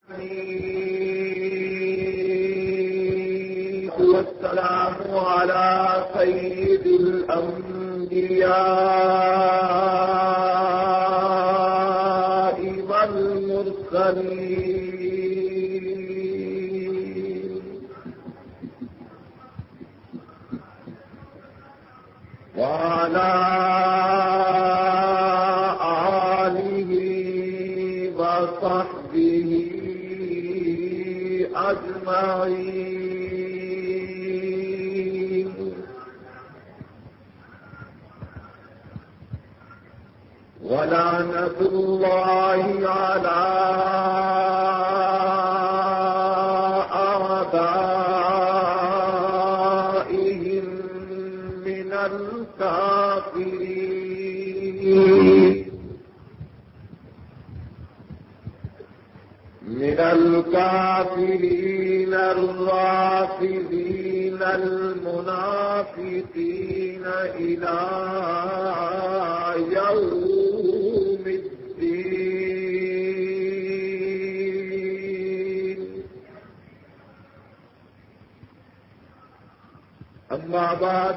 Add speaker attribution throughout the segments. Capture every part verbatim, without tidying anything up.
Speaker 1: والسلام على سيد الأنبياء والمرسلين وعلى آله وصحبه أجمعين. ولعنة الله على أعدائهم من الكافرين من الكافرين الرافضين المنافقين إلى يوم الدين. أما بعد،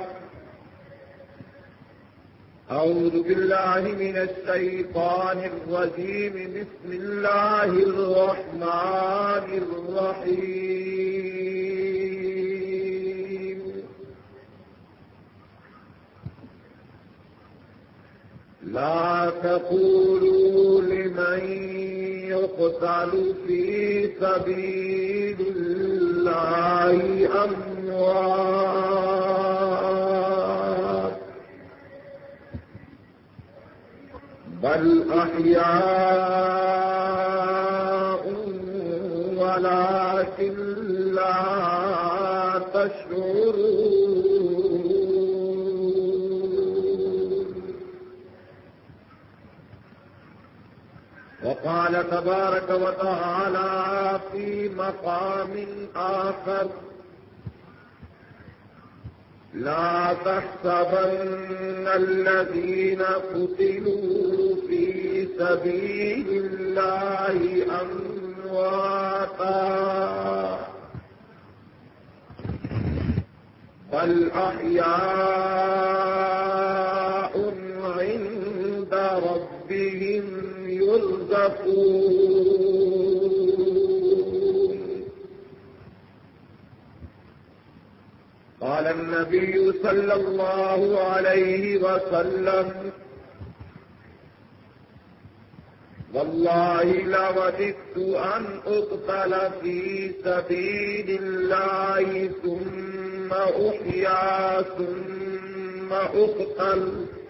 Speaker 1: أعوذ بالله من الشيطان الرجيم. بسم الله الرحمن الرحيم. لا تقولوا لمن يقتل في سبيل الله أموات، بل أحياء ولكن لا تشعرون. وقال تبارك وتعالى في مقام آخر: لا تحسبن الذين قتلوا في سبيل الله أمواتا، بل أحياء عند ربهم يرزقون. قال النبي صلى الله عليه وسلم: والله لوددت أن أقتل في سبيل الله ثم أحيا ثم أقتل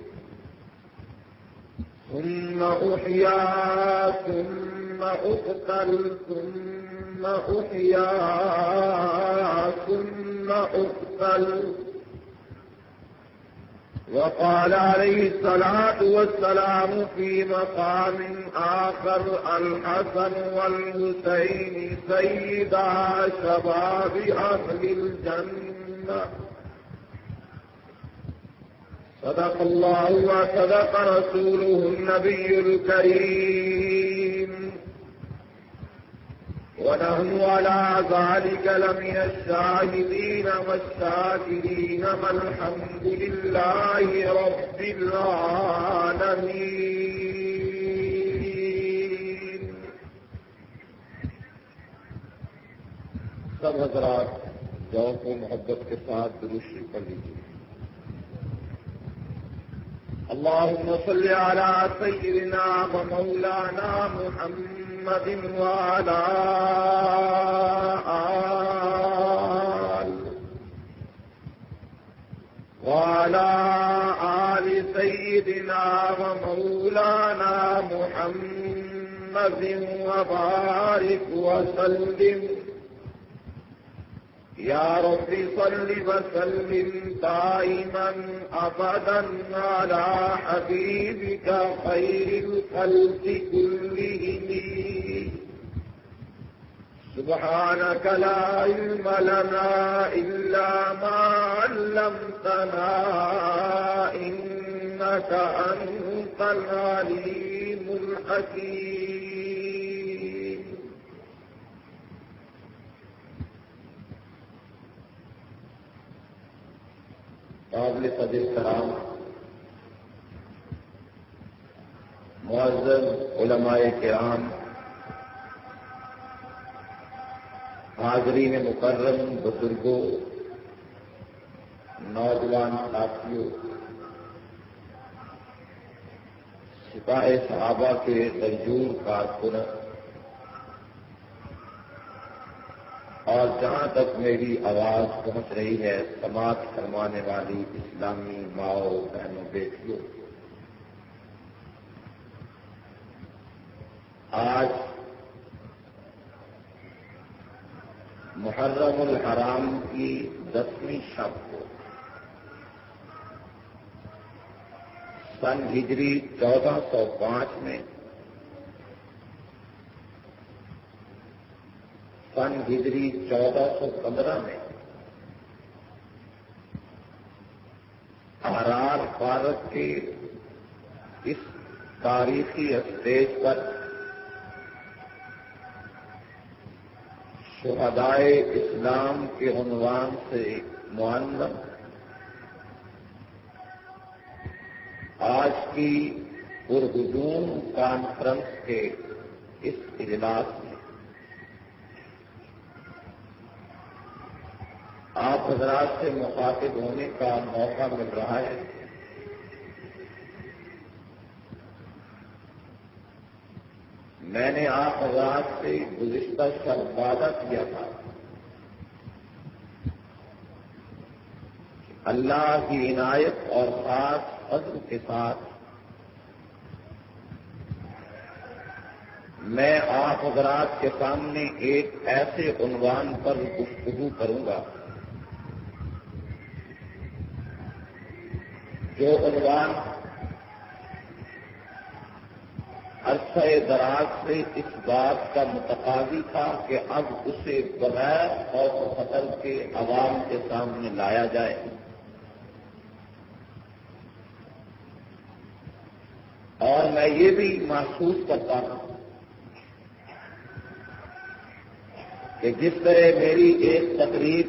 Speaker 1: ثم أحيا ثم أقتل ثم أحيا ثم أقتل. وقال عليه الصلاة والسلام في مقام آخر: الحسن والحسين سيدا شباب أهل الجنة. صدق الله وصدق رسوله النبي الكريم، ونحن على ذلك لمن الشاهدين والشاكرين، والحمد لله رب العالمين. سب حضرات ذوق و محبت کے ساتھ درود شریف پڑھ لیجیے. اللهم صل على سيدنا ومولانا محمد وعلى آل وعلى آل سيدنا ومولانا محمد وبارك وسلم. یا رب صل وسلم دائما ابدا على حبيبك خير الخلق كلهم. سبحانك لا علم لنا إلا ما علمتنا إنك أنت العليم الحكيم.
Speaker 2: قابل قدر کرام، معزز علماء کرام، حاضرین مکرم، بزرگوں، نوجوان ساتھیوں، سپاہ صحابہ کے درجور کارکن، اور جہاں تک میری آواز پہنچ رہی ہے سماعت فرمانے والی اسلامی ماؤں، بہنوں، بیٹیوں، آج محرم الحرام کی دسویں شب کو سن ہجری چودہ سو پانچ میں سن ہجری چودہ سو پندرہ میں احرار بھارت کے اس تاریخی اسٹیج پر شہدائے اسلام کے عنوان سے معلم آج کی پرہجوم کانفرنس کے اس اجلاس میں آپ حضرات سے مخاطب ہونے کا موقع مل رہا ہے۔ میں نے آپ حضرات سے گزشتہ شب وعدہ کیا تھا کہ اللہ کی عنایت اور خاص فضل کے ساتھ میں آپ حضرات کے سامنے ایک ایسے عنوان پر گفتگو کروں گا جو عنوان عرصہ دراز سے اس بات کا متقاضی تھا کہ اب اسے بغیر خوف و خطر کے عوام کے سامنے لایا جائے۔ اور میں یہ بھی محسوس کرتا ہوں کہ جس طرح میری ایک تقریر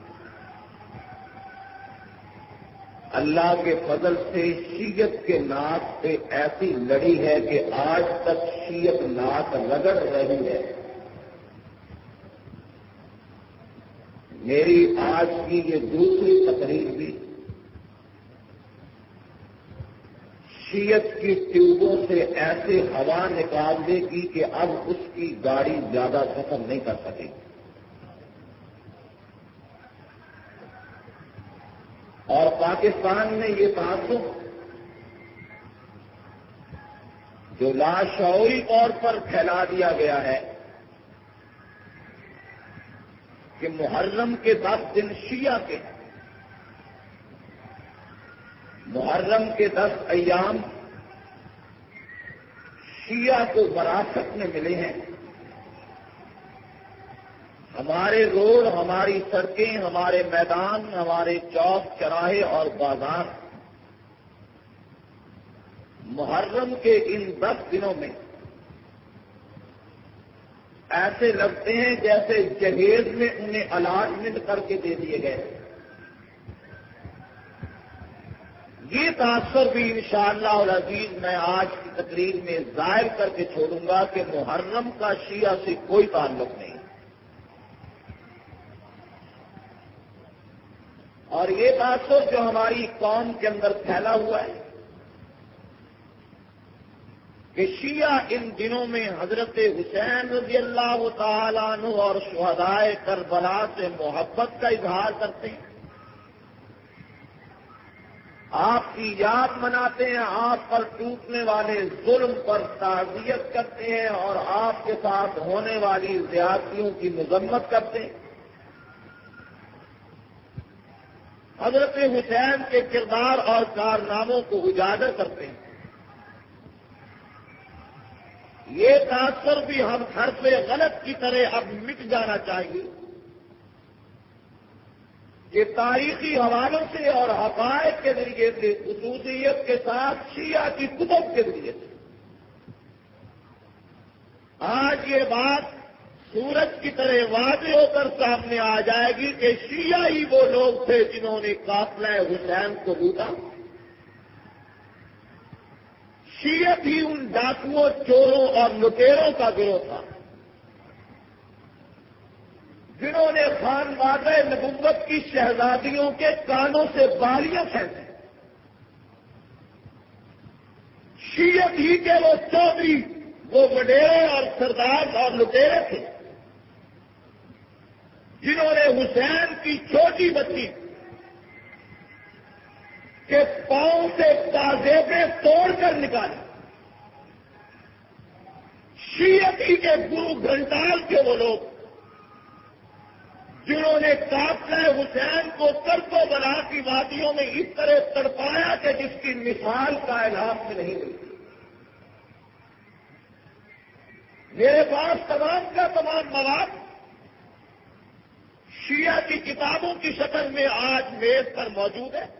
Speaker 2: اللہ کے فضل سے شیعت کے ناک پہ ایسی لڑی ہے کہ آج تک شیعت ناک رگڑ رہی ہے، میری آج کی یہ دوسری تقریر بھی شیعت کی ٹیوبوں سے ایسے ہوا نکال دے گی کہ اب اس کی گاڑی زیادہ سفر نہیں کر سکے گی۔ اور پاکستان میں یہ تعصب جو لاشعوری طور پر پھیلا دیا گیا ہے کہ محرم کے دس دن شیعہ کے، محرم کے دس ایام شیعہ کو وراثت میں ملے ہیں۔ ہمارے روڈ، ہماری سڑکیں، ہمارے میدان، ہمارے چوک چراہے اور بازار محرم کے ان دس دنوں میں ایسے لگتے ہیں جیسے جہیز میں انہیں الاٹمنٹ کر کے دے دیے گئے۔ یہ تاثر بھی انشاءاللہ العزیز میں آج کی تقریر میں ظاہر کر کے چھوڑوں گا کہ محرم کا شیعہ سے کوئی تعلق نہیں، اور یہ تاثر جو ہماری قوم کے اندر پھیلا ہوا ہے کہ شیعہ ان دنوں میں حضرت حسین رضی اللہ تعالیٰ عنہ اور شہدائے کربلا سے محبت کا اظہار کرتے ہیں، آپ کی یاد مناتے ہیں، آپ پر ٹوٹنے والے ظلم پر تعزیت کرتے ہیں اور آپ کے ساتھ ہونے والی زیادتیوں کی مذمت کرتے ہیں، حضرت حسین کے کردار اور کارناموں کو اجاگر کرتے ہیں۔ یہ تاثر بھی ہم ہر سے غلط کی طرح اب مٹ جانا چاہیے کہ تاریخی حوالوں سے اور حقائق کے ذریعے سے، خصوصیت کے ساتھ شیعہ کی کتب کے ذریعے سے آج یہ بات سورج کی طرح واضح ہو کر سامنے آ جائے گی کہ شیعہ ہی وہ لوگ تھے جنہوں نے قافلہ حسین کو لوٹا، شیعت ہی ان ڈاکوؤں، چوروں اور لٹیروں کا گروہ تھا جنہوں نے خانوادہ نبوت کی شہزادیوں کے کانوں سے بالیاں کھینچی، شیعت ہی کے وہ چودھری، وہ وڈیرے اور سردار اور لٹیرے تھے جنہوں نے حسین کی چھوٹی بچی کے پاؤں سے پازیبیں توڑ کر نکالی، شیعت ہی کے گرو گھنٹال کے وہ لوگ جنہوں نے قافلہ حسین کو ترک و بلا کی وادیوں میں اس طرح تڑپایا کہ جس کی مثال کائنات میں نہیں ملتی۔ میرے پاس تمام کا تمام مواد شیعہ کی کتابوں کی شکل میں آج میز پر موجود ہے،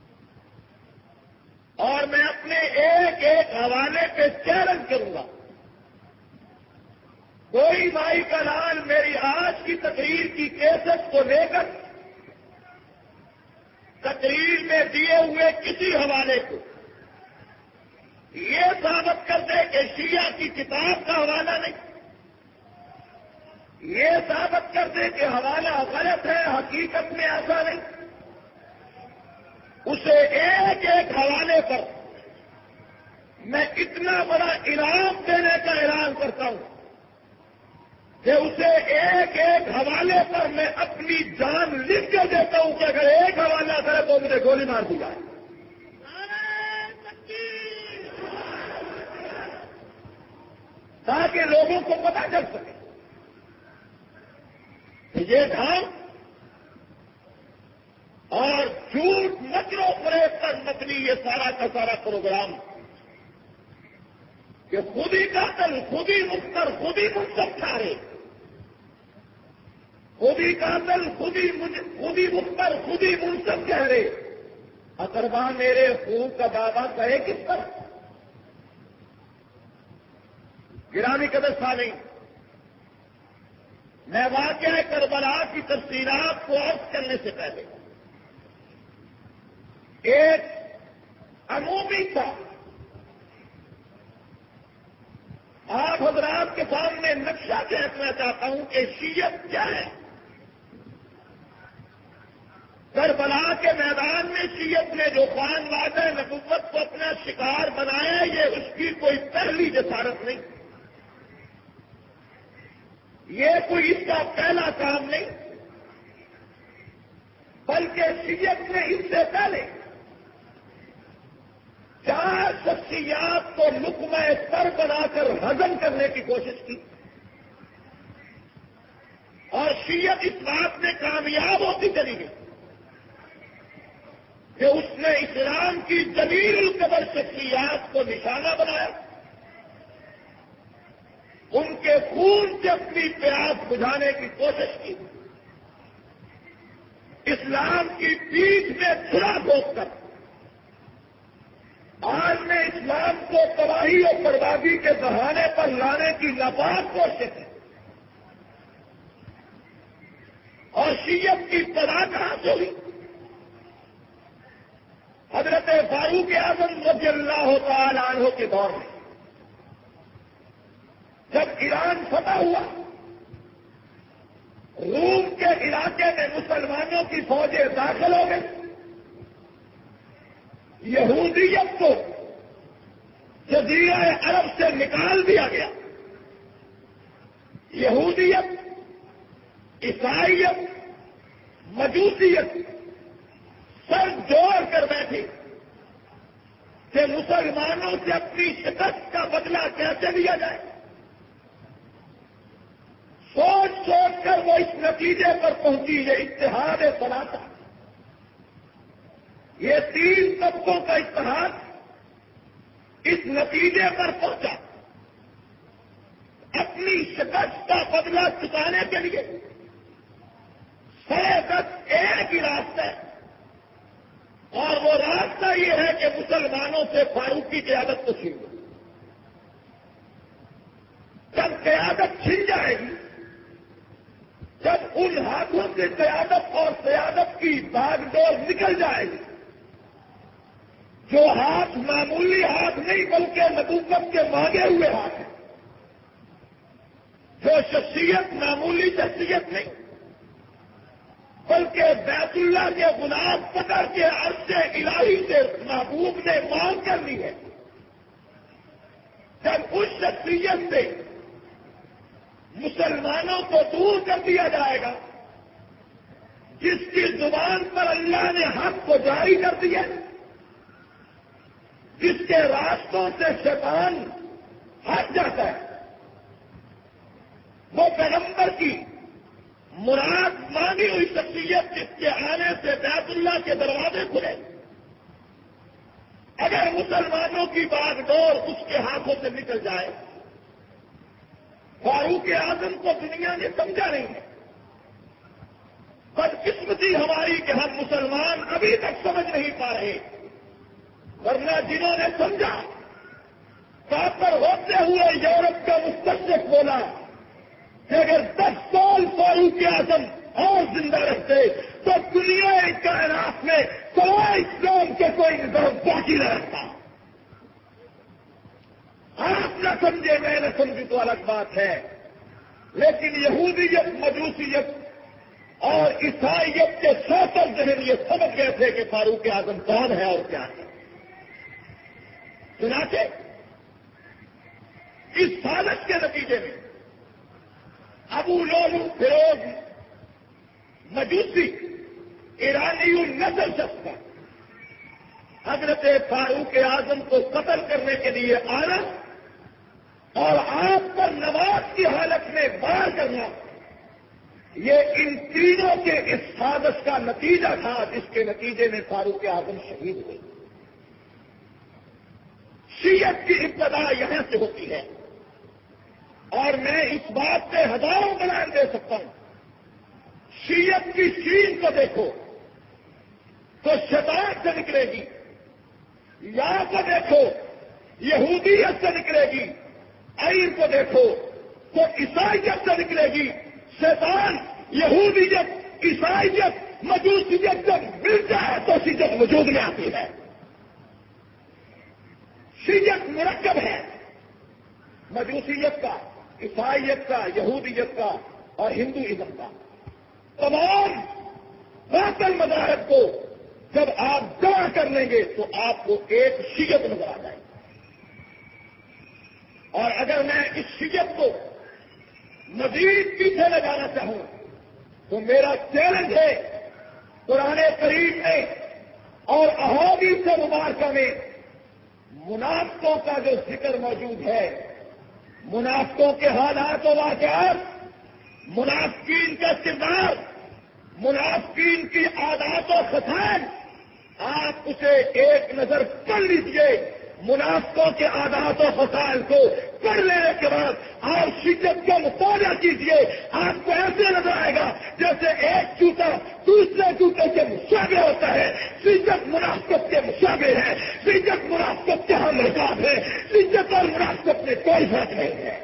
Speaker 2: اور میں اپنے ایک ایک حوالے پہ چیلنج کروں گا، کوئی بھائی کا لال میری آج کی تقریر کی کیسٹ کو لے کر تقریر میں دیے ہوئے کسی حوالے کو یہ ثابت کر دے کہ شیعہ کی کتاب کا حوالہ نہیں، یہ ثابت کر دے کہ حوالہ غلط ہے، حقیقت میں ایسا نہیں، اسے ایک ایک حوالے پر میں اتنا بڑا انعام دینے کا اعلان کرتا ہوں کہ اسے ایک ایک حوالے پر میں اپنی جان لکھ کے دیتا ہوں کہ اگر ایک حوالہ کرے تو مجھے گولی مار دی جائے، تاکہ لوگوں کو پتہ چل سکے کہ یہ کام اور جھوٹ مکر و فریب پر مبنی یہ سارا کا سارا پروگرام کہ خود ہی قاتل، خود ہی مختر، خود ہی منصف ٹھہرے، خود ہی قاتل، خود ہی خود ہی مختر، خود ہی منصف ٹھہرے، اقربا میرے خون کا دعویٰ کہے کس پر؟ گرامی قدر سامعین، میں واقعہ کربلا کی تفصیلات کو عرض کرنے سے پہلے ایک عمومی تھا آپ حضرات کے سامنے نقشہ کہنا چاہتا ہوں کہ شیعت کیا ہے۔ کربلا کے میدان میں شیعت نے جو خانوادہ نبوت کو اپنا شکار بنایا، یہ اس کی کوئی پہلی جسارت نہیں، یہ کوئی اس کا پہلا کام نہیں، بلکہ شیعت نے اس سے پہلے چار شخصیات کو لقمہ تر بنا کر ہضم کرنے کی کوشش کی، اور شیعت اس بات میں کامیاب ہوتی چلی گئی کہ اس نے اسلام کی جلیل القدر شخصیات کو نشانہ بنایا، ان کے خون سے اپنی پیاس بجھانے کی کوشش کی، اسلام کی پیٹھ میں چھڑا گھوپ کر آج میں اسلام کو تباہی اور بربادی کے بہانے پر لانے کی ناپاک کوشش ہے، اور شیعت کی ابتدا کہاں سے ہوئی؟ حضرت فاروق اعظم رضی اللہ تعالی عنہ کے دور میں جب ایران فتح ہوا، روم کے علاقے میں مسلمانوں کی فوجیں داخل ہو گئی، یہودیت کو جزیرہ عرب سے نکال دیا گیا، یہودیت، عیسائیت، مجوسیت سر جوڑ کر بیٹھی کہ مسلمانوں سے اپنی شکست کا بدلہ کیسے لیا جائے۔ سوچ سوچ کر وہ اس نتیجے پر پہنچی، یہ اتحاد ثلاثہ، یہ تین طبقوں کا اتحاد اس نتیجے پر پہنچا اپنی شکست کا بدلہ چکانے کے لیے سڑے دس ایک ہی راستہ ہے، اور وہ راستہ یہ ہے کہ مسلمانوں سے فاروقی قیادت کو چھین لو۔ جب قیادت چھن جائے گی جب ان ہاتھوں سے قیادت اور سیادت کی باغ ڈور نکل جائے گی، جو ہاتھ معمولی ہاتھ نہیں بلکہ نبوت کے مانگے ہوئے ہاتھ ہیں، جو شخصیت معمولی شخصیت نہیں بلکہ بیت اللہ کے گناہ پکڑ کے عرش الہی سے محبوب نے مانگ کر لی ہے، جب اس شخصیت سے مسلمانوں کو دور کر دیا جائے گا جس کی زبان پر اللہ نے حق کو جاری کر دیا، جس کے راستوں سے شیطان ہٹ جاتا ہے، وہ پیغمبر کی مراد مانی ہوئی شخصیت جس کے آنے سے بیت اللہ کے دروازے کھلے، اگر مسلمانوں کی باغ ڈور اس کے ہاتھوں سے نکل جائے، فاروق اعظم کو دنیا نے سمجھا نہیں ہے۔ بدقسمتی ہماری کہ ہم مسلمان ابھی تک سمجھ نہیں پا رہے، ورنہ جنہوں نے سمجھا، کافر ہوتے ہوئے یورپ کا مستشرق بولا کہ اگر دس سال فاروق اعظم اور زندہ رہتے تو دنیا کائنات میں سوائے اسلام کے کوئی نظام باقی نہ رہتا۔ آپ نہ سمجھے میں نہ سمجھی تو الگ بات ہے، لیکن یہودیت، مجوسیت اور عیسائیت کے سوتر ذہن یہ سمجھ گئے تھے کہ فاروق اعظم کون ہے اور کیا ہے۔ چنانچہ اس سازش کے نتیجے میں ابو لولو فیروز مجوسی ایرانی نسل شخص کا حضرت فاروق اعظم کو قتل کرنے کے لیے آنا اور آپ پر نماز کی حالت میں وار کرنا، یہ ان تینوں کے اس سازش کا نتیجہ تھا جس کے نتیجے میں فاروق اعظم شہید ہوئے۔ شیعت کی ابتدا یہاں سے ہوتی ہے، اور میں اس بات پہ ہزاروں بیان دے سکتا ہوں۔ شیعت کی شین کو دیکھو تو شیطان سے نکلے گی، یا کو دیکھو یہودیت سے نکلے گی، عیر کو دیکھو تو عیسائیت سے نکلے گی۔ شیطان، یہودیت، عیسائیت، مجوسیت جب مل جائے تو شیعت وجود میں آتی ہے۔ شیعت مرکب ہے مجوسیت کا، عیسائیت کا، یہودیت کا اور ہندوازم کا۔ تمام باطل مذاہب کو جب آپ جمع کر لیں گے تو آپ کو ایک شیعت نظر آ جائے گی۔ اور اگر میں اس شیعت کو مزید پیچھے لگانا چاہوں تو میرا چیلنج ہے، قرآن کریم میں اور احادیث مبارکہ میں منافقوں کا جو ذکر موجود ہے، منافقوں کے حالات و واقعات، منافقین کا کردار، منافقین کی عادات و خصائل، آپ اسے ایک نظر پڑھ لیجیے۔ منافقوں کے عادات و خصائل کو پڑھ لینے کے بعد آپ شدت کا مطالعہ کیجیے، آپ کو ایسے نظر آئے گا جیسے ایک جوتا دوسرے جوتے کے مشابہ ہوتا ہے۔ شدت منافقت کے مشابہ ہے، شدت منافقت کے ہم رکاب ہے، شدت اور منافقت میں کوئی فرق نہیں ہے۔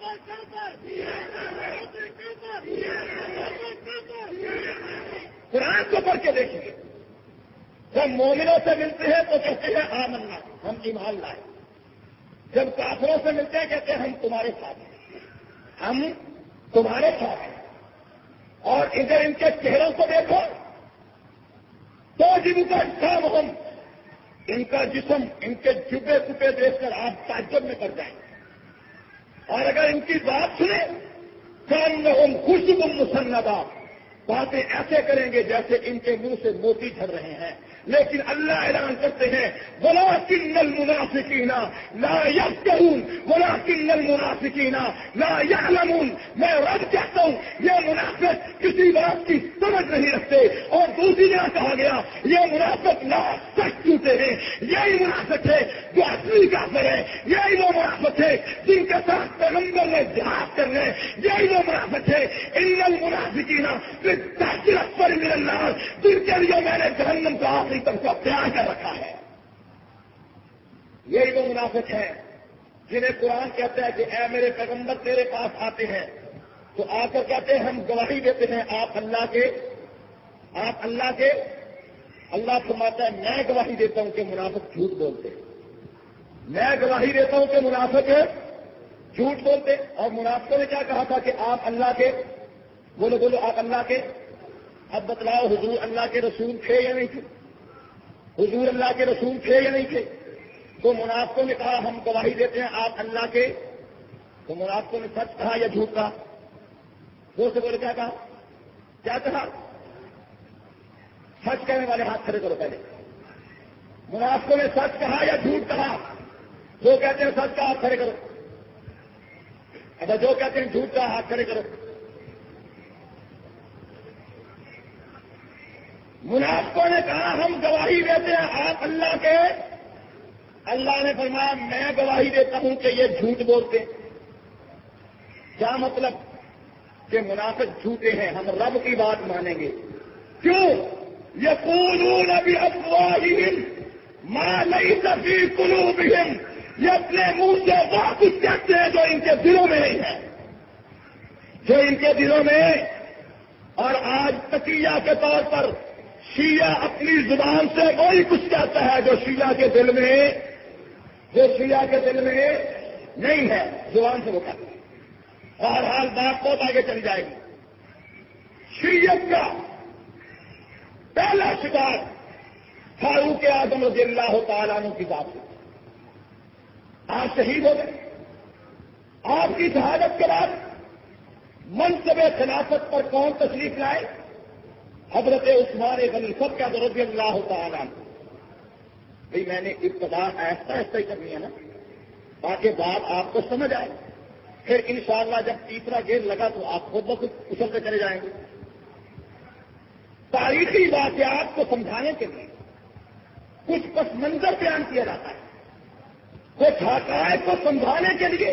Speaker 2: قرآن کو پڑھ کے دیکھیے، جب مومنوں سے ملتے ہیں تو کہتے ہیں آمنا، ہم ایمان لائے۔ جب کافروں سے ملتے ہیں کہتے ہیں ہم تمہارے ساتھ ہیں، ہم تمہارے ساتھ ہیں۔ اور ادھر ان کے چہروں کو دیکھو تو جن کا کام ہم ان کا جسم، ان کے جبے کپے دیکھ کر آپ تعجب میں پڑ جائیں گے۔ اور اگر ان کی بات سنیں کان میں ہم خوشبو مسندا، باتیں ایسے کریں گے جیسے ان کے منہ سے موتی جھڑ رہے ہیں، لیکن اللہ اعلان کرتے ہیں وَلَٰكِنَّ الْمُنَافِقِينَ لَا يَفْقَهُونَ وَلَٰكِنَّ الْمُنَافِقِينَ لَا يَعْلَمُونَ۔ میں رب کہتا ہوں یہ منافق کسی بات کی سمجھ نہیں رکھتے۔ اور دوسری جگہ کہا گیا یہ منافق لا سچ جھوٹے ہیں۔ یہی منافق ہے جو اصلی کافر ہے، یہی وہ منافق ہے جن کے ساتھ پیغمبر نے جہاد کرنے، یہی وہ منافق ہے ان المنافقین فی الدرک الاسفل من النار، جن کے لیے میں نے جہنم کا آخری طبقہ تیار کر رکھا ہے۔ یہی وہ منافق ہیں جنہیں قرآن کہتا ہے کہ اے میرے پیغمبر تیرے پاس آتے ہیں تو آ کر کہتے ہیں ہم گواہی دیتے ہیں آپ اللہ کے آپ اللہ کے اللہ فرماتا ہے میں گواہی دیتا ہوں کہ منافق جھوٹ بولتے میں گواہی دیتا ہوں کہ منافق جھوٹ بولتے اور منافقوں نے کیا کہا تھا کہ آپ اللہ کے بولو بولو آپ اللہ کے اب بتلاؤ حضور اللہ کے رسول تھے یا نہیں تھے حضور اللہ کے رسول تھے یا نہیں تھے تو منافقوں نے کہا ہم گواہی دیتے ہیں آپ اللہ کے تو منافقوں نے سچ کہا یا جھوٹ کہا وہ سے بولے کیا کہا کیا کہا سچ کہنے والے ہاتھ کھڑے کرو پہلے منافقوں نے سچ کہا یا جھوٹ کہا جو کہتے ہیں سچ کا ہاتھ کھڑے کرو اگر جو کہتے ہیں جھوٹ کا ہاتھ کھڑے کرو منافقوں نے کہا ہم گواہی دیتے ہیں آپ اللہ کے اللہ نے فرمایا میں گواہی دیتا ہوں کہ یہ جھوٹ بولتے کیا مطلب کہ منافق جھوٹے ہیں ہم رب کی بات مانیں گے کیوں یقولون بافواہہم ما لیس فی قلوبہم یہ اپنے منہ سے وہ کچھ کہتے ہیں جو ان کے دلوں میں نہیں ہے جو ان کے دلوں میں اور آج تقیہ کے طور پر شیعہ اپنی زبان سے وہی کچھ کہتا ہے جو شیعہ کے دل میں جو شیعہ کے دل میں نہیں ہے زبان سے وہ کہتا ہے بہرحال بات بہت آگے چلی جائے گی شیعت کا پہلا شکار فاروق اعظم رضی اللہ تعالیٰ عنہ کی ذات سے آپ شہید ہو گئے آپ کی شہادت کے بعد منصب خلافت پر کون تشریف لائے حضرت عثمان غنی سب کا رضی اللہ تعالیٰ عنہ بھائی میں نے ابتدا ایسا ایسا ہی کرنی ہے نا تاکہ بات آپ کو سمجھ آئے پھر انشاءاللہ جب تیسرا گیند لگا تو آپ خود بخود اچھلتے چلے جائیں گے تاریخی واقعات کو سمجھانے کے لیے کچھ پس منظر بیان کیا جاتا ہے کچھ حقائق کو سمجھانے کے لیے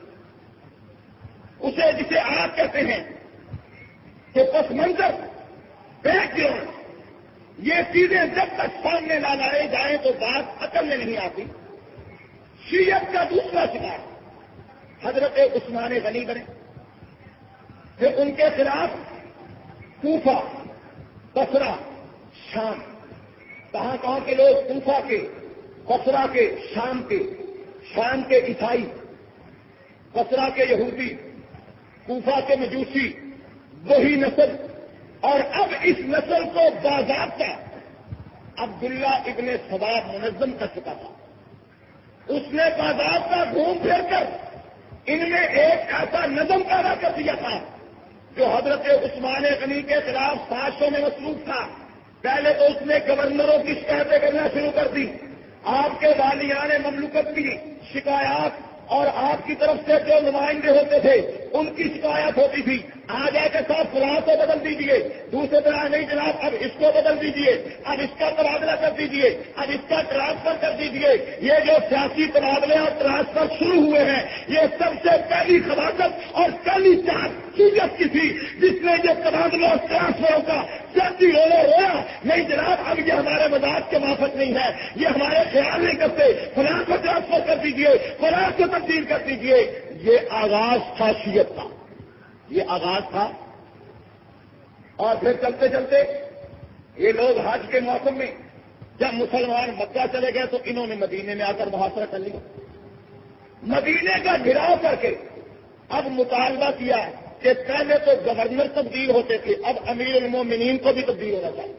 Speaker 2: اسے جسے آپ کہتے ہیں کہ پس منظر بیک گراؤنڈ یہ چیزیں جب تک سامنے نہ لائے جائیں تو بات عقل میں نہیں آتی شیعت کا دوسرا شکار حضرت عثمان غنی بنے پھر ان کے خلاف کوفہ بصرہ شام کہاں کہاں کے لوگ کوفہ کے بصرہ کے شام کے شام کے عیسائی بصرہ کے یہودی کوفہ کے مجوسی وہی نسل اور اب اس نسل کو باضابطہ عبداللہ ابن سباب منظم کر چکا تھا اس نے باضابطہ گھوم پھر کر ان میں ایک ایسا نظم پیدا کر دیا تھا جو حضرت عثمان غنی کے خلاف سازشوں میں مصروف تھا پہلے تو اس نے گورنروں کی شکایتیں کرنا شروع کر دی آپ کے والیان مملکت کی شکایات اور آپ کی طرف سے جو نمائندے ہوتے تھے ان کی شکایت ہوتی تھی آ جا کے ساتھ فلاں کو بدل دیجیے دوسرے طرح نہیں جناب اب اس کو بدل دیجیے اب اس کا تبادلہ کر دیجیے اب اس کا ٹرانسفر کر دیجیے یہ جو سیاسی تبادلے اور ٹرانسفر شروع ہوئے ہیں یہ سب سے پہلی خباثت اور پہلی چار سیریت کی تھی جس نے یہ تبادلوں اور ٹرانسفروں کا سیاسی رولے ہوا نہیں جناب اب یہ ہمارے مزاج کے موافق نہیں ہے یہ ہمارے خیال نہیں کرتے فلاں کو ٹرانسفر کر دیجیے فلاں کو تبدیل کر دیجیے یہ آغاز تھا شیعت کا یہ آغاز تھا اور پھر چلتے چلتے یہ لوگ حج کے موسم میں جب مسلمان مکہ چلے گئے تو انہوں نے مدینے میں آ کر محاصرہ کر لیا مدینے کا گھراؤ کر کے اب مطالبہ کیا کہ پہلے تو گورنر تبدیل ہوتے تھے اب امیر المومنین کو بھی تبدیل ہونا چاہیے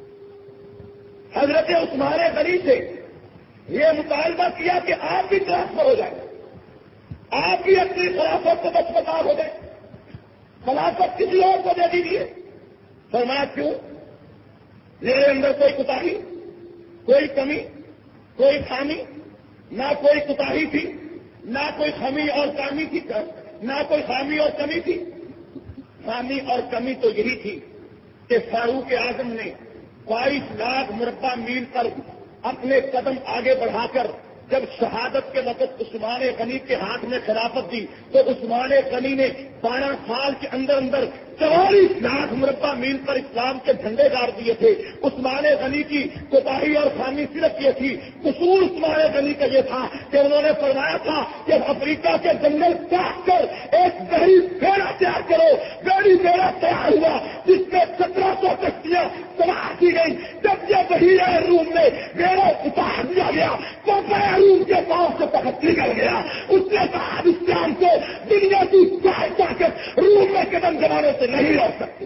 Speaker 2: حضرت عثمان غنی سے یہ مطالبہ کیا کہ آپ بھی ٹرانسفر ہو جائیں آپ بھی اپنی خلافت کو بچ بچا ہو جائے خلافت کسی اور کو دے دیجیے فرمایا کیوں میرے اندر کوئی کوتاہی کوئی کمی کوئی خامی نہ کوئی کوتاہی تھی نہ کوئی خامی اور کمی تھی نہ کوئی خامی اور کمی تھی خامی اور کمی تو یہی تھی کہ فاروق اعظم نے بائیس لاکھ مربع میل پر اپنے قدم آگے بڑھا کر جب شہادت کے وقت عثمان غنی کے ہاتھ میں خلافت دی تو عثمان غنی نے بارہ سال کے اندر اندر چوالیس لاکھ مربع میل پر اسلام کے جھنڈے گاڑ دیے تھے. عثمان غنی کی کوتاہی اور خامی صرف یہ تھی، قصور عثمان غنی کا یہ تھا کہ انہوں نے فرمایا تھا کہ افریقہ کے جنگل کاٹ کر ایک بحری بیڑا تیار کرو. بحری بیڑا تیار ہوا جس میں سترہ سو کشتیاں سوار کی گئی. جب یہ بحیرہ روم میں بیڑا اتار دیا گیا تو روم کے پاؤں سے پکڑ نکل گیا. اس نے کہا اسلام کو دنیا کی ساری طاقت روم میں قدم جمانے سے نہیں روک سکتی.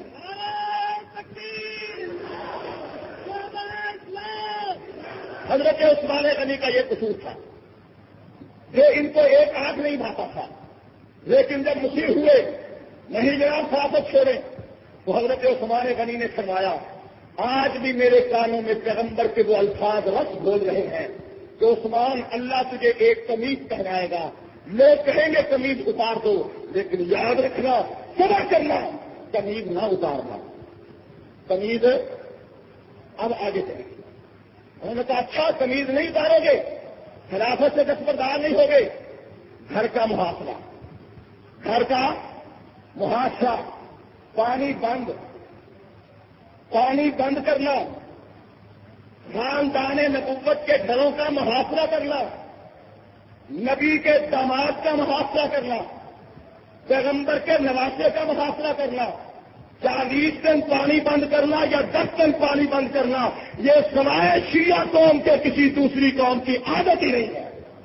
Speaker 2: حضرت عثمان غنی کا یہ قصور تھا کہ ان کو ایک آنکھ نہیں بھاتا تھا، لیکن جب مصیر ہوئے نہیں جناب خلافت چھوڑے تو حضرت عثمان غنی نے فرمایا آج بھی میرے کانوں میں پیغمبر کے وہ الفاظ رس بول رہے ہیں کہ عثمان اللہ تجھے ایک قمیض پہنائے گا، لوگ کہیں گے قمیض اتار دو، لیکن یاد رکھنا صبر کرنا، قمیض نہ اتارنا. قمیض اب آگے چلے. انہوں نے کہا اچھا قمیض نہیں اتارو گے، خلافت سے دستبردار نہیں ہوگے. گھر کا محاصرہ، گھر کا محاصرہ، پانی بند پانی بند کرنا، خاندان نبوت کے گھروں کا محاصرہ کرنا، نبی کے داماد کا محاصرہ کرنا، پیغمبر کے نواسے کا محاصرہ کرنا، چالیس دن پانی بند کرنا یا دس دن پانی بند کرنا، یہ سوائے شیعہ قوم کے کسی دوسری قوم کی عادت ہی نہیں ہے.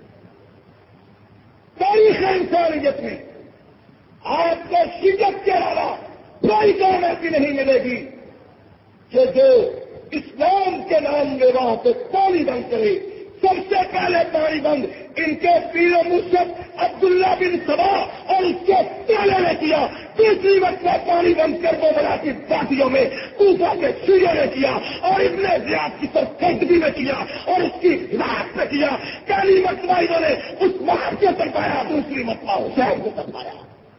Speaker 2: تاریخ انسانیت میں آپ کو شیعت کے علاوہ کوئی قوم ایسی نہیں ملے گی کہ جو اسلام کے نام میں وہاں پہ پانی بند کرے. سب سے پہلے پانی بند ان کے پیر و مرشد عبداللہ بن سبا اور اس کے پہلے نے کیا. دوسری وقت میں پانی بند کر دو بلا کی باتیوں میں کوفہ کے شیعہ نے کیا اور ابن زیاد کی سرکردگی میں کیا اور اس کی حمایت میں کیا. پہلی مرتبہ انہوں نے اس مہار کو سرپایا، دوسری مرتبہ حسین کو سرپایا.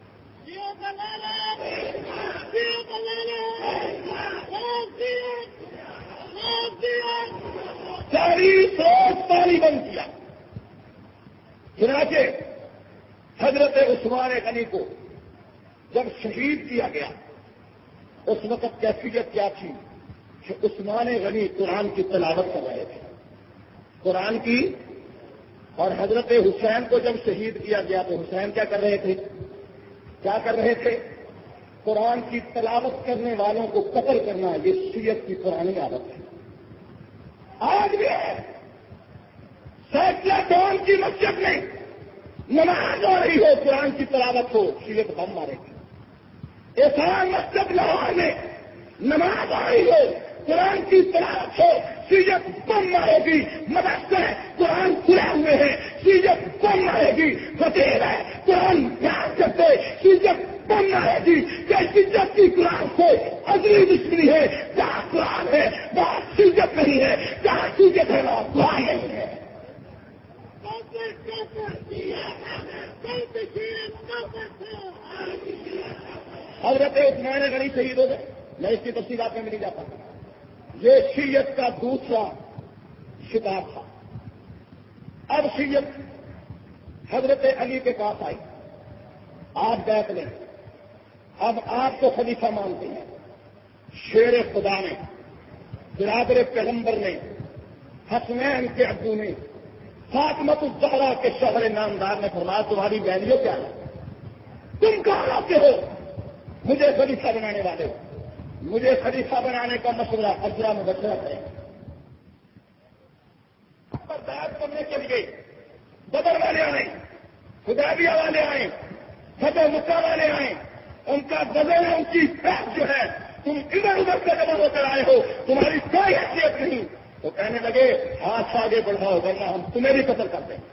Speaker 2: چالیس روز پانی بند کیا. چنانچہ حضرت عثمان غنی کو جب شہید کیا گیا اس وقت کیفیت کیا تھی کہ عثمان غنی قرآن کی تلاوت کر رہے تھے، قرآن کی. اور حضرت حسین کو جب شہید کیا گیا تو حسین کیا کر رہے تھے کیا کر رہے تھے قرآن کی تلاوت کرنے والوں کو قتل کرنا. یہ شیعت کی پرانی عادت ہے، آج بھی ہے. سیکلر ڈون کی مسجد میں نماز ہو رہی ہو، قرآن کی تلاوت ہو، شیعت بم مارے گی. احسان مسجد لاہور میں نماز ہو رہی ہو، قرآن کی تلاوت ہو، شیعت بم مارے گی. مدرسے قرآن کھلے ہوئے ہیں، شیعت بم مارے گی. فقیر ہے قرآن پیار کرتے، شیعت بم مارے گی. کہ شیعت کی قرآن سے ازلی دشمنی ہے. جہاں قرآن ہے وہاں شیعت نہیں ہے، جہاں شیعت ہے وہاں قرآن نہیں ہے. حضرت عثمان غنی شہید ہو گئے. میں اس کی تفصیلات میں نہیں جاتا. یہ شیعت کا دوسرا شکار تھا. اب شیعت حضرت علی کے پاس آئی، آپ بیعت لیں، اب آپ کو خلیفہ مانتے ہیں. شیر خدا نے، برادر پیغمبر نے، حسنین کے ابو نے، فاطمۃ الزہرا کے شوہر نامدار نے فرمایا تمہاری ویلیو کیا ہے؟ تم کہاں آتے ہو؟ مجھے خلیفہ بنانے والے ہو. مجھے خلیفہ بنانے کا مشورہ اجرا مبشرہ کریں. پر بیعت کرنے کے لیے بدر والے آئے، حدیبیہ والے آئے، فتح مکہ والے آئے. ان کا وزن ان کی بیعت جو ہے تم ادھر ادھر سے جمع ہو کر آئے ہو، تمہاری کوئی حیثیت نہیں. تو کہنے لگے ہاتھ آگے بڑھاؤ ورنہ ہم تمہیں بھی قتل کر دیں.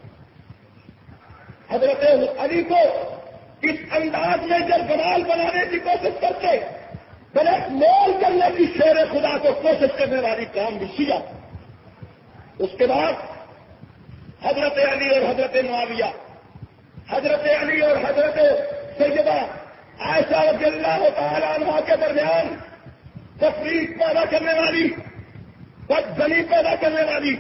Speaker 2: حضرت علی کو اس انداز میں جب گمال بنانے کی کوشش کرتے بلکہ مول کرنے کی شیر خدا کو کوشش کرنے والی قوم بھی شیعہ. اس کے بعد حضرت علی اور حضرت معاویہ، حضرت علی اور حضرت سیدہ عائشہ رضی اللہ تعالی عنہا کے درمیان تفریق پیدا کرنے والی، بدزنی پیدا کرنے والی،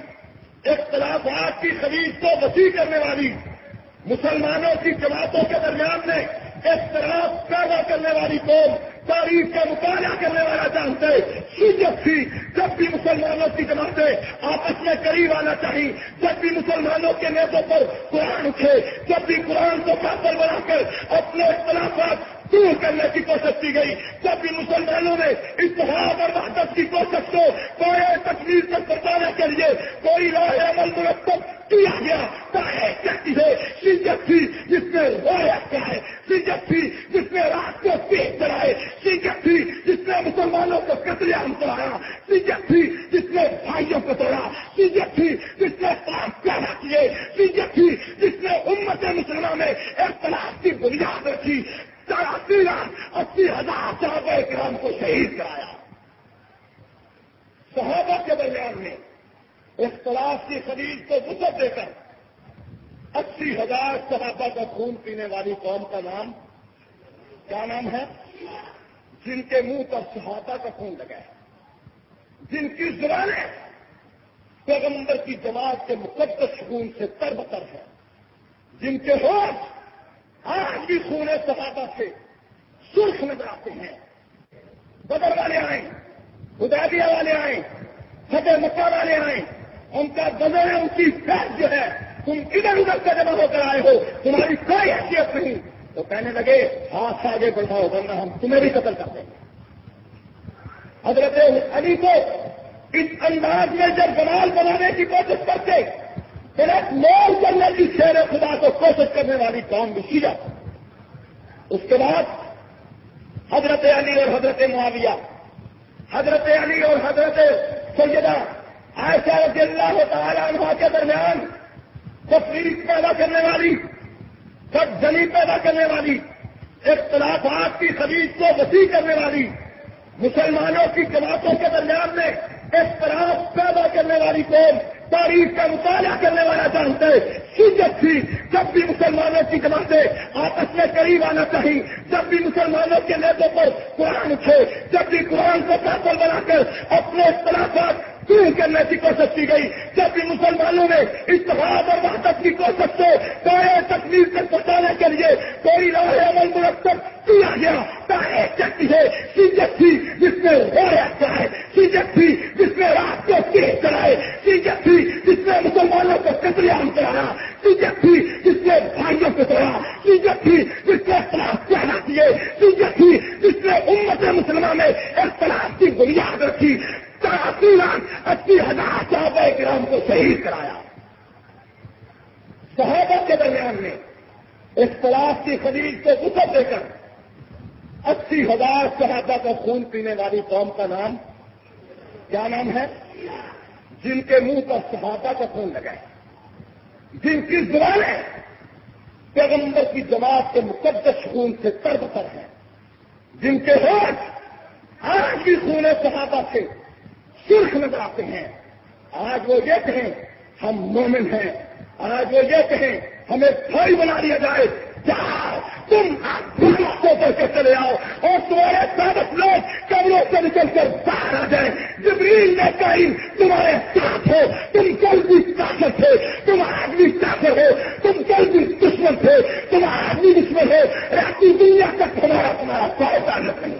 Speaker 2: اختلافات کی خلیج کو وسیع کرنے والی، مسلمانوں کی جماعتوں کے درمیان میں اختلاف پیدا کرنے والی قوم تاریخ کا مطالعہ کرنے والا جانتے شیعت تھی. جب بھی مسلمانوں کی جماعتیں آپس میں قریب آنا چاہیے، جب بھی مسلمانوں کے نیتوں پر قرآن اٹھے، جب بھی قرآن کو کافر بنا کر اپنے اختلافات دور کرنے کی کوشش کی گئی، جب بھی مسلمانوں نے اتحاد اور وحدت کی کوشش کو کوئی تکمیل تک پہنچانے کے لیے کوئی راہ عمل مرتب کیا گیا، کہتی ہے شیعت تھی جس نے رویا کیا ہے، شیعت تھی جس نے رات کو تیز چلائے، شیعت تھی جس نے مسلمانوں کو قتل عام کرایا، شیعت تھی جس نے بھائیوں کو توڑا، شیعت تھی جس نے اختلاف پیدا کیے، شیعت تھی جس نے امت مسلمہ میں اختلاف کی بنیاد رکھی، اسی لاکھ اسی ہزار صحابہ کرام کو شہید کرایا. صحابہ کے درمیان میں اختلاف کی خرید کو وسعت دے کر اسی ہزار صحابہ کا خون پینے والی قوم کا نام کیا نام ہے؟ جن کے منہ پر صحابہ کا خون لگا ہے، جن کی زبانیں پیغمبر کی جماعت کے مقدس خون سے تر بتر ہے، جن کے ہوش آج بھی خون صحابہ سے سرخ نظر آتے ہیں. بدر والے آئیں، حدیبیہ والے آئیں، فتح مکہ والے آئیں، ان کا بدر ہے، ان کی فیض جو ہے، تم ادھر ادھر سے جمع ہو کر آئے ہو، تمہاری کوئی حیثیت نہیں. تو کہنے لگے ہاتھ آگے بڑھاؤ ورنہ ہم تمہیں بھی قتل کر دیں گے. حضرت علی کو اس انداز میں جب جمال بنانے کی کوشش کرتے ایک مول کرنے کی شیر خدا کو کوشش کرنے والی قوم بھی شیعہ. اس کے بعد حضرت علی اور حضرت معاویہ، حضرت علی اور حضرت سیدہ عائشہ رضی اللہ تعالی عنہا کے درمیان تفریق پیدا کرنے والی، بدجلی پیدا کرنے والی، اختلافات کی خرید کو وسیع کرنے والی، مسلمانوں کی جماعتوں کے درمیان میں اختلاف پیدا کرنے والی قوم تاریخ کا مطالعہ کرنے والا جانتے شیعت تھی. جب بھی مسلمانوں کی جماعتیں آپس میں قریب آنا چاہیے، جب بھی مسلمانوں کے نیتوں پر قرآن اٹھے، جب بھی قرآن کو کافر بنا کر اپنے اختلافات دور کرنے کی کوشش کی گئی، جب بھی مسلمانوں نے اتحاد اور وحدت کی کوشش کو کوئی تکمیل تک پہنچانے کے لیے کوئی راہ عمل مرتب کیا گیا، کہتی ہے شیعت تھی جس نے رویا کیا ہے، شیعت تھی جس نے رات کو تیز چلائے، شیعت تھی جس نے مسلمانوں کو قتل عام کرایا، شیعت تھی جس نے بھائیوں کو توڑا، شیعت تھی جس نے اختلاف پیدا کیے، شیعت تھی جس نے امت مسلمہ میں اختلاف کی بنیاد رکھی، اسی لاکھ اسی ہزار صحابہ کرام کو شہید کرایا. صحابہ کے درمیان میں اختلاف کی خرید کو وسعت دے کر اسی ہزار صحابہ کا خون پینے والی قوم کا نام کیا نام ہے؟ جن کے منہ پر صحابہ کا خون لگا ہے، جن کی زبانیں پیغمبر کی جماعت کے مقدس خون سے تر بتر ہیں، جن کے ہوش آج بھی خون صحابہ سے سرخ نظر آتے ہیں. آج وہ یہ کہیں ہم مومن ہیں، آج وہ یہ کہیں ہمیں بھائی بنا لیا جائے، جہاں تم کو کر کے چلے آؤ اور تمہارے سابق لوگ قبروں سے نکل کر باہر آ جائیں. جبریل نے کہیں تمہارے ساتھ ہو، تم کل بھی کافر تھے، تم آج بھی کافر ہو، تم کل بھی دشمن تھے، تم آج بھی دشمن ہو، رہتی دنیا تک تمہارا تمہارا کوئی تعلق نہیں.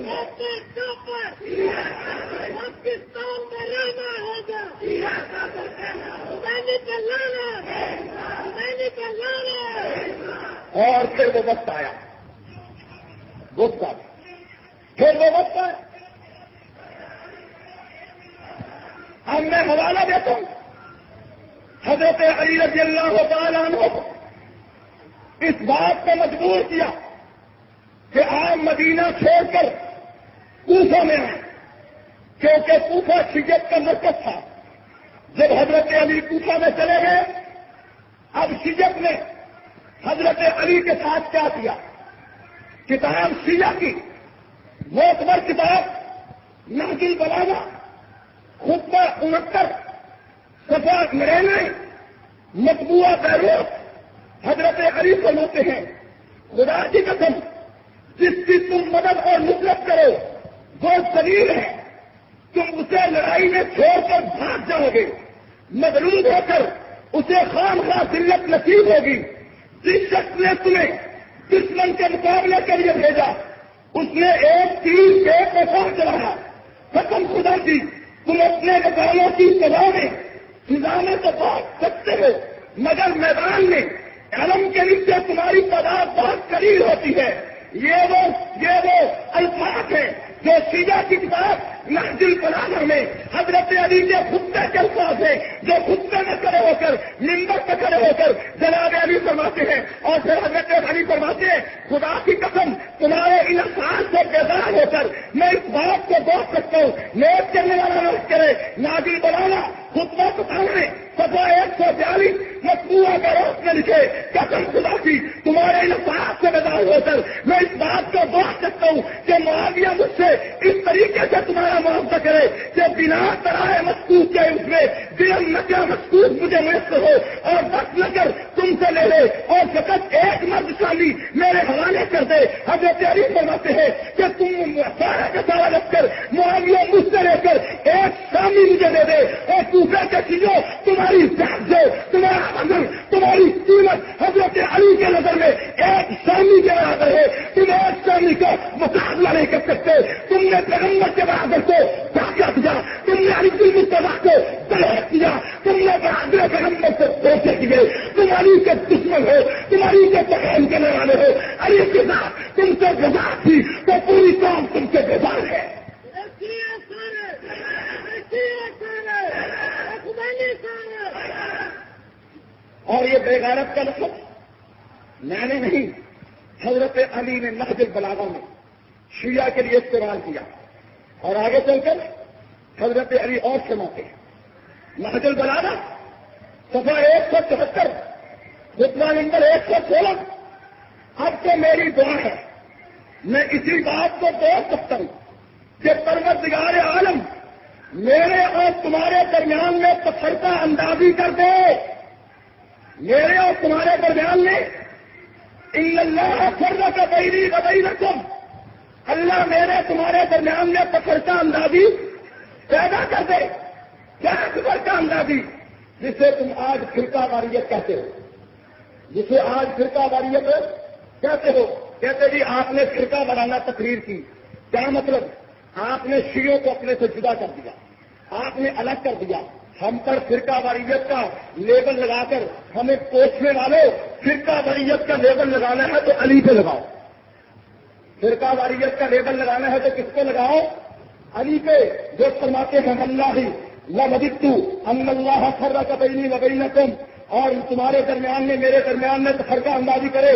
Speaker 2: اور پھر وہ وقت آیا، وقت آیا پھر وہ وقت آیا. اب میں حوالہ دیتا ہوں حضرت علی رضی اللہ تعالیٰ عنہ کو اس بات پہ مجبور کیا کہ آپ مدینہ چھوڑ کر کوفہ میں آئیں، کیونکہ کوفہ شیعت کا مرکز تھا. جب حضرت علی کوفہ میں چلے گئے، اب شیعت نے حضرت علی کے ساتھ کیا کیا؟ کتاب شیعہ کی معتبر کتاب نہج البلاغہ خطبہ انہتر صفحہ نرانوے مطبوعہ بیروت حضرت علی کو لیتے ہیں. خدا کی قسم جس کی تم مدد اور نصرت کرو وہ ذلیل ہے، تم اسے لڑائی میں چھوڑ کر بھاگ جاؤ گے، مغلوب ہو کر اسے خام خواہ ذلت نصیب ہوگی. جس شخص نے تمہیں دشمن کے مقابلے کے لیے بھیجا، اس نے ایک تیر ایک پسار چلایا، قسم خدا کی تم اپنے مکانوں کی سزا میں فضا میں تو بہت سکتے ہو، مگر میدان میں علم کے نیچے تمہاری تعداد بہت قلیل ہوتی ہے۔ یہ وہ یہ وہ الفاظ ہیں جو سیدھا کی کتاب نہج البلاغہ میں حضرت علی کے خطبے کے الفاظ ہیں، جو خطبے میں کھڑے ہو کر منبر پہ کھڑے ہو کر جناب علی فرماتے ہیں، اور پھر حضرت علی فرماتے ہیں خدا کی قسم تمہارے ان الفاظ سے بیدار ہو کر میں اس بات کو بول سکتا ہوں، نیت کرنے والا نوٹ کرے نہج البلاغہ خطبہ ستانوے صفحہ ایک سو بیالیس مطبوعہ کا روز میں لکھے، قسم خدا کی تمہارے ان الفاظ سے بیدار ہو کر میں اس بات کو بول سکتا ہوں کہ معاویہ مجھ سے اس طریقے سے تمہارا معاوضہ کرے کہ بنا طرح مذکور کے اس میں دل نقل مذکور مجھے میسر ہو اور بس نہ کر تم سے لے لے اور فقط ایک مرد شامی میرے حوالے کر دے۔ حضرت علی فرماتے ہیں کہ تم سارا کا سارا رکھ کر معاویہ مجھ سے لے کر ایک شامی مجھے دے دے اور کوفہ کے چیزوں تمہاری جو تمہارا وزن تمہاری قیمت حضرت علی کے نظر میں ایک شامی کے برابر ہے، تم ایک شامی کا مقابلہ نہیں کر سکتے۔ تم نے پیغمبر کے برابر کو دھاکہ دیا، تم نے علی المرتضیٰ کو طلب کیا، تم نے برابر پیغمبر سے دھوکے کیے، تم علی کے دشمن ہو، تم علی کے بہن کرنے والے ہو، علی کے ساتھ تم سے بیزار تھی تو پوری قوم تم سے بیزار ہے۔ اور یہ بے غیرت کا لفظ میں نے نہیں، حضرت علی نے نہج البلاغہ میں شیعہ کے لیے استعمال کیا، اور آگے چل کر حضرت علی اور سناتے ہیں۔ نہج البلاغہ صفحہ ایک سو چوہتر خطبہ نمبر ایک سو سولہ۔ اب تو میری دعا ہے، میں اسی بات کو بول سکتا ہوں کہ پروردگار عالم میرے اور تمہارے درمیان میں تفرقہ اندازی کر دے، میرے اور تمہارے درمیان میں ان اللہ فرق بینی و بینکم، اللہ میرے تمہارے درمیان میں تفرقہ اندازی پیدا کر دے۔ کیا تفرقہ اندازی؟ جسے تم آج فرقہ واریت کہتے ہو، جسے آج فرقہ واریت کہتے ہو۔ کہتے جی آپ نے فرقہ وارانہ تقریر کی، کیا مطلب؟ آپ نے شیعوں کو اپنے سے جدا کر دیا، آپ نے الگ کر دیا۔ ہم پر فرقہ واریت کا لیبل لگا کر ہمیں کوسنے والوں، فرقہ واریت کا لیبل لگانا ہے تو علی پہ لگاؤ، فرقہ واریت کا لیبل لگانا ہے تو کس پہ لگاؤ؟ علی پہ، جو فرماتے ہیں اللہ لوددت ان اللہ فرق بینی و بینکم، اور تمہارے درمیان میں میرے درمیان میں فرقہ اندازی کرے،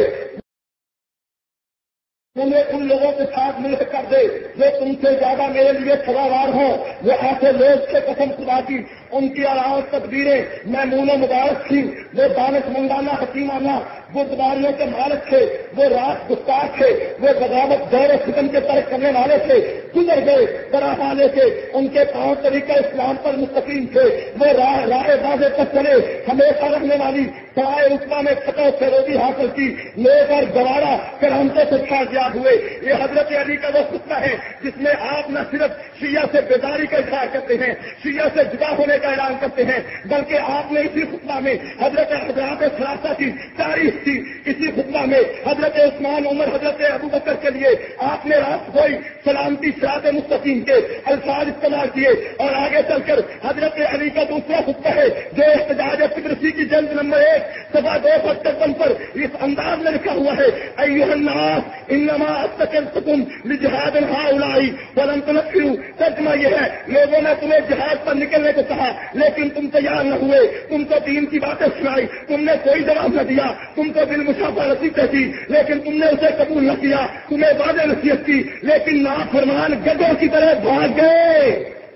Speaker 2: تمہیں ان لوگوں کے ساتھ مل کر دے جو تم سے زیادہ میرے لیے سزاوار ہوں۔ وہ ایسے لوگ سے قسم خدا کی ان کی آرام تدبیریں میمون و مبارک تھی، وہ دانش مندانہ حکیمانہ، وہ دباریوں کے مالک تھے، وہ راست گفتار تھے، وہ بغاوت دور فتن کے ترک کرنے والے تھے، گزر گئے بڑا والے تھے، ان کے پاؤں طریقہ اسلام پر مستقیم تھے، وہ راہ راہ بازے پر چلے، ہمیشہ رہنے والی سرائے رقبہ میں فتح سے روزی حاصل کی، لوگ اور گوارا کرامتوں سے کامیاب ہوئے۔ یہ حضرت علی کا وہ خطبہ ہے جس میں آپ نہ صرف شیعہ سے بیداری کا اظہار کرتے ہیں، شیعہ سے جدا ہونے کا اعلان کرتے ہیں، بلکہ آپ نے اسی خطبہ میں حضرت حضرات ثلاثہ کی تاریخ کی، اسی خطبہ میں حضرت عثمان، عمر، حضرت ابوبکر کے لیے آپ نے راست گوئی سلامتی صراط مستقیم کے الفاظ استعمال کیے، اور آگے چل کر حضرت علی کا دوسرا خطبہ ہے جو احتجاج قدرسی کی جلد نمبر ایک صفحہ دو سو چون پر اس انداز میں لکھا ہوا ہے، ایھا الناس انما استقلتکم لجہاد ہؤلاء ولم تنفروا۔ ترجمہ یہ ہے، لوگوں نے تمہیں جہاد پر نکلنے کو کہا لیکن تم تیار نہ ہوئے، تم کو دین کی باتیں سنائی، تم نے کوئی جواب نہ دیا، تم کو دل مشافرتی کہتی لیکن تم نے اسے قبول نہ کیا، تمہیں واضح نصیحت کی لیکن نافرمان گدھوں کی طرح بھاگ گئے،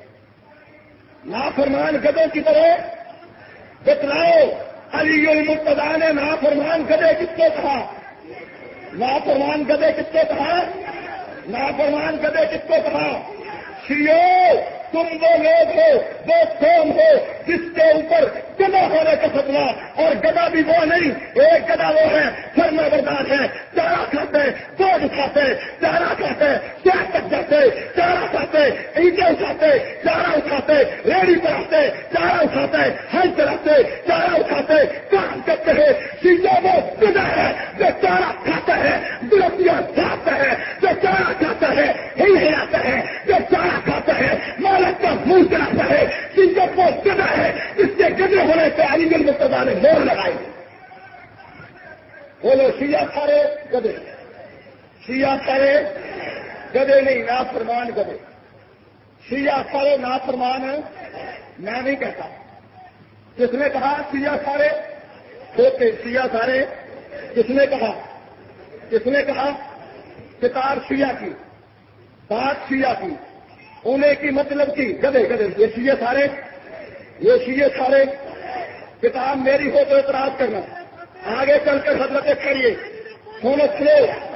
Speaker 2: نافرمان گدھوں کی طرح۔ بتلاؤ علی المرتضیٰ نے نافرمان گدھے کس کو کہا؟ نافرمان گدھے کس کو کہا؟ نافرمان گدھے کس کو کہا؟ شیعو، تم وہ لوگ ہو، وہ قوم ہو جس کے اوپر گدھا ہونے کا فتوا، اور گدھا بھی وہ نہیں، ایک گدھا وہ ہے فرما بردار ہے، چارہ کھاتے، گوشت اٹھاتے، چارہ کھاتے، شہر تک جاتے، چارہ کھاتے، اینٹیں اٹھاتے، چارہ اٹھاتے، ریڑھی پر آتے، چارہ اٹھاتے، ہل چلاتے، چارہ اٹھاتے، کام کرتے ہیں۔ شیعہ وہ گدھا ہے جو چارہ کھاتا ہے، جو چارہ کھاتا ہے، مالک کا منہ چلاتا ہے، شیعت وہ گدھا ہے، اس کے گدھے ہونے سے علی بن مرتضیٰ نے مور لگائی۔ بولو شیعہ سارے گدھے، شیعہ سارے گدھے نہیں، نافرمان گدھے۔ شیعہ سارے نافرمان میں نہیں کہتا۔ کس نے کہا شیعہ سارے ہوتے؟ شیعہ سارے کس نے کہا؟ کس نے کہا؟ کتاب شیعہ کی، بات شیعہ کی، انہیں کی مطلب کی گدھے گدھے۔ یہ شیعہ سارے، یہ شیعہ سارے، کتاب میری ہو تو اعتراض کرنا۔ آگے چل کر حضرت کریے سنو سنو،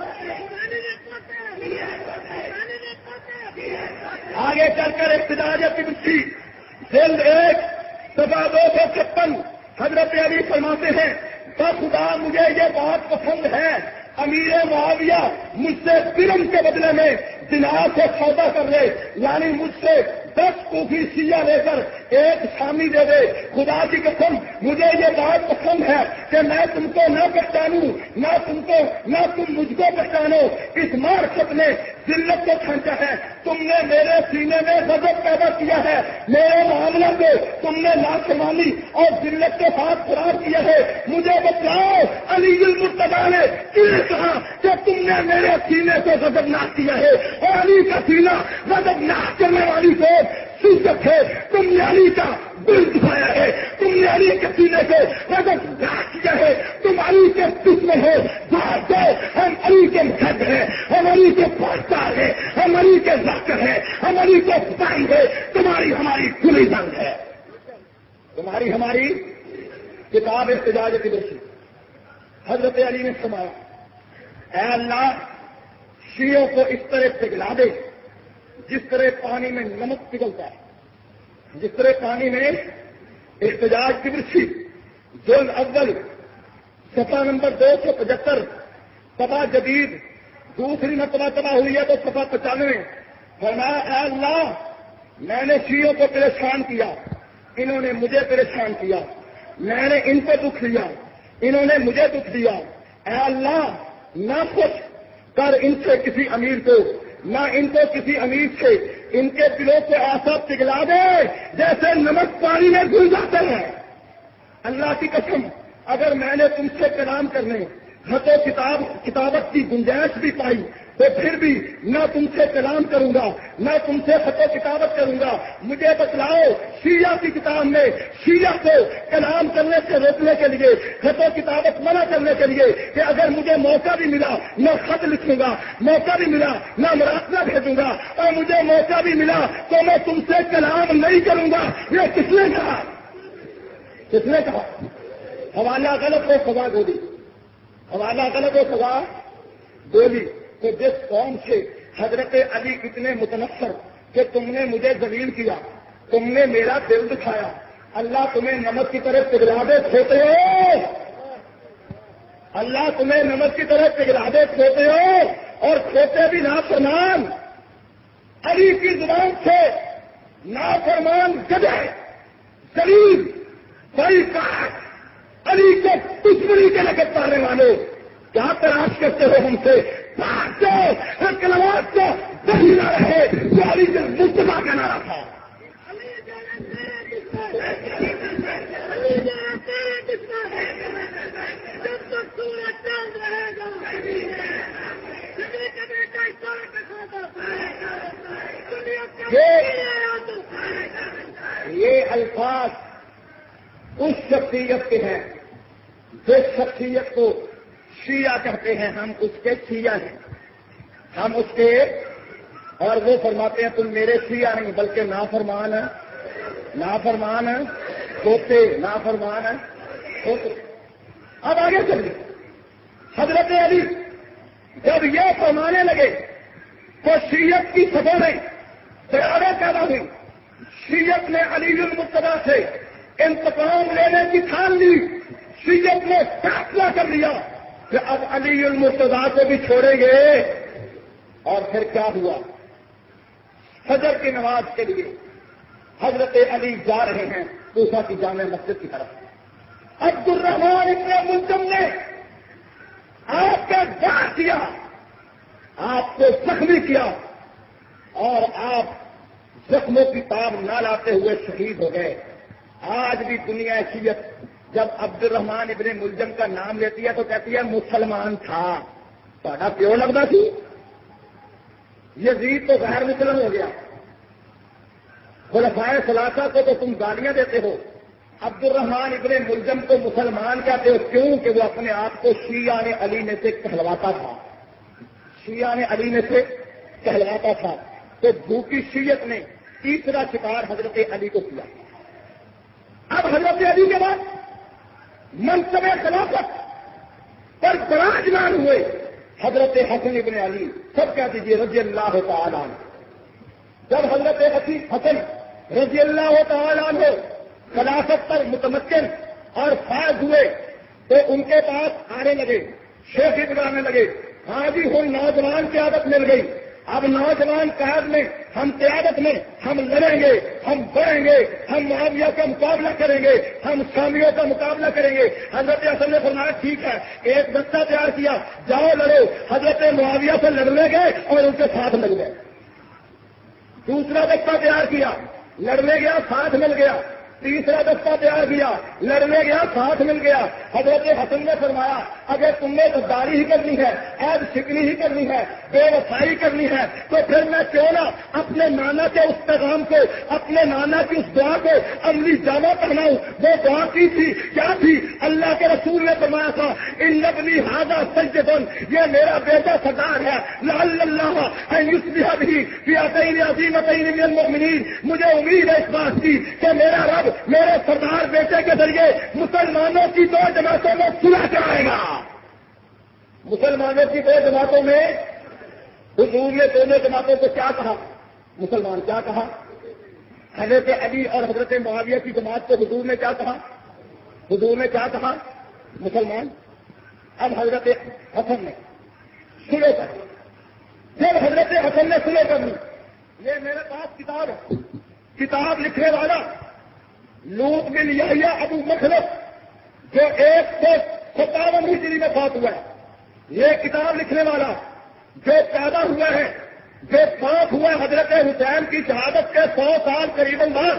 Speaker 2: آگے چل کر احتجاج طبرسی جلد ایک صفحہ دو سو چھپن حضرت علی فرماتے ہیں بخدا مجھے یہ بات پسند ہے، امیر معاویہ مجھ سے درم کے بدلے میں دینار سے سودا کر لے، یعنی مجھ سے دس کوفی شیعہ لے کر ایک شامی دے دے۔ خدا کی قسم مجھے یہ بات پسند ہے کہ میں تم کو نہ پہچانوں، نہ تم کو نہ تم مجھ کو پہچانو۔ اس معرفت نے ذلت کو کھینچا ہے، تم نے میرے سینے میں غضب پیدا کیا ہے، میرے معاملہ میں تم نے نافرمانی اور ذلت کے ساتھ قرار کیا ہے۔ مجھے بتلاؤ علی المرتضیٰ نے کیوں کہا کہ تم نے میرے سینے سے غضب ناک کیا ہے؟ اور علی کا سینہ غضب ناک کرنے والی کو سوچت ہے، تم نے علی کا دل دکھایا ہے، تم نے علی کے سینے سے غضب ناک کیا ہے، تم علی کے دشمن ہو۔ ہم علی کے مرد ہیں، ہم علی کے پاسدار ہیں، ہم علی کے ذاکر ہیں، ہم علی کے بند ہیں۔ تمہاری ہماری کھلی جنگ ہے، تمہاری ہماری کتاب احتجاج طبرسی۔ حضرت علی نے فرمایا اے اللہ شیعوں کو اس طرح پگھلا دے جس طرح پانی میں نمک پگھلتا ہے، جس طرح پانی میں۔ احتجاج طبرسی جلد اول صفحہ نمبر دو سو پچہتر، صفحہ جدید دوسری مرتبہ تباہ ہوئی ہے تو صفحہ پچانوے۔ فرمایا اے اللہ میں نے شیعوں کو پریشان کیا، انہوں نے مجھے پریشان کیا، میں نے ان کو دکھ دیا، انہوں نے مجھے دکھ دیا۔ اے اللہ نہ خوش کر ان سے کسی امیر کو، نہ ان کو کسی امیر سے، ان کے دلوں سے ایسا پگھلا دے جیسے نمک پانی میں گھل جاتے ہیں۔ اللہ کی قسم اگر میں نے تم سے کلام کرنے خط و کتاب کتابت کی گنجائش بھی پائی تو پھر بھی نہ تم سے کلام کروں گا، نہ تم سے خط و کتابت کروں گا۔ مجھے بتلاؤ شیعہ کی کتاب میں شیعہ کو کلام کرنے سے روکنے کے لیے، خط و کتابت منع کرنے کے لیے کہ اگر مجھے موقع بھی ملا میں خط لکھوں گا، موقع بھی ملا میں مراسلہ بھیجوں گا، اور مجھے موقع بھی ملا تو میں تم سے کلام نہیں کروں گا۔ یہ کس نے کہا؟ کس نے کہا؟ حوالہ غلط ہو سزا گولی، حوالہ غلط ہو سزا گولی۔ تو جس قوم سے حضرت علی اتنے متنفر کہ تم نے مجھے ذلیل کیا، تم نے میرا دل دکھایا، اللہ تمہیں نمک کی طرح پگھلا دے کھوتے ہو، اللہ تمہیں نمک کی طرح پگھلا دے کھوتے ہو، اور کھوتے بھی نافرمان۔ علی کی زبان سے نافرمان گدھے ذلیل بھائی کاٹ علی کے دشمنی کے لگت پانے والے کیا تلاش کرتے ہو ہم سے؟ کلمات کو دہی نہ رہے جو علی کے مصطفیٰ کا نعرہ تھا۔ یہ الفاظ اس شخصیت کے ہیں جس شخصیت کو شیعہ کہتے ہیں، ہم اس کے شیعہ ہیں، ہم اس کے، اور وہ فرماتے ہیں تم میرے شیعہ نہیں بلکہ نافرمان ہیں، نافرمان ہیں، ہوتے نافرمان ہیں ہوتے۔ اب آگے چلیے، حضرت علی جب یہ فرمانے لگے تو شیعت کی سطح میں تیاریں پیدا ہوئی، شیعت نے علی المرتضیٰ سے انتقام لینے کی ٹھان لی، شیعت نے فیصلہ کر لیا کہ اب علی المرتضیٰ کو بھی چھوڑیں گے۔ اور پھر کیا ہوا؟ فجر کی نماز کے لیے حضرت علی جا رہے ہیں کوفہ کی جامع مسجد کی طرف، عبد الرحمان ابن ملجم نے آپ کا گاہ کیا، آپ کو زخمی کیا، اور آپ زخموں کی تاب نہ لاتے ہوئے شہید ہو گئے. آج بھی دنیا شیعت جب عبد الرحمان ابن ملجم کا نام لیتی ہے تو کہتی ہے مسلمان تھا. تھوڑا پیو لگتا سی؟ یزید تو غیر مسلم ہو گیا. خلفائے ثلاثہ کو تو تم گالیاں دیتے ہو, عبد الرحمان ابن ملجم کو مسلمان کہتے ہو کیوں؟ کہ وہ اپنے آپ کو شیعہ نے علی میں سے کہلواتا تھا. شیعہ نے علی میں سے کہلواتا تھا. تو بھوکی شیعت نے تیسرا شکار حضرت علی کو کیا. اب حضرت علی کے بعد منصب خلافت پر براجمان ہوئے حضرت حسن ابن علی. سب کہہ دیجیے رضی اللہ تعالیٰ عنہ. جب حضرت حسن رضی اللہ تعالیٰ عنہ خلافت پر متمکن اور فائز ہوئے تو ان کے پاس آنے لگے, شیخ بنانے لگے. ہاں جی ہم نوجوان قیادت مل گئی. اب نوجوان قائد میں ہم قیادت میں ہم لڑیں گے, ہم بڑھیں گے, ہم معاویہ کا مقابلہ کریں گے, ہم شامیوں کا مقابلہ کریں گے. حضرت حسن نے فرمایا ٹھیک ہے, ایک دستہ تیار کیا, جاؤ لڑو. حضرت معاویہ سے لڑنے گئے اور ان کے ساتھ مل گئے. دوسرا دستہ تیار کیا, لڑنے گیا, ساتھ مل گیا. تیسرا دستہ تیار کیا, لڑنے گیا, ساتھ مل گیا. حضرت حسن نے فرمایا اگر تم نے غداری ہی کرنی ہے, عیب شکنی ہی کرنی ہے, بے وفائی کرنی ہے تو پھر میں کیوں نہ اپنے نانا کے اس پیغام کو, اپنے نانا کی اس دعا کو عملی جامہ پہناؤں. وہ دعا کی تھی, کیا تھی؟ اللہ کے رسول نے فرمایا تھا ان ابنی ھذا سجدن, یہ میرا بیٹا سردار ہے, لعل اللہ ان یصلح به فئتین عظیمتین من المؤمنین. مجھے امید ہے اس بات کی کہ میرا رب میرے سردار بیٹے کے ذریعے مسلمانوں کی دو جماعتوں میں صلح کرائے گا. مسلمانوں کی دو جماعتوں میں حضور نے دونوں جماعتوں کو کیا کہا؟ مسلمان کیا کہا؟ حضرت علی اور حضرت معاویہ کی جماعت کو حضور نے کیا کہا؟ حضور نے کیا کہا؟ مسلمان. اب حضرت حسن نے صلح کر لی. جب حضرت حسن نے صلح کر لی, یہ میرے پاس کتاب ہے, کتاب لکھنے والا لوط بن یحییٰ ابو مخلف جو ایک سو ستاون ہجری میں فوت ہوا ہے. یہ کتاب لکھنے والا جو پیدا ہوا ہے, جو فوت ہوا ہے حضرت حسین کی شہادت کے سو سال قریباً بعد,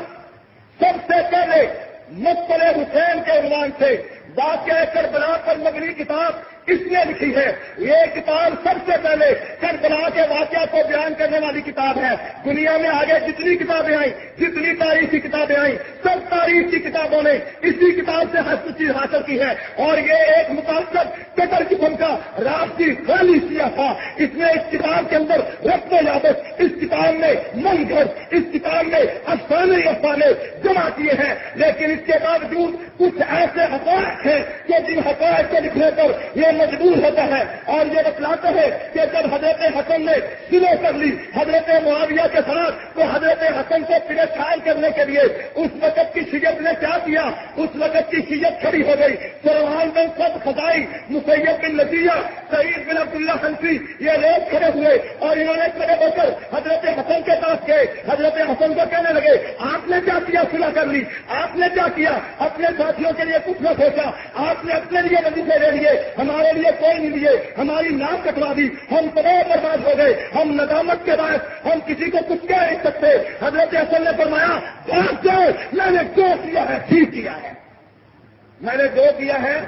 Speaker 2: سب سے پہلے مقتل حسین کے عنوان سے واقعہ کربلا پر مبنی کتاب اس نے لکھی ہے. یہ کتاب سب سے پہلے کربلا کے واقعہ کو بیان کرنے والی کتاب ہے. دنیا میں آگے جتنی کتابیں آئیں, جتنی تاریخی کتابیں آئیں, سب تاریخ کی کتابوں نے اسی کتاب سے ہر چیز حاصل کی ہے. اور یہ ایک متاثر کٹر قسم کا رابطی خالی سیاہ تھا. اس نے اس کتاب کے اندر ربط و یابط, اس کتاب میں منظر, اس کتاب میں افسانے افسانے جمع کیے ہیں. لیکن اس کے باوجود کچھ ایسے حقائق ہیں کہ جن حقائق کے لکھنے پر یہ مجبور ہوتا ہے اور یہ بتلاتا ہے کہ جب حضرت حسن نے صلح کر لی حضرت معاویہ کے ساتھ تو حضرت حسن کو پریشان کرنے کے لیے اس وقت کی شیعت نے کیا کیا؟ اس وقت کی شیعت کھڑی ہو گئی. سروان بن سب خزائی, مسیب بن لطیہ, سعید بن عبداللہ حنفی, یہ لوگ کھڑے ہوئے اور انہوں نے کھڑے ہو کر حضرت حسن کے پاس گئے. حضرت حسن کو کہنے لگے آپ نے کیا کیا؟ صلح کر لی. آپ نے کیا کیا؟ اپنے ساتھیوں کے لیے کچھ نہ سوچا, آپ نے اپنے لیے وظیفے لے لیے, ہمارے لیے کوئی نہیں لیے, ہماری ناک کٹوا دی, ہم تمام برباد ہو گئے. ہم ندامت کے بعد ہم کسی کو کچھ کہہ نہیں سکتے. حضرت حسن نے فرمایا بھاگ جاؤ, میں نے جو کیا ہے ٹھیک کیا ہے, میں نے جو کیا ہے.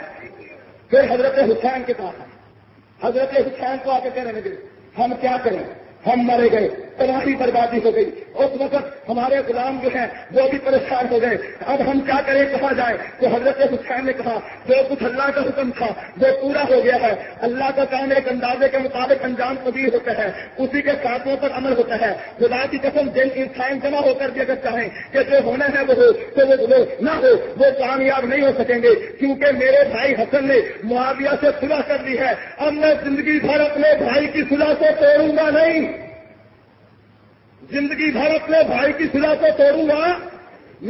Speaker 2: پھر حضرت حسین کے پاس آئے. حضرت حسین کو آ کے کہنے لگے ہم کیا کریں, ہم مرے گئے, تمہاری بربادی ہو گئی. اس وقت ہمارے غلام جو ہیں وہ بھی پریشان ہو گئے, اب ہم کیا کریں, کہاں جائیں؟ تو حضرت حسین نے کہا جو کچھ اللہ کا حکم تھا وہ پورا ہو گیا ہے. اللہ کا کام ایک اندازے کے مطابق انجام پذیر ہوتا ہے, اسی کے ساتھوں پر عمل ہوتا ہے. خدا کی قسم جن انسان جمع ہو کر بھی اگر چاہیں کہ جو ہونا ہے وہ ہو تو وہ نہ ہو, وہ کامیاب نہیں ہو سکیں گے. کیونکہ میرے بھائی حسن نے معاویہ سے صلح کر لی ہے. اب میں زندگی بھر اپنے بھائی کی صلح کو توڑوں گا نہیں, زندگی بھر اپنے بھائی کی صلح کو توڑوں گا نہیں.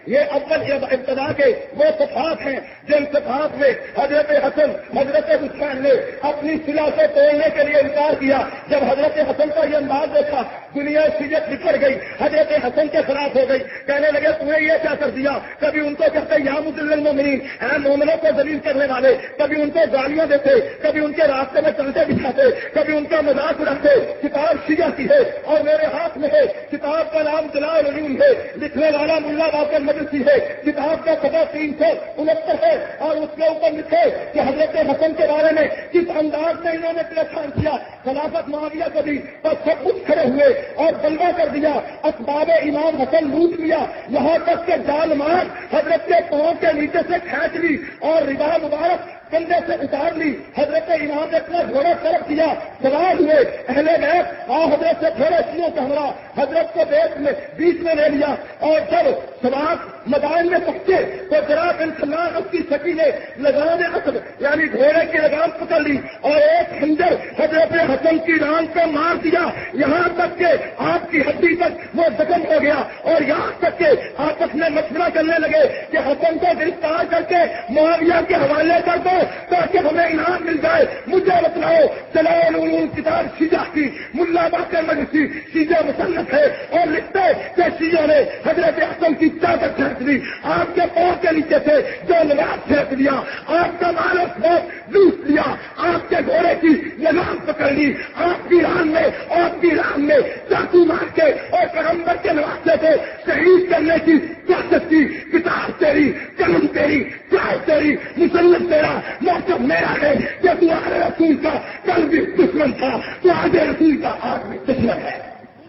Speaker 2: یہ اول ابتدا کے وہ صفات ہیں جن صفات میں حضرت حسن حضرت حسین نے اپنی صلہ سے توڑنے کے لیے انکار کیا. جب حضرت حسن کا یہ انداز دیکھا دنیا شیعت بکھر گئی, حضرت حسن کے خلاف ہو گئی. کہنے لگے تمہیں یہ کیا کر دیا, کبھی ان کو کہتے یا مضل المؤمنین, اے مومنوں کو ذلیل کرنے والے, کبھی ان کو گالیاں دیتے, کبھی ان کے راستے میں چلتے بچھاتے, کبھی ان کا مذاق اڑاتے. کتاب شیعہ کی ہے اور میرے ہاتھ میں ہے, کتاب کا نام جلال العلوم ہے, لکھنے والا ملا باقر مجلسی ہے, کتاب کا صفحہ تین سو انہتر ہے اور اس کے اوپر لکھے کہ حضرت حسن کے بارے میں کس انداز میں انہوں نے پریشان کیا. خلافت معاویہ کو بھی پر سب کچھ کھڑے ہوئے اور بلوا کر دیا, اسباب امام حسن لوٹ لیا, یہاں تک کہ جال مار حضرت کے پاؤں کے نیچے سے کھینچ لی اور رضا مبارک کندھے سے اتار لی. حضرت امام نے اپنا گھوڑا طرف کیا, سوار ہوئے اہل بیت اور حضرت سے گھوڑے سیوں کا ہمراہ حضرت کو بیت میں بیچ میں لے لیا. اور جب سوار میدان میں پہنچے تو جناب بن سلمان اس کی سکی نے لگام اسد یعنی گھوڑے کی لگام پکڑ لی اور ایک خنجر حضرت حسن کی ران کو مار دیا, یہاں تک کہ آپ کی ہڈی تک وہ زخم ہو گیا. اور یہاں تک کہ آپس میں مشورہ کرنے لگے کہ حسن کو گرفتار کر کے معاویہ کے حوالے کر دو تاکہ ہمیں انعام مل جائے. مجھے بتلاؤ جلال العلوم کتاب شیعہ کی ملا باقر مجلسی شیعہ مصنف ہے اور لکھتے کہ شیعہ نے حضرت حسن کی چادر پھینک دی, آپ کے پاؤں کے نیچے سے جو لباس پھینک دیا, آپ کا مال و سوگ لوٹ لیا, آپ کے گھوڑے کی لگام پکڑ لی, آپ کی ران میں آپ کی ران میں چاقو مار کے اور پیغمبر کے نواسے سے شہید کرنے کی کوشش کی. کتاب تیری, قلم تیری, چائے تیری, مسلط تیرا, موقف میرا ہے کہ تمہارے رسول کا کل بھی دشمن تھا تو آج رسول کا آج بھی دشمن ہے.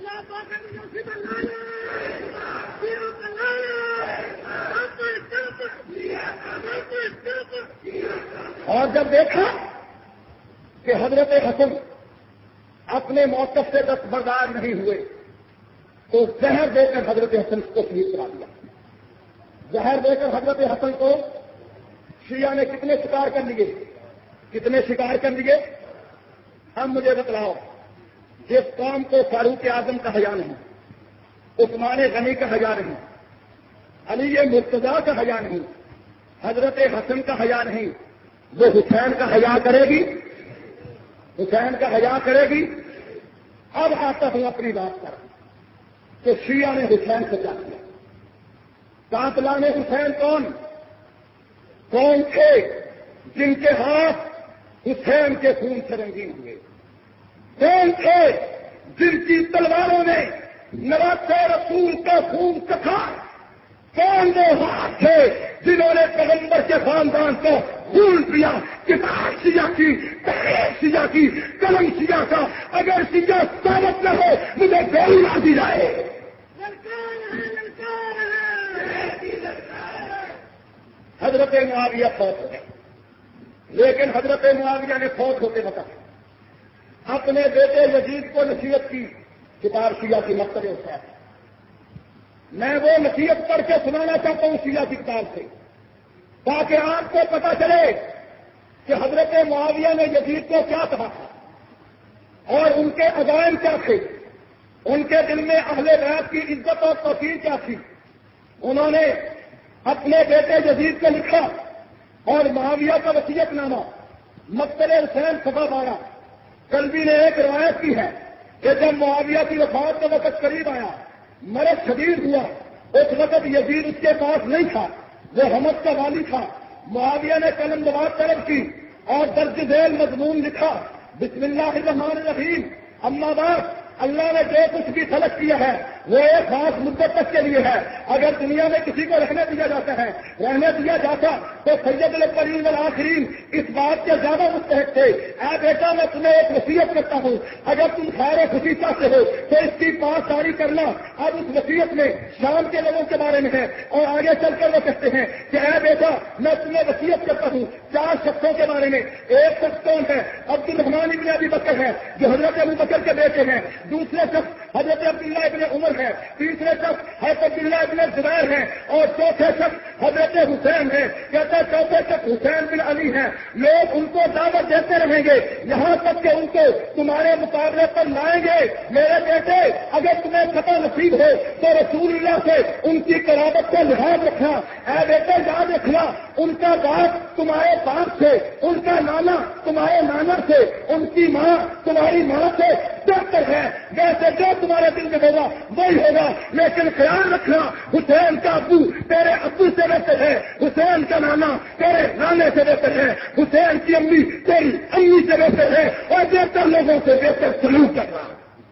Speaker 2: اور جب دیکھا کہ حضرت حسن اپنے موقف سے دستبردار نہیں ہوئے تو زہر دے کر حضرت حسن کو شہید کرا دیا. زہر دے کر حضرت حسن کو شیعہ نے کتنے شکار کر لیے, کتنے شکار کر لیے. اب مجھے بتلاؤ, جس قوم کو فاروق اعظم کا حیا نہیں, عثمان غنی کا حیا نہیں, علی مرتضیٰ کا حیا نہیں, حضرت حسن کا حیا نہیں, وہ حسین کا حیا کرے گی, حسین کا حیا کرے گی. اب آتا ہوں اپنی بات پر کہ شیعہ نے حسین سے کیا کیا. قاتلان حسین کون کون تھے جن کے ہاتھ حسین کے خون سے رنگین ہوئے؟ کون تھے جن کی تلواروں نے نواسے رسول کا خون چکھا؟ کون وہ ہاتھ تھے جنہوں نے پیغمبر کے خاندان کو خون پیا؟ کتاب شیعہ کی, تحریر شیعہ کی, قلم شیعہ کا. اگر شیعہ ثابت نہ ہو مجھے گولی نہ دی جائے. حضرت معاویہ فوت ہو گئے, لیکن حضرت معاویہ نے فوت ہوتے وقت اپنے بیٹے یزید کو نصیحت کی. کتاب شیعہ کی مکتب حسین, میں وہ نصیحت پڑھ کے سنانا چاہتا ہوں شیعہ کی کتاب سے, تاکہ آپ کو پتا چلے کہ حضرت معاویہ نے یزید کو کیا کہا تھا اور ان کے عزائم کیا تھے, ان کے دل میں اہل بیت کی عزت اور توقیر کیا تھی. انہوں نے اپنے بیٹے یزید کو لکھا اور معاویہ کا وصیت نامہ مکتب حسین صفحہ بارہ. کلبی نے ایک روایت کی ہے کہ جب معاویہ کی وفات کا وقت قریب آیا, مرض شدید ہوا, اس وقت یزید اس کے پاس نہیں تھا, وہ حمد کا والی تھا. معاویہ نے قلم دباغ طلب کی اور درج ذیل مضمون لکھا, بسم اللہ الرحمن الرحیم, اما بعد, اللہ نے جو کچھ بھی خلق کیا ہے وہ ایک خاص مدت تک کے لیے ہے. اگر دنیا میں کسی کو رہنے دیا جاتا ہے, رہنے دیا جاتا تو سید الاولین والآخرین اس بات کے زیادہ مستحق تھے. اے بیٹا, میں تمہیں ایک وصیت کرتا ہوں, اگر تم خیر و خوشی چاہتے ہو تو اس کی پاس داری کرنا. اب اس وصیت میں شام کے لوگوں کے بارے میں ہے اور آگے چل کر وہ کہتے ہیں کہ اے بیٹا, میں تمہیں وصیت کرتا ہوں چار شخصوں کے بارے میں. ایک شخص کون ہے؟ عبد الرحمان ابن ابی بکر ہے جو حضرت ابو بکر کے بیٹے ہیں. دوسرے شخص حضرت عبداللہ ابن عمر ہے. تیسرے شخص حضرت عبداللہ ابن زبیر ہے اور چوتھے شخص حضرت حسین ہے. کہتا ہے چوتھے شخص حسین بن علی ہیں. لوگ ان کو دعوت دیتے رہیں گے یہاں تک کہ ان کو تمہارے مقابلے پر لائیں گے. میرے بیٹے, اگر تمہیں فتح نصیب ہو تو رسول اللہ سے ان کی قرابت کا لحاظ رکھنا. اے بیٹے یاد رکھنا, ان کا باپ تمہارے باپ سے, ان کا نانا تمہارے نانا سے, ان کی ماں تمہاری ماں سے بہتر ہے. ویسے جو تمہارے دل میں ہوگا وہی ہوگا, لیکن خیال رکھنا حسین کا ابو تیرے ابو سے بہتر ہے, حسین کا نانا تیرے نانے سے بہتر ہے, حسین کی امی تیری امی سے بہتر ہے, اور بہتر لوگوں سے بہتر سلوک کرنا.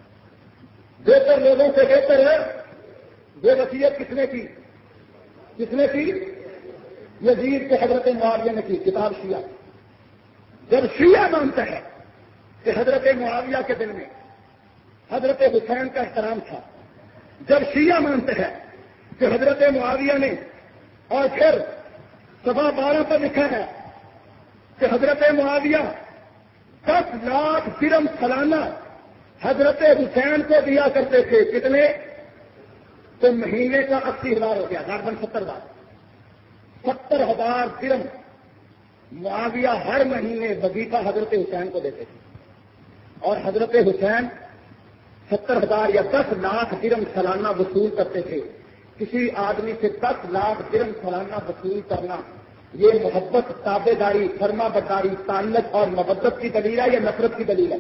Speaker 2: بہتر لوگوں سے بہتر ہے. یہ وصیت کس نے کی؟ کس نے کی؟ یزید کے حضرت معاویہ نے کی. کتاب شیعہ. جب شیعہ مانتا ہے کہ حضرت معاویہ کے دل میں حضرت حسین کا احترام تھا, جب شیعہ مانتے ہیں کہ حضرت معاویہ نے, اور پھر صفحہ بارہ پر لکھا ہے کہ حضرت معاویہ دس لاکھ درہم سالانہ حضرت حسین کو دیا کرتے تھے. کتنے؟ تو مہینے کا اسی ہزار ہو گیا, گاربن ستر ہزار ستر ہزار درہم معاویہ ہر مہینے وظیفہ حضرت حسین کو دیتے تھے, اور حضرت حسین ستر ہزار یا دس لاکھ درہم سالانہ وصول کرتے تھے. کسی آدمی سے دس لاکھ درہم سالانہ وصول کرنا یہ محبت, تابے داری, فرما برداری, تعلق اور محبت کی دلیل ہے یا نفرت کی دلیل ہے؟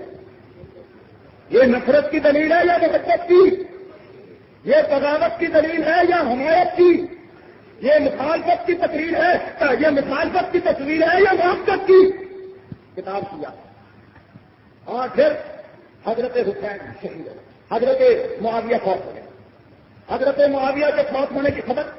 Speaker 2: یہ نفرت کی دلیل ہے یا محبت کی؟ یہ بغاوت کی دلیل ہے یا حمایت کی؟ یہ مخالفت کی تقریر ہے, یہ مخالفت کی تصویر ہے یا موافقت کی؟ کتاب کیا. اور پھر حضرت حسین شہید ہو, حضرت معاویہ فوت ہو گئے. حضرت معاویہ کے فوت ہونے کی خبر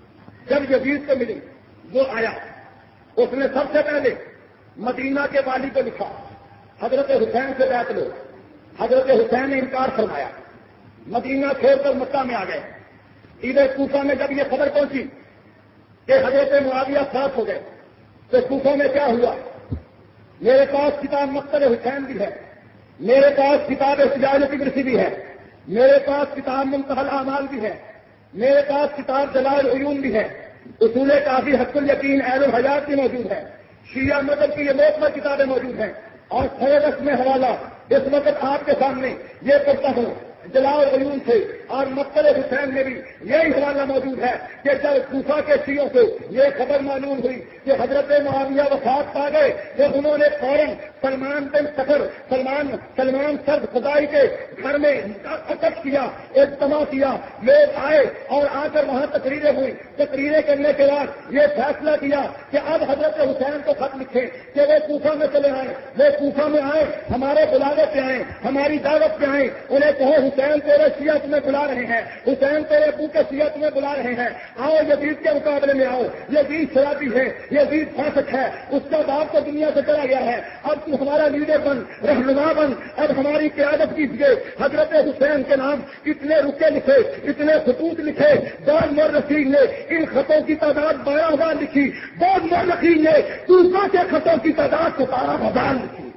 Speaker 2: جب یزید کو ملی, وہ آیا, اس نے سب سے پہلے مدینہ کے والی کو لکھا حضرت حسین سے بیعت لو. حضرت حسین نے انکار فرمایا, مدینہ چھوڑ کر مکہ میں آ گئے. ادھر کوفہ میں جب یہ خبر پہنچی کہ حضرت معاویہ فوت ہو گئے تو کوفہ میں کیا ہوا؟ میرے پاس کتاب مقتل حسین بھی ہے, میرے پاس کتاب احتجاج تبرسی بھی ہے, میرے پاس کتاب منتہی الاعمال بھی ہے, میرے پاس کتاب جلال العیون بھی ہے, اصول کافی حق الیقین اہل الحیات بھی موجود ہے, شیعہ مذہب کی یہ معتبر کتابیں موجود ہیں. اور سیدس میں حوالہ اس وقت آپ کے سامنے یہ کرتا ہوں جلال العیون سے, اور مقتل حسین میں بھی یہی حوالہ موجود ہے کہ جب کوفہ کے شیعوں سے یہ خبر معلوم ہوئی کہ حضرت معاویہ وفات پا گئے تو انہوں نے فوراً سلمان بن سفر سلمان سلمان سرد خدائی کے گھر میں اکٹھ کیا, اجتماع کیا, لوگ آئے اور آ کر وہاں تقریریں ہوئی. تقریریں کرنے کے بعد یہ فیصلہ کیا کہ اب حضرت حسین کو خط لکھیں کہ وہ کوفہ میں چلے آئیں. وہ کوفہ میں آئے, ہمارے بلاوے پہ آئیں, ہماری دعوت پہ آئیں. انہیں کہو حسین تیرے شیعت میں بلا رہے ہیں, حسین تیرے ابو کے شیعت میں بلا رہے ہیں, آؤ یزید کے مقابلے میں آؤ. یزید شرابی ہے, یزید فاسق ہے, اس کا باپ تو دنیا سے چلا گیا ہے, اب تو ہمارا لیڈر بن, رہنما بن, اب ہماری قیادت کیجیے. حضرت حسین کے نام اتنے رکے لکھے, اتنے خطوط لکھے. بعض مورخین نے ان خطوں کی تعداد بارہ ہزار لکھی, بعض مورخین نے کوفہ کے خطوں کی تعداد ستارہ ہزار لکھی.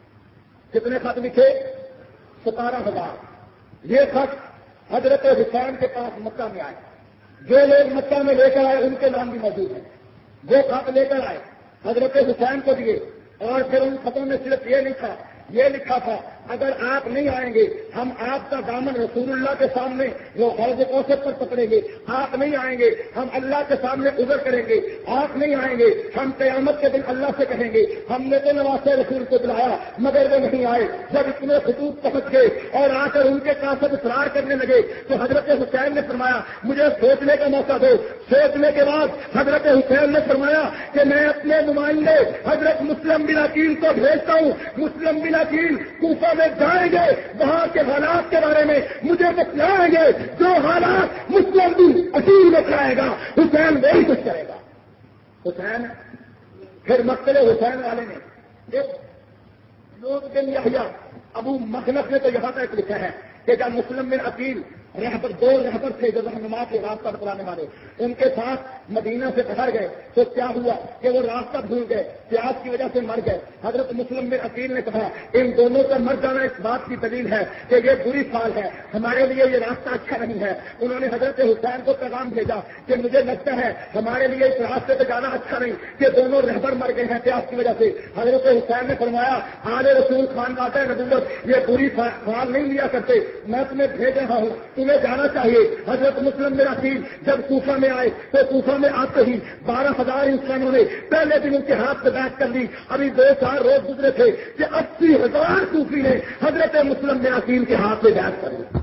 Speaker 2: کتنے خط لکھے؟ ستارہ ہزار. یہ خط حضرت حسین کے پاس مکہ میں آئے. جو لوگ مکہ میں لے کر آئے ان کے نام بھی موجود ہیں. وہ خط لے کر آئے, حضرت حسین کو دیے, اور پھر ان خطوں میں صرف یہ لکھا یہ لکھا تھا اگر آپ نہیں آئیں گے ہم آپ کا دامن رسول اللہ کے سامنے وہ حوض کوثر پر پکڑیں گے. آپ نہیں آئیں گے ہم اللہ کے سامنے عذر کریں گے. آپ نہیں آئیں گے ہم قیامت کے دن اللہ سے کہیں گے ہم نے تو نواز رسول کو بلایا مگر وہ نہیں آئے. جب اتنے خطوط پہنچ گئے اور آ کر ان کے کافر اصرار کرنے لگے تو حضرت حسین نے فرمایا مجھے سوچنے کا موقع دو. سوچنے کے بعد حضرت حسین نے فرمایا کہ میں اپنے نمائندے حضرت مسلم بن عقیل کو بھیجتا ہوں. مسلم بن عقیل کوفہ میں جائیں گے, وہاں کے حالات کے بارے میں مجھے بتلائیں گے. جو حالات مسلم بن عقیل میں کرائے گا حسین وہی کچھ کرے گا. حسین پھر مقتل حسین والے نے لوگ بن یحییٰ ابو مخنف نے تو یہاں تک لکھا ہے کہ جب مسلم بن عقیل رہبر دو رہبر تھے جو رہنما کے راستہ بتلانے والے، ان کے ساتھ مدینہ سے باہر گئے تو کیا ہوا کہ وہ راستہ بھول گئے، پیاس کی وجہ سے مر گئے۔ حضرت مسلم بن عقیل نے کہا ان دونوں کا مر جانا اس بات کی دلیل ہے کہ یہ بری فال ہے، ہمارے لیے یہ راستہ اچھا نہیں ہے۔ انہوں نے حضرت حسین کو پیغام بھیجا کہ مجھے لگتا ہے ہمارے لیے اس راستے پہ جانا اچھا نہیں کہ دونوں رہبر مر گئے ہیں پیاس کی وجہ سے۔ حضرت حسین نے فرمایا آل رسول خان کا نبوت یہ بری فال نہیں لیا کرتے، میں تمہیں بھیج رہا ہوں، تمہیں جانا چاہیے۔ حضرت مسلم بن عقیل جب کوفہ میں آئے تو کوفہ میں آتے ہی بارہ ہزار انسانوں نے پہلے دن ان کے ہاتھ سے بیعت کر لی۔ ابھی دو چار روز گزرے تھے کہ اسی ہزار صوفی نے حضرت مسلم بن عقیل کے ہاتھ سے بیعت کر لی۔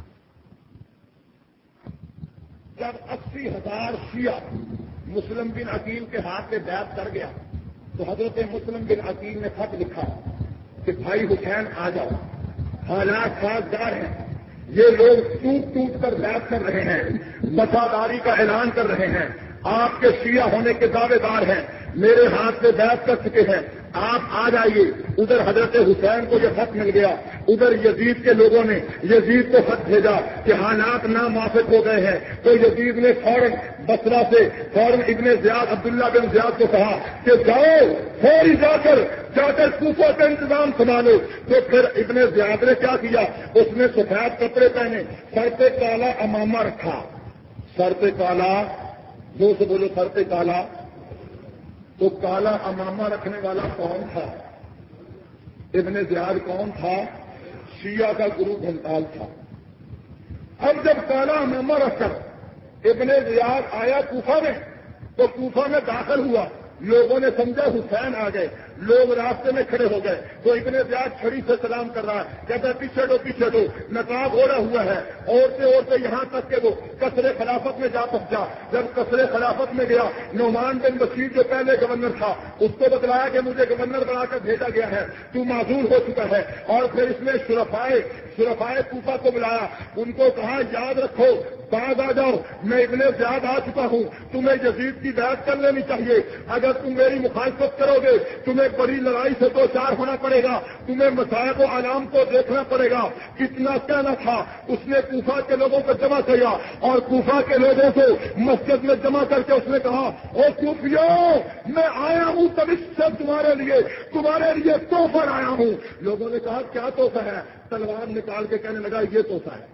Speaker 2: جب اسی ہزار شیعہ مسلم بن عقیل کے ہاتھ سے بیعت کر گیا تو حضرت مسلم بن عقیل نے خط لکھا کہ بھائی حسین آ جاؤ، حالات سازگار ہیں، یہ لوگ ٹوٹ ٹوٹ کر بیعت کر رہے ہیں، وفاداری کا اعلان کر رہے ہیں، آپ کے شیعہ ہونے کے دعوے دار ہیں، میرے ہاتھ سے بیعت کر چکے ہیں، آپ آ جائیے۔ ادھر حضرت حسین کو یہ خط مل گیا، ادھر یزید کے لوگوں نے یزید کو خط بھیجا کہ حالات ناموافق ہو گئے ہیں، تو یزید نے فوراً بصرہ سے فوراً ابن زیاد عبداللہ بن زیاد کو کہا کہ جاؤ فوری جا کر جا کر کوفہ کا انتظام سنبھالو۔ تو پھر ابن زیاد نے کیا کیا، اس نے سفید کپڑے پہنے، سر پہ کالا امامہ رکھا، سر پہ کالا، جو سے بولو سر پہ کالا۔ تو کالا امامہ رکھنے والا کون تھا؟ ابن زیاد کون تھا؟ شیعہ کا گرو گھنٹال تھا۔ اب جب کالا امامہ رکھ کر ابن زیاد آیا کوفہ میں تو کوفہ میں داخل ہوا، لوگوں نے سمجھا حسین آ گئے، لوگ راستے میں کھڑے ہو گئے تو ابن زیاد چھڑی سے سلام کر رہا ہے، کہتا ہے پیچھے ہٹو پیچھے ہٹو، نقاب اوڑھا ہوا ہے، اوڑھتے اوڑھتے یہاں تک کہ وہ قصر خلافت میں جا پہنچا۔ جب قصر خلافت میں گیا، نعمان بن بشیر جو پہلے گورنر تھا اس کو بتلایا کہ مجھے گورنر بنا کر بھیجا گیا ہے، تو معذور ہو چکا ہے، اور پھر اس نے شرفائے شرفائے کوفہ کو بلایا، ان کو کہا یاد رکھو باز آ جاؤ، میں ابن زیاد آ چکا ہوں، تمہیں یزید کی بیعت کر لینی چاہیے، اگر تم میری مخالفت کرو گے تمہیں بڑی لڑائی سے دو چار ہونا پڑے گا، تمہیں مسائب و علام کو دیکھنا پڑے گا۔ کتنا کہنا تھا، اس نے کوفہ کے لوگوں کو جمع کیا اور کوفہ کے لوگوں کو مسجد میں جمع کر کے اس نے کہا او کوفیوں، میں آیا ہوں تبش سے تمہارے لیے تمہارے لیے تحفہ آیا ہوں۔ لوگوں نے کہا کیا تحفہ ہے؟ تلوار نکال کے کہنے لگا یہ تحفہ ہے۔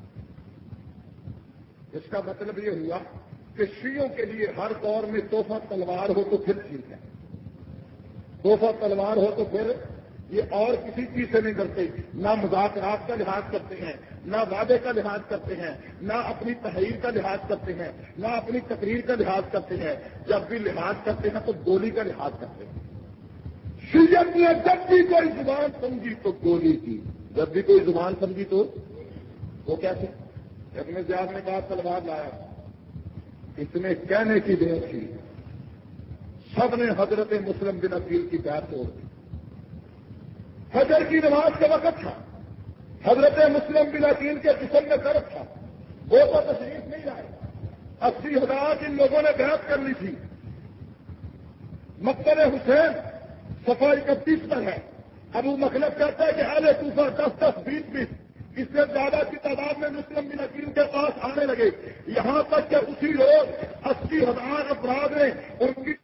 Speaker 2: اس کا مطلب یہ ہوا کہ شیعوں کے لیے ہر دور میں تحفہ تلوار ہو تو پھر ٹھیک ہے، تحفہ تلوار ہو تو پھر یہ اور کسی چیز سے نہیں کرتے، نہ مذاکرات کا لحاظ کرتے ہیں، نہ وعدے کا لحاظ کرتے ہیں، نہ اپنی تحریر کا لحاظ کرتے ہیں، نہ اپنی تقریر کا لحاظ کرتے ہیں، جب بھی لحاظ کرتے ہیں تو گولی کا لحاظ کرتے ہیں۔ شیعت نے جب بھی کوئی زبان سمجھی تو گولی کی، جب بھی کوئی زبان سمجھی تو وہ کیسے؟ ابن زیاد نے کہا تلوار لایا، اس نے کہنے کی دیر تھی، سب نے حضرت مسلم بن عقیل کی بیعت توڑ دی۔ فجر کی نماز کا وقت تھا، حضرت مسلم بن عقیل کے جسم میں درد تھا، وہ تو تشریف نہیں لائے، اسی ہزار جن لوگوں نے بیعت کر لی تھی۔ مقتل حسین صفحہ اکتیس پر ہے، ابو مخلد کہتا ہے کہ اہل کوفہ دس دس بیس بیس اس سے زیادہ کی تعداد میں مسلم بن عقیل کے پاس آنے لگے، یہاں تک کہ اسی روز اسی ہزار افراد نے ان کی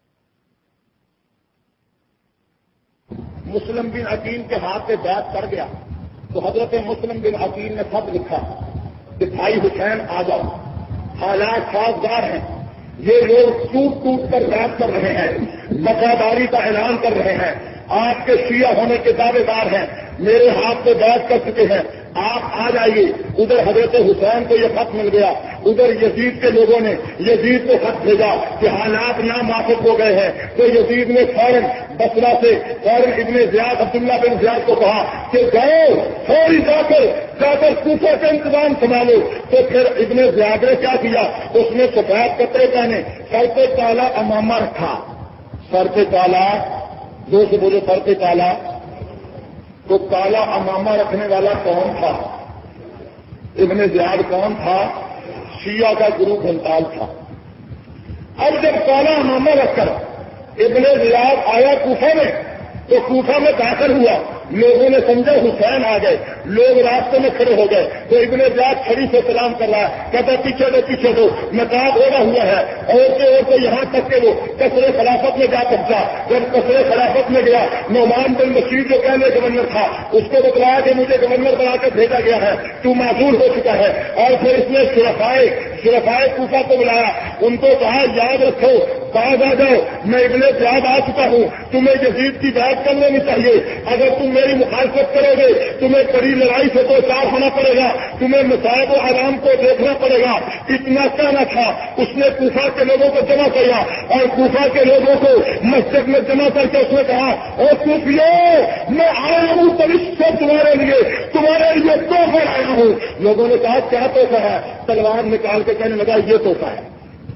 Speaker 2: مسلم بن عقیل کے ہاتھ سے بیعت کر گیا تو حضرت مسلم بن عقیل نے خط لکھا کہ بھائی حسین آ جاؤ، حالات سازگار ہیں، یہ لوگ ٹوٹ ٹوٹ کر بیعت کر رہے ہیں، وفاداری کا اعلان کر رہے ہیں، آپ کے شیعہ ہونے کے دعوے دار ہیں، میرے ہاتھ سے بیعت کر چکے ہیں، آپ آ جائیے۔ ادھر حضرت حسین کو یہ خط مل گیا، ادھر یزید کے لوگوں نے یزید کو خط بھیجا کہ حالات ناموافق ہو گئے ہیں، تو یزید نے فوراً بصرہ سے فوراً ابن زیاد عبداللہ بن زیاد کو کہا کہ جاؤ فوری جا کر جا کر کوفہ کا انتظام سنبھالو۔ تو پھر ابن زیاد نے کیا کیا، اس نے سفید کپڑے پہنے، سر پہ کالا امامہ رکھا، سر پہ کالا، دو سے بولے سر پہ کالا۔ تو کالا امامہ رکھنے والا کون تھا؟ ابن زیاد کون تھا؟ شیعہ کا گرو گھنٹال تھا۔ اب جب کالا امامہ رکھ کر ابن زیاد آیا کوفہ میں تو کوفہ میں داخل ہوا، لوگوں نے سمجھا حسین آ گئے، لوگ راستے میں کھڑے ہو گئے تو ابن زیاد کھڑی سے سلام کر رہا ہے، کہتا پیچھے دو پیچھے دو، نقاب اوڑا ہوا ہے اور سے اور سے یہاں تک کہ وہ قصر خلافت میں جا پہنچا۔ جب قصر خلافت میں گیا نعمان بن بشیر جو پہلے گورنر تھا اس کو بتلایا کہ مجھے گورنر بنا کر بھیجا گیا ہے، تو معذور ہو چکا ہے، اور پھر اس نے شرفائے شرفائے کوفہ کو بلایا، ان کو کہا یاد رکھو باز آ جاؤ، میں ابن زیاد آ چکا ہوں، تمہیں یزید کی بات کر لینی چاہیے، اگر تم میری مخالفت کرو گے تمہیں بڑی لڑائی سے دو چار ہونا پڑے گا، تمہیں مصائب و آرام کو دیکھنا پڑے گا۔ اتنا کہنا تھا اس نے کوفہ کے لوگوں کو جمع کیا اور کوفہ کے لوگوں کو مسجد میں جمع کر کے اس نے کہا اور کوفیو میں آیا ہوں پرشتہ تمہارے لیے، تمہارے لیے تحفہ آیا ہوں۔ لوگوں نے کہا کیا تحفہ ہے؟ تلوار نکال کے کہنے لگا یہ تحفہ ہے۔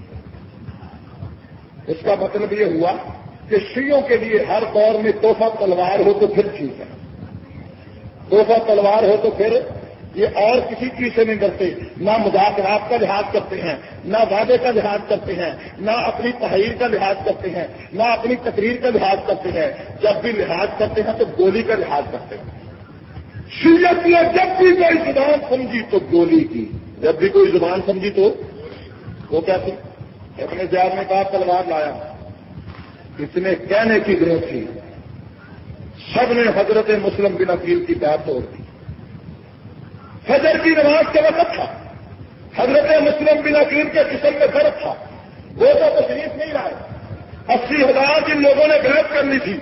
Speaker 2: اس کا مطلب یہ ہوا کہ شیعوں کے لیے ہر دور میں تحفہ تلوار ہو تو پھر ٹھیک ہے، تحفہ تلوار ہو تو پھر یہ اور کسی چیز سے نہیں ڈرتے، نہ مذاکرات کا لحاظ کرتے ہیں، نہ وعدے کا لحاظ کرتے ہیں، نہ اپنی تحریر کا لحاظ کرتے ہیں، نہ اپنی تقریر کا لحاظ کرتے ہیں، جب بھی لحاظ کرتے ہیں تو گولی کا لحاظ کرتے ہیں۔ شیعت نے جب بھی کوئی زبان سمجھی تو گولی کی، جب بھی کوئی زبان سمجھی تو وہ کیا تھی؟ ابن زیاد نے کہا تلوار لایا، اس نے کہنے کی ضرورت تھی، سب نے حضرت مسلم بن عقیل کی بات توڑ دی۔ فجر کی نماز کے وقت تھا، حضرت مسلم بن عقیل کے جسم میں درد تھا، وہ تو تشریف نہیں لائے، اسی ہزار جن لوگوں نے بیعت کرنی تھی۔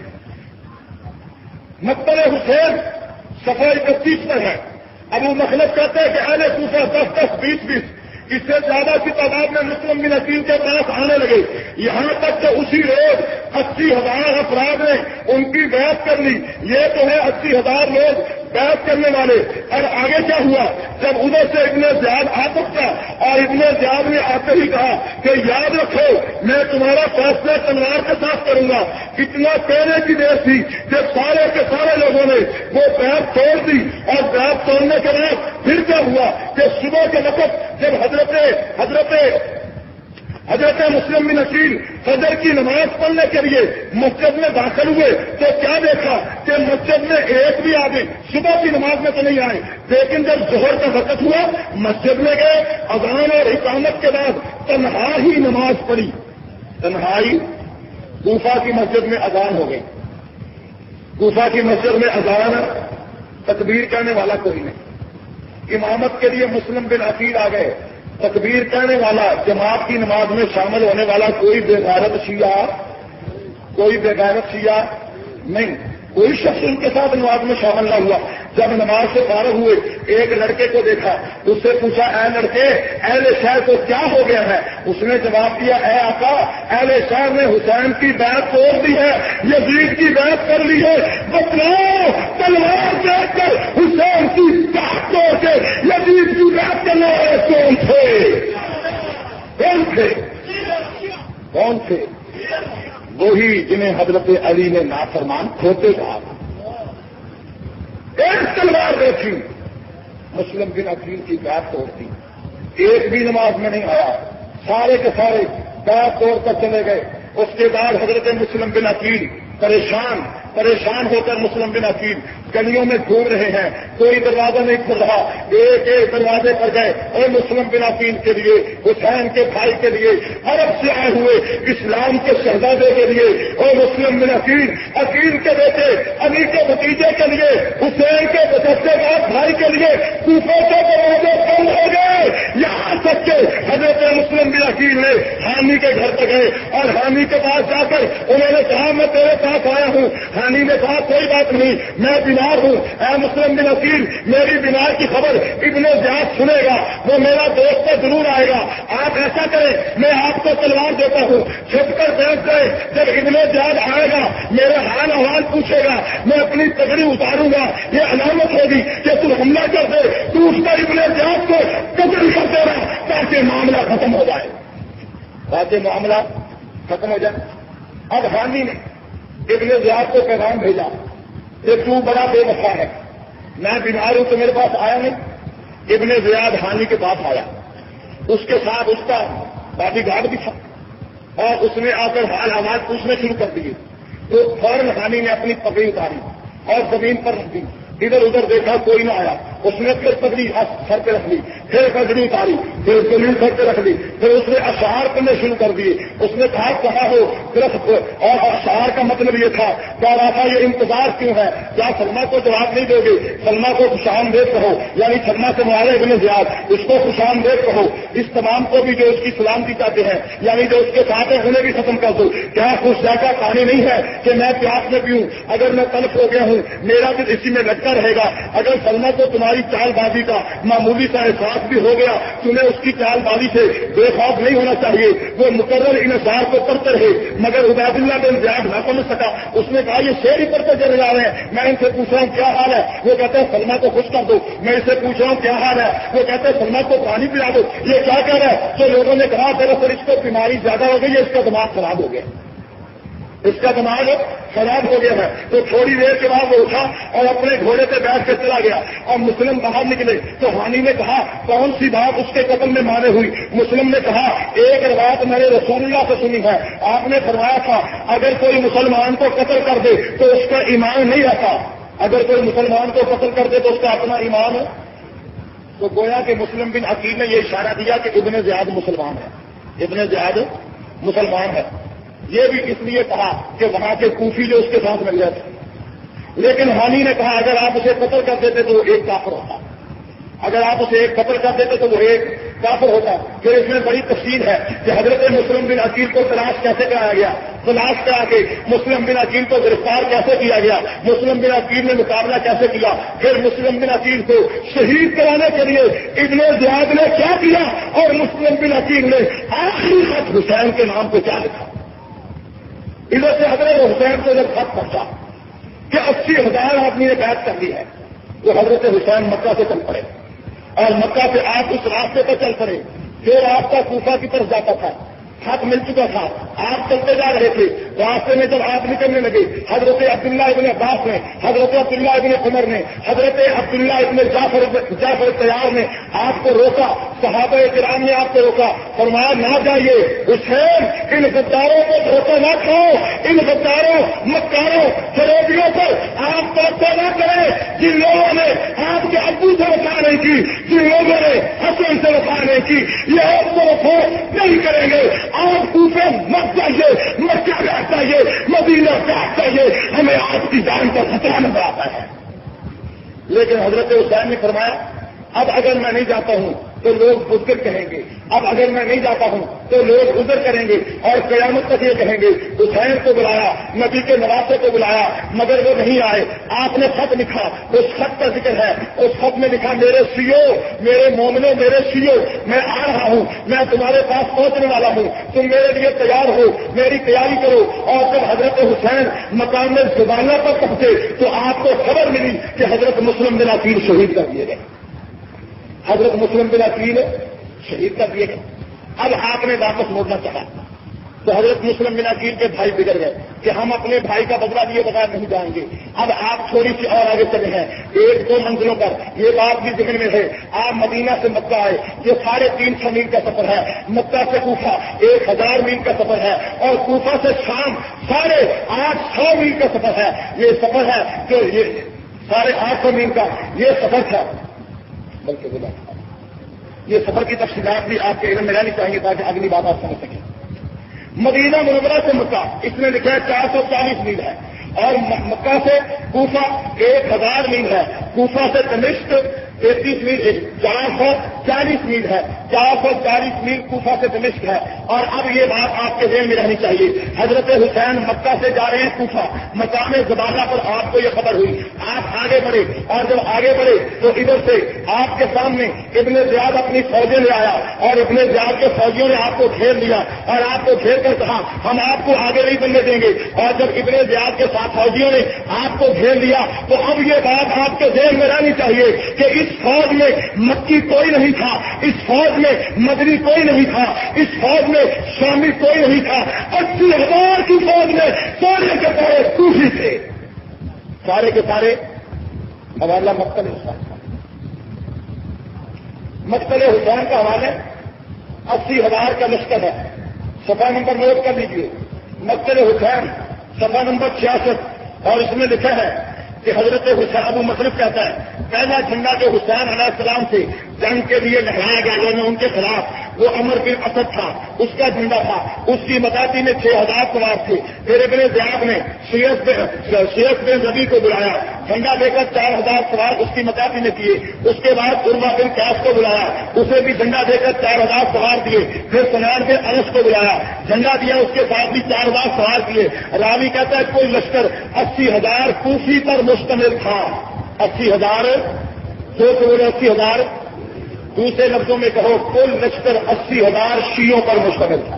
Speaker 2: مقتل حسین صفحہ اکتیس پر ہے، ابو مخلد کہتے ہیں کہ اہل کوفہ دس دس بیس بیس اس سے زیادہ کی تعداد میں مسلم بن عقیل کے پاس آنے لگے، یہاں تک کہ اسی روز اسی ہزار افراد نے ان کی بیعت کر لی۔ یہ تو ہے اسی ہزار لوگ بیعت کرنے والے، اور آگے کیا ہوا؟ جب ادھر سے ابن زیاد آ پہنچا اور ابن زیاد نے آتے ہی کہا کہ یاد رکھو میں تمہارا فیصلہ تلوار کے ساتھ کروں گا۔ اتنا کہنے کی دیر تھی کہ سارے کے سارے لوگوں نے وہ بیعت توڑ دی، اور بیعت توڑنے کے بعد پھر کیا ہوا کہ صبح کے وقت جب حضرت حضرت حضرت مسلم بن عقیل فجر کی نماز پڑھنے کے لیے مسجد میں داخل ہوئے تو کیا دیکھا کہ مسجد میں ایک بھی آدمی صبح کی نماز میں تو نہیں آئے، لیکن جب ظہر کا وقت ہوا مسجد میں گئے، اذان اور اقامت کے بعد تنہا ہی نماز پڑھی، تنہائی۔ کوفہ کی مسجد میں اذان ہو گئی، کوفہ کی مسجد میں اذان، تکبیر کہنے والا کوئی نہیں، امامت کے لیے مسلم بن عقیل آ گئے، تکبیر کہنے والا، جماعت کی نماز میں شامل ہونے والا کوئی بے غیرت شیعہ، کوئی بے غیرت شیعہ نہیں، کوئی شخص ان کے ساتھ نماز میں شامل نہ ہوا۔ جب نماز سے فارغ ہوئے ایک لڑکے کو دیکھا، اس سے پوچھا اے لڑکے اہل شہر کو کیا ہو گیا ہے؟ اس نے جواب دیا اے آقا اہل شہر نے حسین کی بیعت توڑ دی ہے، یزید کی بیعت کر لی ہے، بتلاؤ تلوار دیکھ کر حسین کی بیعت توڑ کے یزید کی بیعت کرنے والے کون تھے؟ کون تھے؟ کون تھے؟ وہی جنہیں حضرت علی نے نافرمان کھوتے کہا۔ ایک تلوار دیکھی، مسلم بن عقیل کی بیعت توڑ دی، ایک بھی نماز میں نہیں آیا، سارے کے سارے بیعت توڑ کر چلے گئے۔ اس کے بعد حضرت مسلم بن عقیل پریشان پریشان ہو کر مسلم بن عقیل گلیوں میں گھوم رہے ہیں، کوئی دروازہ نہیں کھل رہا، ایک ایک دروازے پر گئے اور مسلم بن عقیل کے لیے، حسین کے بھائی کے لیے، عرب سے آئے ہوئے اسلام کے شہزادے کے لیے، اور مسلم بن عقیل عقیل کے بیٹے علی کے بھتیجے کے لیے، حسین کے بچے بعد بھائی کے لیے کوفہ کے دروازے بند ہو گئے، یہاں تک کہ حضرت مسلم بن عقیل نے حامی کے گھر پہ گئے اور حامی کے پاس جا کر انہوں نے کہا میں تیرے پاس آیا ہوں۔ حامی نے کہا کوئی بات نہیں، میں بیمار ہوں، اے مسلم بن عقیل میری بیمار کی خبر ابن زیاد سنے گا، وہ میرا دوست تو ضرور آئے گا، آپ ایسا کریں میں آپ کو تلوار دیتا ہوں، چھپ کر بیٹھ گئے، جب ابن زیاد آئے گا میرے حال احوال پوچھے گا، میں اپنی تگڑی اتاروں گا، یہ علامت ہوگی کہ تم حملہ کر دے، تو اس پر ابن زیاد کو قتل کر دے گا تاکہ معاملہ ختم ہو جائے، تاکہ معاملہ ختم ہو جائے۔ اب حامی نے ابن زیاد کو پیغام بھیجا کہ تو بڑا بے وفا ہے، میں بیمار ہوں تو میرے پاس آیا نہیں۔ ابن زیاد حامی کے پاس آیا، اس کے ساتھ اس کا باڈی گارڈ بھی تھا، اور اس نے آ کر حال حوال پوچھنے شروع کر دیے، تو فوراً حامی نے اپنی پگڑی اتاری اور زمین پر رکھ دی. ادھر ادھر دیکھا کوئی نہ آیا. اس نے پھر پگڑی سر پہ رکھ لی, پھر پگڑی اتاری, پھر زمین سر پہ رکھ لی, پھر اس نے اشعار کرنے شروع کر دیے. اس نے کہا کہا ہو درخت, اور اشعار کا مطلب یہ تھا کہہ رہا تھا یہ انتظار کیوں ہے, کیا سلمہ کو جواب نہیں دو گے؟ سلمہ کو خوش آمدید کہو, یعنی سلمہ سے معاویہ ابن زیاد, اس کو خوش آمدید کہو. اس تمام کو بھی جو اس کی سلامتی چاہتے ہیں, یعنی جو اس کے ساتھ ہیں انہیں بھی ختم کر دو. کیا خوش ذائقہ کہانی نہیں ہے کہ میں پیاس میں پیوں, اگر میں تلف ہو گیا ہوں میرا دل اسی میں لٹکا رہے گا. اگر سلمہ کو تمہاری چال بازی کا معمولی سا احساس بھی ہو گیا, تمہیں اس کی چال بازی سے بے خوف نہیں ہونا چاہیے. وہ مقرر ان اشعار کو پڑھتے رہے, مگر عبید اللہ بن زیاد نہ سمجھ سکا. اس نے کہا یہ شعر ہی پڑھتے چلے جا رہے ہیں, میں ان سے پوچھ رہا ہوں کیا حال ہے؟ وہ کہتے ہیں سلمہ کو خوش کر دو. میں اسے پوچھ رہا ہوں کیا حال ہے؟ وہ کہتے ہیں سلمہ کو پانی پلا دو. یہ کیا کہہ رہا ہے؟ تو لوگوں نے کہا دراصل اس کو بیماری زیادہ ہو گئی ہے, اس کا دماغ خراب ہو گیا, اس کا دماغ خراب ہو گیا ہے. تو تھوڑی دیر کے بعد وہ اٹھا اور اپنے گھوڑے پہ بیٹھ کے چلا گیا. اور مسلم باہر نکلے تو حانی نے کہا کون سی بات اس کے قتل میں مانے ہوئی؟ مسلم نے کہا ایک روایت میں نے رسول اللہ سے سنی ہے, آپ نے فرمایا تھا اگر کوئی مسلمان کو قتل کر دے تو اس کا ایمان نہیں رہتا. اگر کوئی مسلمان کو قتل کر دے تو اس کا اپنا ایمان ہے. تو گویا کہ مسلم بن عقیل نے یہ اشارہ دیا کہ ابن زیاد مسلمان ہے, ابن زیاد مسلمان ہے. یہ بھی اس لیے کہا کہ وہاں کے کوفی جو اس کے ساتھ مل گئے تھے. لیکن حانی نے کہا اگر آپ اسے قتل کر دیتے تو وہ ایک کافر ہوتا, اگر آپ اسے ایک قتل کر دیتے تو وہ ایک کافر ہوتا. پھر اس میں بڑی تفصیل ہے کہ حضرت مسلم بن عقیل کو تلاش کیسے کرایا گیا, تلاش کرا کے مسلم بن عقیل کو گرفتار کیسے کیا گیا, مسلم بن عقیل نے مقابلہ کیسے کیا, پھر مسلم بن عقیل کو شہید کرانے کے لیے ابن زیاد نے کیا کیا, اور مسلم بن عقیل نے آخری خط حسین کے نام کو کیا لکھا. ادھر سے حضرت حسین کو جب خط پہنچا کہ اسی ہزار آدمی نے بیعت کر لی ہے, تو حضرت حسین مکہ سے چل پڑے, اور مکہ سے آپ اس راستے پر چل پڑے جو آپ کا کوفہ کی طرف جاتا تھا. خط مل چکا تھا, آپ چلتے جا رہے تھے. راستے میں جب آپ نکلنے لگے, حضرت عبداللہ ابن عباس نے, حضرت عبداللہ ابن عمر نے, حضرت عبداللہ ابن جعفر جعفر تیار نے آپ کو روکا, صحابہ کرام نے آپ کو روکا, فرمایا نہ جائیے حسین, ان غداروں کو دھوکہ نہ کھاؤ, ان غداروں مکاروں فریبیوں پر آپ توقع نہ کریں. جن لوگوں نے آپ کے ابو سے وفا نہیں کی, جن لوگوں نے حسن سے وفا نہیں کی, یہ آپ کو وفا نہیں کریں گے. آپ کوفے مت جائیے, مکہ جا چاہیے, مدینہ جا چاہیے, ہمیں آپ کی جان کا خطرہ نظر آتا ہے. لیکن حضرت حسین نے فرمایا اب اگر میں نہیں جاتا ہوں تو لوگ بزدل کہیں گے, اب اگر میں نہیں جاتا ہوں تو لوگ عذر کریں گے, اور قیامت تک یہ کہیں گے حسین کو بلایا, نبی کے نواسے کو بلایا, مگر وہ نہیں آئے. آپ نے خط لکھا, اس خط کا ذکر ہے, اس خط میں لکھا میرے سیو, میرے مومنوں, میرے سیو, میں آ رہا ہوں, میں تمہارے پاس پہنچنے والا ہوں, تم میرے لیے تیار ہو, میری تیاری کرو. اور جب حضرت حسین مقام زبانہ پر پہنچے تو آپ کو خبر ملی کہ حضرت مسلم بن عقیل شہید کر دیے گئے, حضرت مسلم بن عقیل شہید کر دیے گئے. اب آپ نے واپس موڑنا چاہا تو حضرت مسلم بن عقیل کے بھائی بگڑ گئے کہ ہم اپنے بھائی کا بدلہ لیے بغیر نہیں جائیں گے. اب آپ تھوڑی سی اور آگے چلے ہیں, ایک دو منزلوں پر, یہ بات بھی ذہن میں ہے. آپ مدینہ سے مکہ آئے, یہ ساڑھے تین سو میل کا سفر ہے. مکہ سے کوفہ ایک ہزار میل کا سفر ہے, اور کوفہ سے شام ساڑھے آٹھ سو میل کا سفر ہے. یہ سفر ہے جو یہ ساڑھے آٹھ سو میل کا یہ سفر تھا. بلکہ بلا یہ سفر کی تفصیلات بھی آپ کے علم میں رہنی چاہیے تاکہ اگلی بات آپ سمجھ سکیں. مدینہ منورہ سے مکہ اس میں لکھا ہے چار سو چالیس میل ہے, اور مکہ سے کوفہ ایک ہزار میل ہے. کوفہ سے دمشق تینتیس میل چار سو چالیس میل ہے, چار سو چالیس میل کوفہ سے دمشق ہے. اور اب یہ بات آپ کے ذہن میں رہنی چاہیے, حضرت حسین مکہ سے جا رہے ہیں کوفہ, مقام زبانہ پر آپ کو یہ خبر ہوئی, آپ آگے بڑھے, اور جب آگے بڑھے تو ادھر سے آپ کے سامنے ابن زیاد اپنی فوجیں لے آیا, اور ابن زیاد کے فوجیوں نے آپ کو گھیر لیا, اور آپ کو گھیر کر کہا ہم آپ کو آگے نہیں بننے دیں گے. اور جب ابن زیاد کے ساتھ فوجیوں نے آپ کو گھیر لیا تو اب یہ بات آپ کے ذہن میں رہنی چاہیے کہ اس فوج میں مکی کوئی نہیں تھا, اس فوج میں مدنی کوئی نہیں تھا, اس فوج میں شامی کوئی نہیں تھا. اسی ہزار کی فوج میں سارے کے سارے کوفی تھے, سارے کے سارے حوالہ مقتل حسین کا. مقتل حسین کا حوالہ اسی ہزار کا لشکر ہے. صفحہ نمبر نوٹ کر لیجیے, مقتل حسین صفحہ نمبر چھیاسٹھ, اور اس میں لکھا ہے کہ حضرت حسین ابو مطلب کہتا ہے پہلا جھنڈا جو حسین علیہ السلام سے جنگ کے لیے لہرایا گیا جو ان کے خلاف وہ عمر بن اسد تھا، اس کا جھنڈا تھا، اس کی مداتی میں چھ ہزار سوار تھے. پھر ابن زیاد نے سیف بن ربی کو بلایا، جھنڈا لے کر چار ہزار سوار اس کی مداتی میں کیے. اس کے بعد عروہ بن قیس کو بلایا، اسے بھی جھنڈا دے کر چار ہزار سوار دیے. پھر سنان بن انس کو بلایا، جھنڈا دیا، اس کے ساتھ بھی چار ہزار سوار دیے. راوی کہتا ہے کوئی لشکر اسی ہزار کوفی پر مشتمل تھا. اسی ہزار دو سو بولے اسی ہزار، دوسرے لفظوں میں کہو کل لشکر اسی ہزار شیعوں پر مشتمل تھا.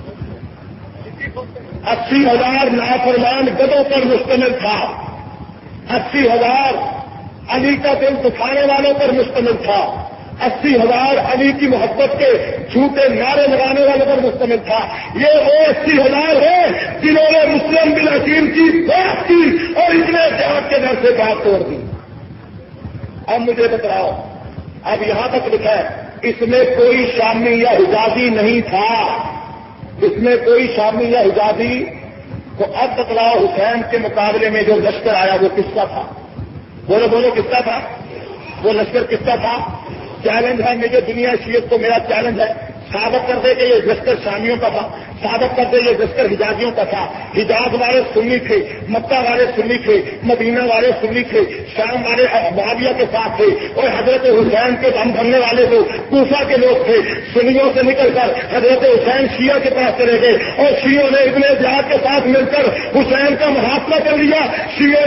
Speaker 2: اسی ہزار نافرمان گدوں پر مشتمل تھا. اسی ہزار علی کا دل دکھانے والوں پر مشتمل تھا. اسی ہزار علی کی محبت کے جھوٹے نعرے لگانے والوں پر مشتمل تھا. یہ وہ اسی ہزار ہے جنہوں نے مسلم بن عقیل کی بات کی اور اتنے جہاد کے در سے بات توڑ دی. اب مجھے بتاؤ، اب یہاں تک لکھا ہے اس میں کوئی شامی یا حجازی نہیں تھا، اس میں کوئی شامی یا حجازی. تو اب بتلاؤ حسین کے مقابلے میں جو لشکر آیا وہ کس کا تھا؟ بولو بولو کس کا تھا؟ وہ لشکر کس کا تھا؟ چیلنج ہے مجھے دنیا شیعت کو، میرا چیلنج ہے ثابت کر دے کہ یہ لشکر شامیوں کا تھا، ثابت کر دے یہ لشکر حجازیوں کا تھا. حجاز والے سنی تھے، مکہ والے سنی تھے، مدینہ والے سنی تھے، شام والے معاویہ کے ساتھ تھے، اور حضرت حسین کے دم بھرنے والے تو کوفہ کے لوگ تھے. سنیوں سے نکل کر حضرت حسین شیعہ کے پاس چلے گئے اور شیعوں نے ابن زیاد کے ساتھ مل کر حسین کا محاصرہ کر لیا. شیعوں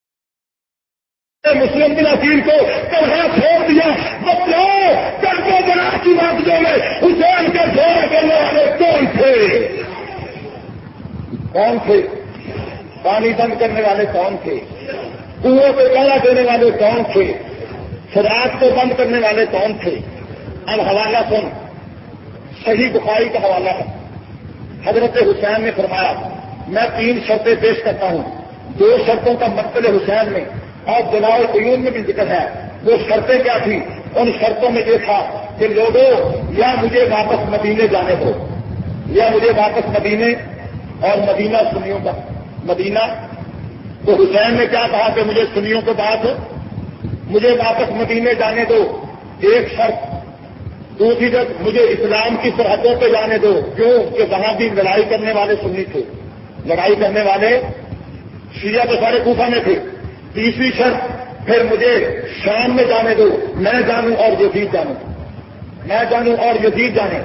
Speaker 2: مسلم بن عقیل کو تنہا چھوڑ دیا. بتلاؤ کرکو بنا کی باتوں میں حسین کے گھوڑے کرنے والے کون تھے؟ کون تھے؟ پانی بند کرنے والے کون تھے؟ کنویں کو کالا دینے والے کون تھے؟ فراق کو بند کرنے والے کون تھے؟ اب حوالہ سن، صحیح بخاری کا حوالہ ہے. حضرت حسین نے فرمایا میں تین شرطیں پیش کرتا ہوں. دو شرطوں کا مقتل حسین میں اور جلال قیوم میں بھی ذکر ہے. وہ شرطیں کیا تھیں؟ ان شرطوں میں یہ تھا کہ لوگوں یا مجھے واپس مدینے جانے دو، یا مجھے واپس مدینے، اور مدینہ سنیوں کا مدینہ. تو حسین نے کیا کہا کہ مجھے سنیوں کے بعد مجھے واپس مدینے جانے دو، ایک شرط. دوسری طرف مجھے اسلام کی سرحدوں پہ جانے دو، کیوں کہ وہاں بھی لڑائی کرنے والے سنی تھے، لڑائی کرنے والے شیعہ تو سارے کوفہ میں تھے. تیسری شرط پھر مجھے شام میں جانے دو، میں جانوں اور یزید جانوں، میں جانوں اور یزید جانے.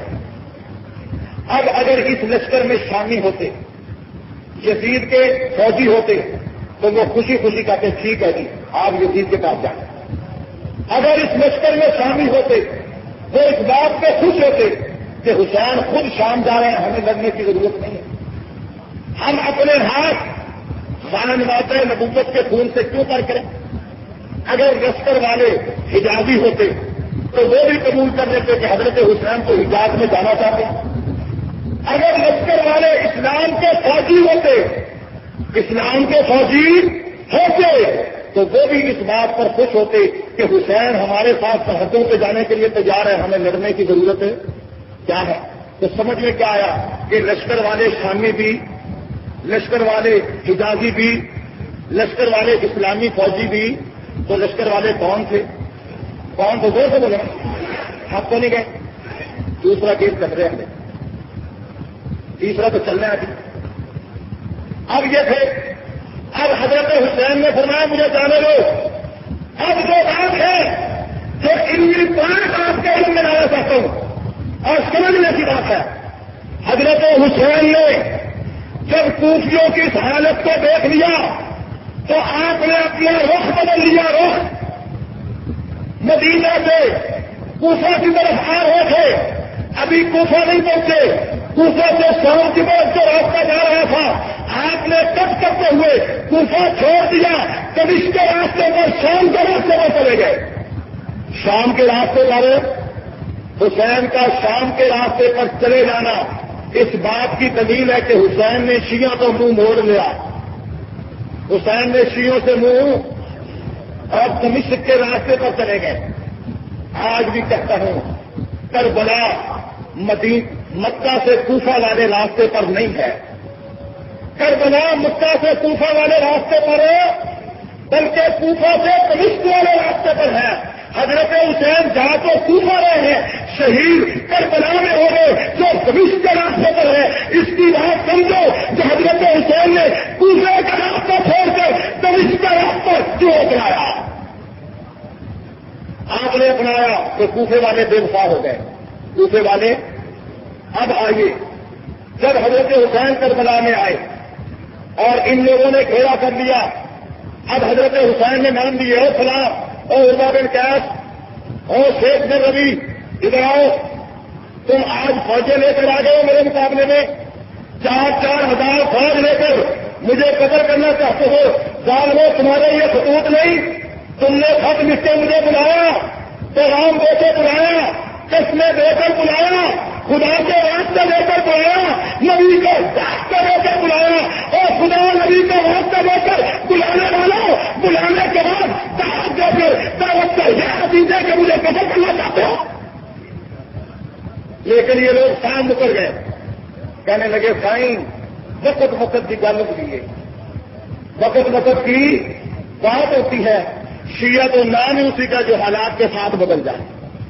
Speaker 2: اب اگر اس لشکر میں شامی ہوتے، یزید کے فوجی ہوتے، تو وہ خوشی خوشی کہتے ٹھیک ہے جی آپ یزید کے پاس جائیں. اگر اس لشکر میں شامی ہوتے وہ اس بات پہ خوش ہوتے کہ حسین خود شام جا رہے ہیں، ہمیں لڑنے کی ضرورت نہیں ہے، ہم اپنے ہاتھ خانہ نواز نبوت کے خون سے کیوں کر کریں. اگر لشکر والے حجازی ہوتے تو وہ بھی قبول کر لیتے کہ حضرت حسین کو حجاز میں جانا چاہتے ہیں. اگر لشکر والے اسلام کے فوجی ہوتے، اسلام کے فوجی ہوتے تو وہ بھی اس بات پر خوش ہوتے کہ حسین ہمارے ساتھ سرحدوں پہ جانے کے لیے تیار ہے، ہمیں لڑنے کی ضرورت ہے کیا ہے. تو سمجھ میں کیا آیا کہ لشکر والے شامی بھی، لشکر والے حجازی بھی، لشکر والے اسلامی فوجی بھی. تو لشکر والے کون تھے؟ کون تھے؟ دو سے بولے آپ تو نہیں گئے. دوسرا کیس چل رہے ہیں، تیسرا تو چلنا ہے. اب یہ تھے. اب حضرت حسین نے فرمایا مجھے جانے دو. اب جو بات ہے جو علمی پوائنٹ آپ کے علم میں لانا چاہتا ہوں اور سمجھنے کی بات ہے، حضرت حسین نے جب کوفیوں کی اس حالت کو دیکھ لیا تو آپ نے اپنا رخ بدل لیا. رخ مدینہ سے کوفہ کی طرف آ رہے تھے، ابھی کوفہ نہیں پہنچے. کوفہ سے شام کی طرف جو راستہ جا رہا تھا آپ نے کٹ کرتے ہوئے کوفہ چھوڑ دیا. کبش کے راستے پر شام کے راستے پر چلے گئے. شام کے راستے پر حسین کا شام کے راستے پر چلے جانا اس بات کی دلیل ہے کہ حسین نے شیعہ کو منہ موڑ لیا. حسین نے شیعوں سے منہ اور دمشق کے راستے پر چلے گئے. آج بھی کہتا ہوں کربلا مدینہ مکہ سے کوفہ والے راستے پر نہیں ہے. کربلا مکہ سے کوفہ والے راستے پر بلکہ کوفہ سے دمشق والے راستے پر ہے. حضرت حسین جا تو کوفہ رہے ہیں, شہید کربلا میں ہو گئے جو دمشق کے راستے پر ہے. اس کی بات سمجھو کہ حضرت حسین نے کوفے کا راستہ چھوڑ کر دمشق کا راستہ کیوں اپنایا؟ آپ نے اپنایا تو کوفے والے بے وفا ہو گئے. کوفے والے اب آئیے, جب حضرت حسین کربلا میں آئے اور ان لوگوں نے گھیرا کر لیا, اب حضرت حسین نے نام دیے, او فلاں, او عربہ بن قیس, او شیخ بن ربی, ادھر آؤ, تم آج فوجیں لے کر آ گئے ہو میرے مقابلے میں, چار چار ہزار فوج لے کر مجھے قتل کرنا چاہتے ہو. ظالموں, تمہارے یہ خطوط نہیں, تم نے خط لکھ کے مجھے بلایا, پیغام دے کے بلایا, قسمیں دے کر بلایا, خدا کے واسطے دے کر بلایا, نبی کا واسطہ دے کر بلایا, اور خدا نبی کا واسطہ دے کر بلانے والا بلانے کے بعد دعوت دے کر دعوت کا یہ عقیدہ کہ مجھے قتل کرنا چاہتے ہو. لیکن یہ لوگ شام مکر گئے, کہنے لگے سائیں وقت وقت کی گل ہوتی ہے, وقت وقت کی بات ہوتی ہے, شیعہ تو نام ہی اسی کا جو حالات کے ساتھ بدل جائے.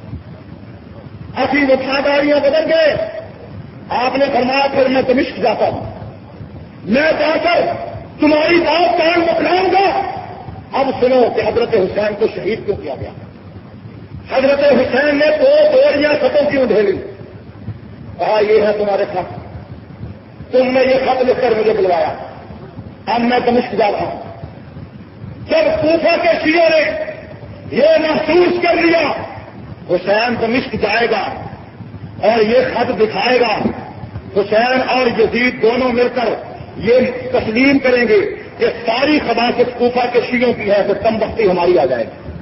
Speaker 2: ابھی وفاداریاں بدل گئے. آپ نے فرمایا پھر میں دمشق جاتا ہوں, میں جا کر تمہاری بات کان بکھلاؤں گا. اب سنو کہ حضرت حسین کو شہید کیوں کیا گیا. حضرت حسین نے دو دوڑیاں خطوں کیوں ڈھیلی. کہا یہ ہے تمہارے خط, تم نے یہ خط لکھ کر مجھے بلوایا, اب میں دمشق جاتا ہوں. جب کوفہ کے شیعوں نے یہ محسوس کر لیا حسین دمشق جائے گا اور یہ خط دکھائے گا, حسین اور یزید دونوں مل کر یہ تسلیم کریں گے کہ ساری خباثت کوفہ کے شیعوں کی ہے, تو کم وقتی ہماری آ جائے گی,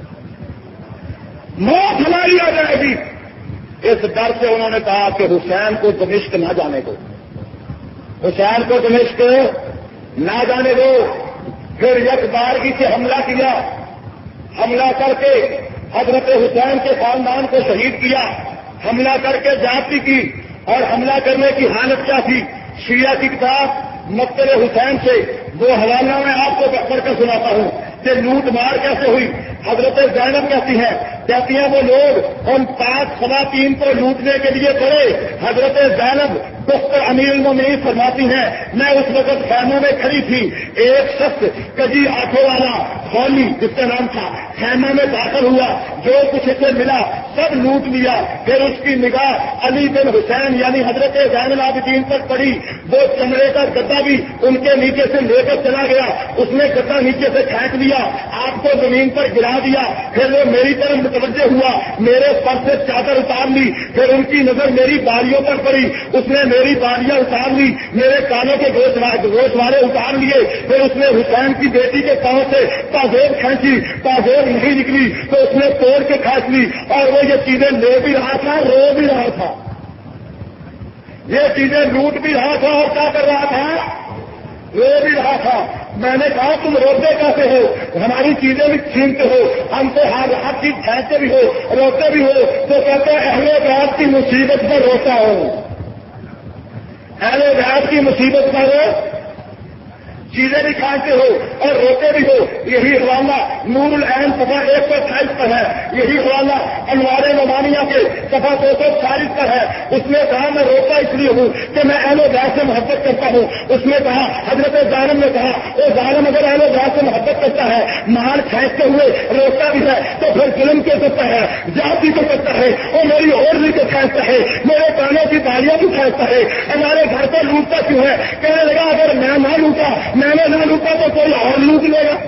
Speaker 2: موت ہماری آ جائے گی. اس ڈر سے انہوں نے کہا کہ حسین کو دمشق نہ جانے دو, حسین کو دمشق نہ جانے دو. پھر یک بارگی سے حملہ کیا, حملہ کر کے حضرت حسین کے خاندان کو شہید کیا, حملہ کر کے جاتی کی, اور حملہ کرنے کی حالت کیا تھی. شیعہ کی کتاب مقتل حسین سے وہ حوالہ میں آپ کو پڑھ کر سناتا ہوں کہ لوٹ مار کیسے ہوئی. حضرت زینب کہتی ہیں کہتی ہیں وہ لوگ ان پانچ خواتین کو لوٹنے کے لیے پڑے. حضرت زینب دختر امیر المومنین فرماتی ہیں میں اس وقت خیموں میں کھڑی تھی, ایک شخص کجی آنکھوں والا خولی جس کا نام تھا خیمہ میں داخل ہوا, جو کچھ اسے ملا سب لوٹ لیا. پھر اس کی نگاہ علی بن حسین یعنی حضرت زین العابدین پر پڑی, وہ چمڑے کا گدا بھی ان کے نیچے سے لے کر چلا گیا, اس نے گدا نیچے سے کھینچ لیا, آپ کو زمین پر گرا دیا. پھر وہ میری طرف متوجہ ہوا, میرے سر سے چادر اتار لی, پھر ان کی نظر میری بالیوں پر پڑی, اس نے میری بالیاں اتار لی, میرے کانوں کے گوشت والے اتار لیے. پھر اس نے حسین کی بیٹی کے پاؤں سے تازیب کھینچی, تازیب نہیں نکلی تو اس نے توڑ کے کھینچ لی, اور وہ یہ چیزیں لے بھی رہا تھا, رو بھی رہا تھا, یہ چیزیں لوٹ بھی رہا تھا, اور کیا کر رہا تھا, رو بھی رہا تھا. میں نے کہا تم روتے کیسے ہو, ہماری چیزیں بھی چھینتے ہو, ہم سے ہر ہر چیز کھینچتے بھی ہو, روتے بھی ہو. تو کہتے ہیں اہل بیت کی مصیبت پر روتا ہوں, اہل بیت کی مصیبت پر چیزیں بھی کھانتے ہو اور روتے بھی ہو. یہی حوالہ نور العین صفحہ ایک سو اٹھائیس پر ہے, یہی حوالہ انوار نعمانیہ کے صفحہ دو سو چالیس پر ہے. اس نے کہا میں روتا اس لیے ہوں کہ میں اہل بیت سے محبت کرتا ہوں. اس نے کہا حضرت ظالم نے کہا وہ ظالم اگر اہل بیت سے محبت کرتا ہے, مال کھینچتے ہوئے روتا بھی ہے, تو پھر ظلم کیوں کرتا ہے, جاتی کو کرتا ہے, اور میری اوڑھنی کو کھینچتا ہے, میرے کانوں کی بالیاں بھی کھینچتا ہے, ہمارے گھر کو لوٹتا کیوں ہے. کہنے لگا اگر میں نہ لوٹا میں نے نہ لوٹا تو کوئی اور لوٹ لے گا.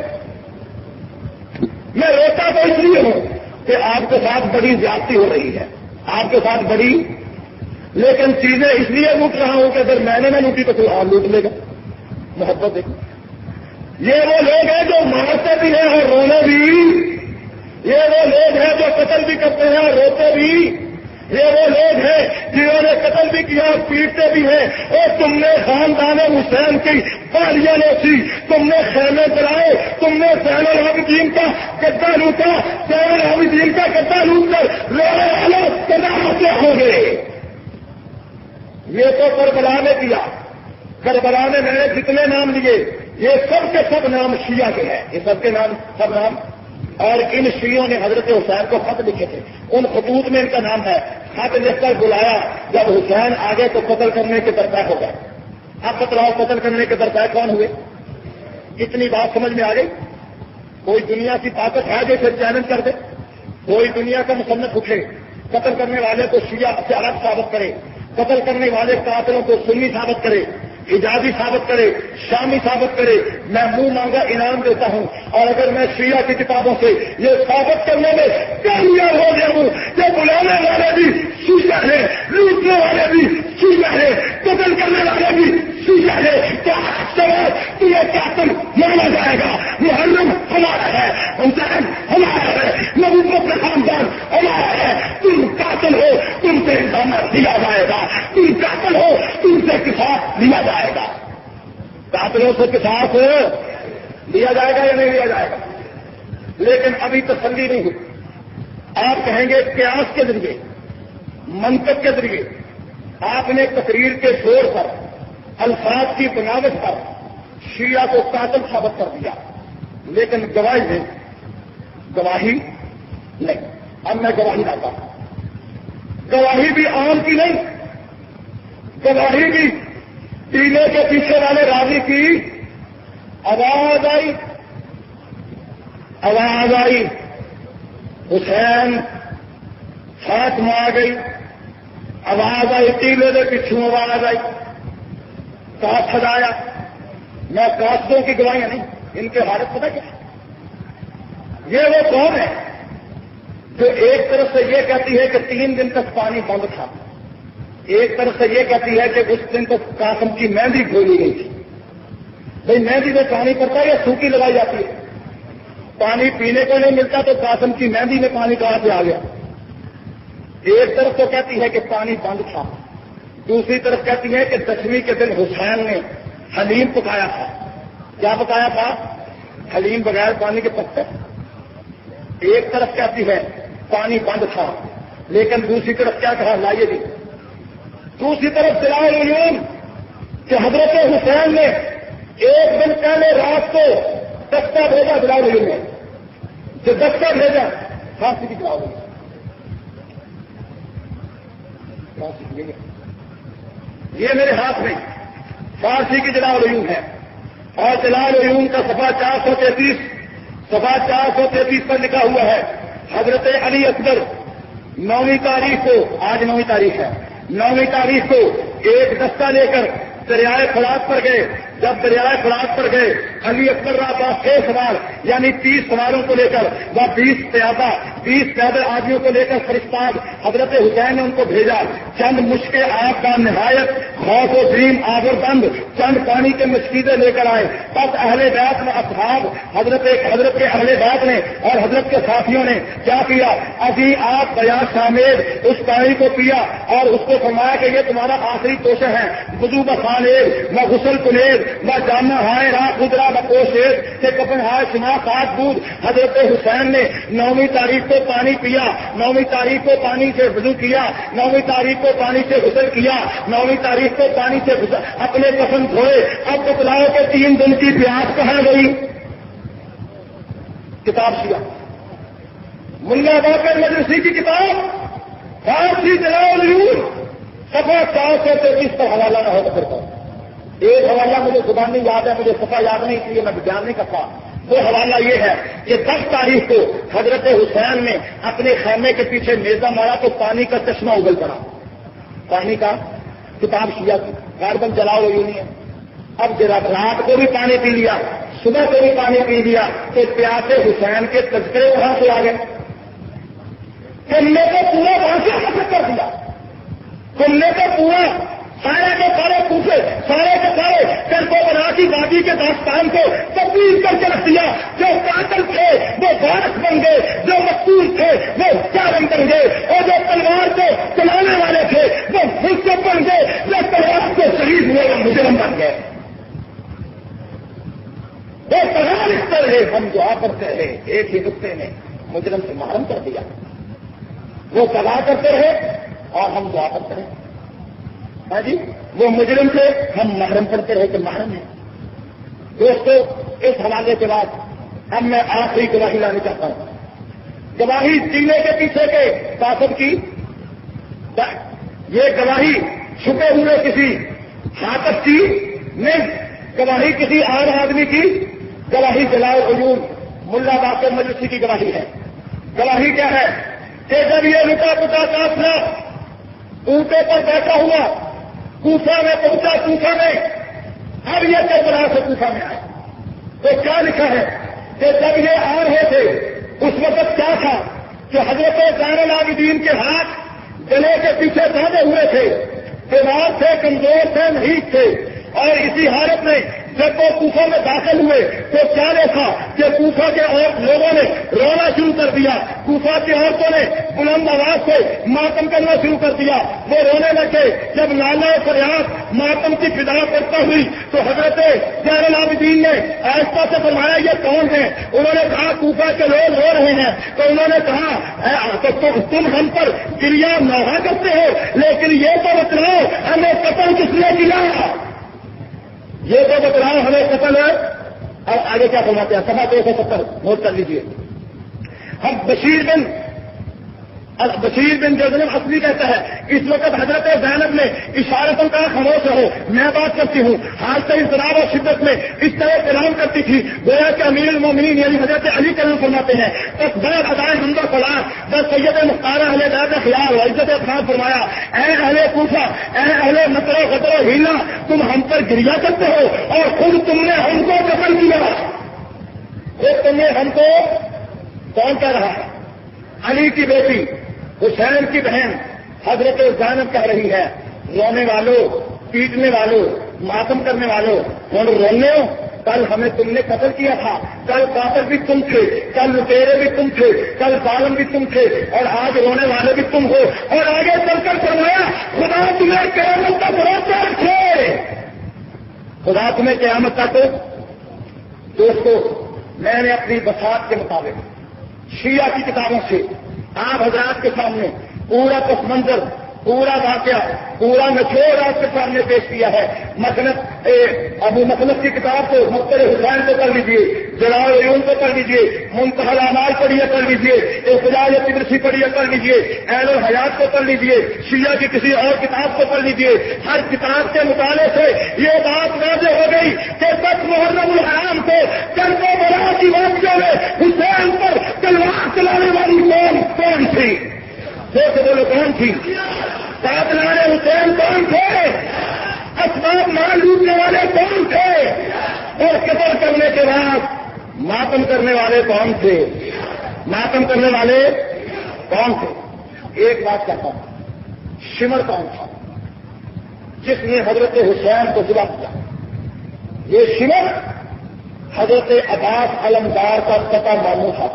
Speaker 2: میں روتا تو اس لیے ہوں کہ آپ کے ساتھ بڑی زیادتی ہو رہی ہے, آپ کے ساتھ بڑی, لیکن چیزیں اس لیے لوٹ رہا ہوں کہ اگر میں نے نہ لوٹی تو کوئی اور لوٹ لے گا. محبت دیکھ, یہ وہ لوگ ہیں جو مارتے بھی ہیں اور رونے بھی, یہ وہ لوگ ہیں جو قتل بھی کرتے ہیں اور روتے بھی, یہ وہ لوگ ہیں جنہوں نے قتل بھی کیا اور پیٹتے بھی ہیں. اور تم نے خاندان حسین کی بالیاں نوچی, تم نے خیمے چلائے, تم نے زین العابدین کا گدا لوٹا, زین العابدین کا گدا لوٹ کر رونے والوں کیا ہو گئے. یہ تو کربلا نے کیا. کربلا میں میں نے جتنے نام لیے یہ سب کے سب نام شیعہ کے ہیں، یہ سب کے نام سب نام، اور ان شیعوں نے حضرت حسین کو خط لکھے تھے، ان خطوط میں ان کا نام ہے، خط لکھ کر بلایا، جب حسین آگے تو قتل کرنے کے درپے ہو گئے۔ اب بتلاؤ قتل کرنے کے درپے کون ہوئے؟ اتنی بات سمجھ میں آ گئی؟ کوئی دنیا کی طاقت ہے جو پھر چیلنج کر دے؟ کوئی دنیا کا مصنف اٹھے، قتل کرنے والے کو شیعہ سے الگ ثابت کرے، قتل کرنے والے قاتلوں کو سنی ثابت کرے، حجازی ثابت کرے، شامی ثابت کرے، میں منہ مانگا انعام دیتا ہوں۔ اور اگر میں شیعہ کی کتابوں سے یہ ثابت کرنے میں کامیاب ہو گیا ہوں کہ بلانے والے بھی شیعہ ہے، لوٹنے والے بھی شیعہ ہے، قتل کرنے والے بھی شیعہ ہے، تو آج سوال تو یہ قاتل مانا جائے گا، محرم ہمارا ہے، حسین ہمارا ہے، نبوت کا خاندان ہمارا ہے، تم قاتل ہو، تم سے انسانیت دیا جائے گا، تم قاتل ہو، تم سے قصاص لیا جائے گا، قاتلوں سے قصاص لیا جائے گا یا نہیں لیا جائے گا؟ لیکن ابھی تسلی نہیں ہوئی۔ آپ کہیں گے قیاس کے ذریعے، منطق کے ذریعے آپ نے تقریر کے شور پر، الفاظ کی بناوٹ پر شیعہ کو قاتل ثابت کر دیا، لیکن گواہی نہیں، گواہی نہیں۔ اب میں گواہی لاتا ہوں، گواہی بھی عام کی نہیں، گواہی بھی ٹیلے کے پیچھے والے راضی کی آواز آئی، آواز آئی، حسین فاطمہ آ گئی، آواز آئی، ٹیلے کے پیچھوں آواز آئی، کاٹ سجایا۔ میں کاشتوں کی گواہیاں نہیں، ان کے حالت پتہ کیا ہے؟ یہ وہ کون ہے جو ایک طرف سے یہ کہتی ہے کہ تین دن تک پانی بند تھا، ایک طرف سے یہ کہتی ہے کہ اس دن تک قاسم کی مہندی کھولی گئی تھی۔ بھائی مہندی میں پانی پڑتا ہے یا سوکھی لگائی جاتی ہے؟ پانی پینے کو نہیں ملتا تو قاسم کی مہندی میں پانی کہاں سے آ گیا؟ ایک طرف تو کہتی ہے کہ پانی بند تھا، دوسری طرف کہتی ہے کہ دسویں کے دن حسین نے حلیم پکایا تھا۔ کیا پکایا تھا؟ حلیم بغیر پانی کے پکتے۔ ایک طرف کہتی ہے پانی بند تھا، لیکن دوسری طرف کیا کہا؟ لائیے جی، دوسری طرف دلائل العلوم کہ حضرت حسین نے ایک دن پہلے رات کو دستہ بھیجا، دلائل العلوم نے جو دستہ بھیجا پھانسی کی دلاؤ ہوئی، یہ میرے ہاتھ میں فارسی کی جلال العلوم ہے، اور جلال العلوم کا صفحہ چار سو تینتیس صفحہ چار سو تینتیس پر لکھا ہوا ہے، حضرت علی اکبر نویں تاریخ کو، آج نویں تاریخ ہے، نویں تاریخ کو ایک دستہ لے کر دریائے فرات پر گئے۔ جب دریائے فرات پر گئے، علی اکبر راپا چھ سوار یعنی تیس سواروں کو لے کر وہ بیس پیادہ بیس پیادہ آدمیوں کو لے کر فرشتاد حضرت حسین نے ان کو بھیجا۔ چند مشکے آگ کا نہایت خوف و دریم آور بند چند پانی کے مشکیزیں لے کر آئے۔ بس اہل بیت میں اصحاب حضرت حضرت کے اہل بیت نے اور حضرت کے ساتھیوں نے کیا کیا؟ ابھی آپ بیا شامل اس پانی کو پیا اور اس کو فرمایا کہ یہ تمہارا آخری توشہ ہے، وضو بخالیر نہ غسل کنیر نہ جامع ہائے راہ خدرا بپوشیر کہ کپن ہائے شما سات دودھ۔ حضرت حسین نے نویں تاریخ کو پانی پیا، نویں تاریخ کو پانی سے وضو کیا، نویں تاریخ کو پانی سے غسل کیا، نویں تاریخ کو پانی سے اپنے کفن دھوئے۔ اب بتلاؤ کہ تین دن کی پیاس کہاں گئی؟ کتاب شیعہ ملا باقر مدرسی کی کتاب فارسی جلال العلوم صفحہ چار سو تینتیس پر حوالہ نہ ہو تو پھر ایک حوالہ مجھے زبان نہیں یاد ہے، مجھے صفحہ یاد نہیں، اس لیے میں بیان نہیں کرتا۔ وہ حوالہ یہ ہے کہ دس تاریخ کو حضرت حسین نے اپنے خیمے کے پیچھے نیزہ مارا تو پانی کا چشمہ اگل پڑا، پانی کا، کتاب شیعہ کی غالباً جلال العلوم ہے۔ اب رات کو بھی پانی پی لیا، صبح کو بھی پانی پی لیا تو پیاسے حسین کے تذکرے وہاں سے آ گئے۔ تم نے تو پورا وہاں سے حاصل کر دیا، تم نے تو پورا سارے کے سارے پوچھے، سارے کے سارے کل کو بنا کی وادی کے داستان کو تبدیل کر کے رکھ دیا۔ جو قاتل تھے وہ وارث بن گئے، جو مقتول تھے وہ جارم بن گئے، اور جو تلوار کو چلانے والے تھے وہ ملزم بن گئے، جو تلوار کو شہید ہوئے وہ مجرم بن گئے۔ وہ تمام اس طرح ہم دعا کرتے رہے، ایک ہی نقطے نے مجرم سے محرم کر دیا۔ وہ سزا کرتے رہے اور ہم دعا کرتے رہے۔ ہاں جی، وہ مجرم سے ہم محرم کرتے رہے کہ محرم ہے۔ دوستو اس حوالے کے بعد اب میں آخری گواہی لانا چاہتا ہوں. گواہی سینے کے پیچھے کے طاقت کی یہ گواہی چھپے ہوئے کسی حاقت کی نہیں, گواہی کسی عام آدمی کی, گواہی جلال العیون ملا باقر مجلسی کی گواہی ہے. گواہی کیا ہے کہ جب یہ لٹا پٹا قافلہ اونٹے پر بیٹھا ہوا کوفہ میں پہنچا, کوفہ میں اب یہ کربلا سے کوفہ میں آئے تو کیا لکھا ہے کہ جب یہ آ رہے تھے اس وقت کیا تھا کہ حضرت زین العابدین کے ہاتھ گلے کے پیچھے باندھے ہوئے تھے, بیمار تھے, کمزور تھے, نہیں تھے, اور اسی حالت میں جب وہ کوفہ میں داخل ہوئے تو کیا دیکھا کہ کوفہ کے اور لوگوں نے رونا شروع کر دیا, کوفہ کی عورتوں نے بلند آواز سے ماتم کرنا شروع کر دیا, وہ رونے لگے. جب نالا فریاد ماتم کی فضا کرتا ہوئی تو حضرت زین العابدین نے آہستہ سے فرمایا یہ کون ہے؟ انہوں نے کہا کوفہ کے لوگ رو رہے ہیں. تو انہوں نے کہا تم ہم پر گریا نوحہ کرتے ہو, لیکن یہ تو بتلاؤ ہمیں قتل کس نے کیا؟ یہ تو بتلاؤ ہمیں قتل ہے. اب آگے کیا فرماتے ہیں؟ سفا دو سو ستر نوٹ کر لیجیے. ہم بشیر بن بشیر بن جزلم اصلی کہتا ہے اس وقت حضرت زینب نے اشارتوں کا خاموش رہو, میں بات کرتی ہوں. حال سے اضطراب اور شدت میں اس طرح کلام کرتی تھی گویا کہ امیر المومنین یعنی حضرت علی کلام فرماتے ہیں. بس بڑے ادائے حمد و فلاح بس سید مختار اہل بیت کا خیال عزت افغان فرمایا, اے اہل کوفہ, اے اہل مکر و غدر و ہیلا, تم ہم پر گریا کرتے ہو اور خود تم نے ہم کو قتل کیا. خود تم نے ہم کو کون کہہ رہا ہے؟ علی کی بیٹی حسین کی بہن حضرت زینب کہہ رہی ہے رونے والوں, پیٹنے والوں, ماتم کرنے والوں, کون رونے ہو؟ کل ہمیں تم نے قتل کیا تھا, کل قاتل بھی تم تھے, کل لٹیرے بھی تم تھے, کل ظالم بھی تم تھے, اور آج رونے والے بھی تم ہو. اور آگے چل کر فرمایا خدا تمہیں قیامت تک روکے رکھے, خدا تمہیں قیامت تک. دوستو میں نے اپنی بساط کے مطابق شیعہ کی کتابوں سے آپ حضرات کے سامنے پورا پس منظر, پورا واقعہ, پورا نچوڑ آپ کے سامنے پیش کیا ہے. مسلط ابو مسلط کی کتاب کو مختر حسین کو کر لیجیے, جلال العیون کو کر لیجیے, منتہی الاعمال پڑھیے کر لیجیے, احتجاج طبرسی پڑھیے کر لیجیے, اہل الحیات کو کر لیجیے, شیعہ کی کسی اور کتاب کو پڑھ لیجیے. ہر کتاب کے مطالعے سے یہ بات واضح ہو گئی کہ دس محرم الحرام کو چند برا کی واقعوں میں حسین پر تلوار چلانے والی قوم کون تھی؟ دیکھ بولو کون تھی؟ ساتھ لانے حسین کون تھے؟ اسباب مال لوٹنے والے کون تھے؟ اور قتل کرنے کے بعد ماتم کرنے والے کون تھے؟ ماتم کرنے والے کون تھے؟ ایک بات کہتا ہوں, شمر کون تھا جس نے حضرت حسین کو ذبح کیا؟ یہ شمر حضرت عباس علمدار کا سطح ماموں تھا.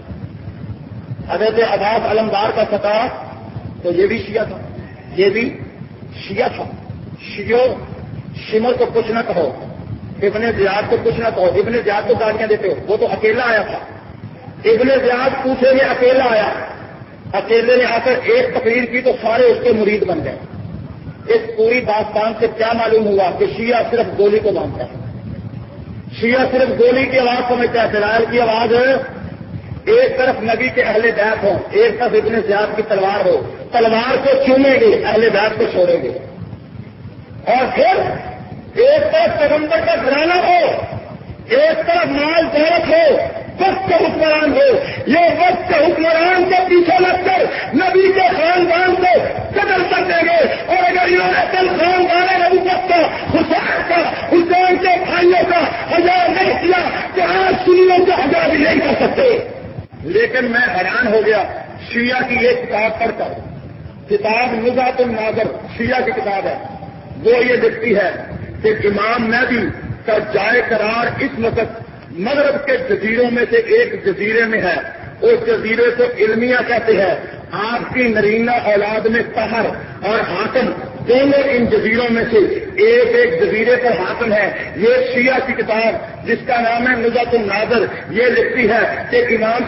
Speaker 2: حضرت عباس علمدار کا سطح تو یہ بھی شیعہ تھا, یہ بھی شیعہ تھا. شیعوں شمر کو کچھ نہ کہو, ابن زیاد کو کچھ نہ کہو. ابن زیاد کو گالیاں دیتے ہو, وہ تو اکیلا آیا تھا. ابن زیاد کوفے میں اکیلا آیا, اکیلے نے آ کر ایک تقریر کی تو سارے اس کے مرید بن گئے. اس پوری داستان سے کیا معلوم ہوا کہ شیعہ صرف گولی کو مانتا ہے, شیعہ صرف گولی کی آواز سمجھتا ہے. فلائل کی آواز ایک طرف نبی کے اہل بیت ہوں, ایک طرف ابن زیاد کی تلوار ہو, تلوار کو چومیں گے, اہل بیت کو چھوڑیں گے. اور پھر ایک طرف پیغمبر کا گھرانہ ہو, ایک طرف مال دولت ہو, وقت کا حکمران ہو. یہ وقت کے حکمران کے پیچھے لگ کر نبی کے خاندان کو قتل کر دیں گے. اور اگر انہوں نے کل خاندان نبوت کا, حسین کا, حسین کے بھائیوں کا ہزار نہیں کیا تو آج سنیوں کا ہزار بھی نہیں کر سکتے. لیکن میں حیران ہو گیا شیعہ کی ایک کتاب پڑھ کر, کتاب نزہۃ الناظر شیعہ کی کتاب ہے. وہ یہ لکھتی ہے کہ امام مہدی کا جائے قرار اس وقت مغرب کے جزیروں میں سے ایک جزیرے میں ہے. اس جزیرے کو علمیہ کہتے ہیں. آپ کی نرینہ اولاد میں قہر اور حاکم دونوں ان جزیروں میں سے ایک ایک جزیرے پر حاکم ہے. یہ شیعہ کی کتاب جس کا نام ہے نزہۃ الناظر یہ لکھتی ہے کہ امام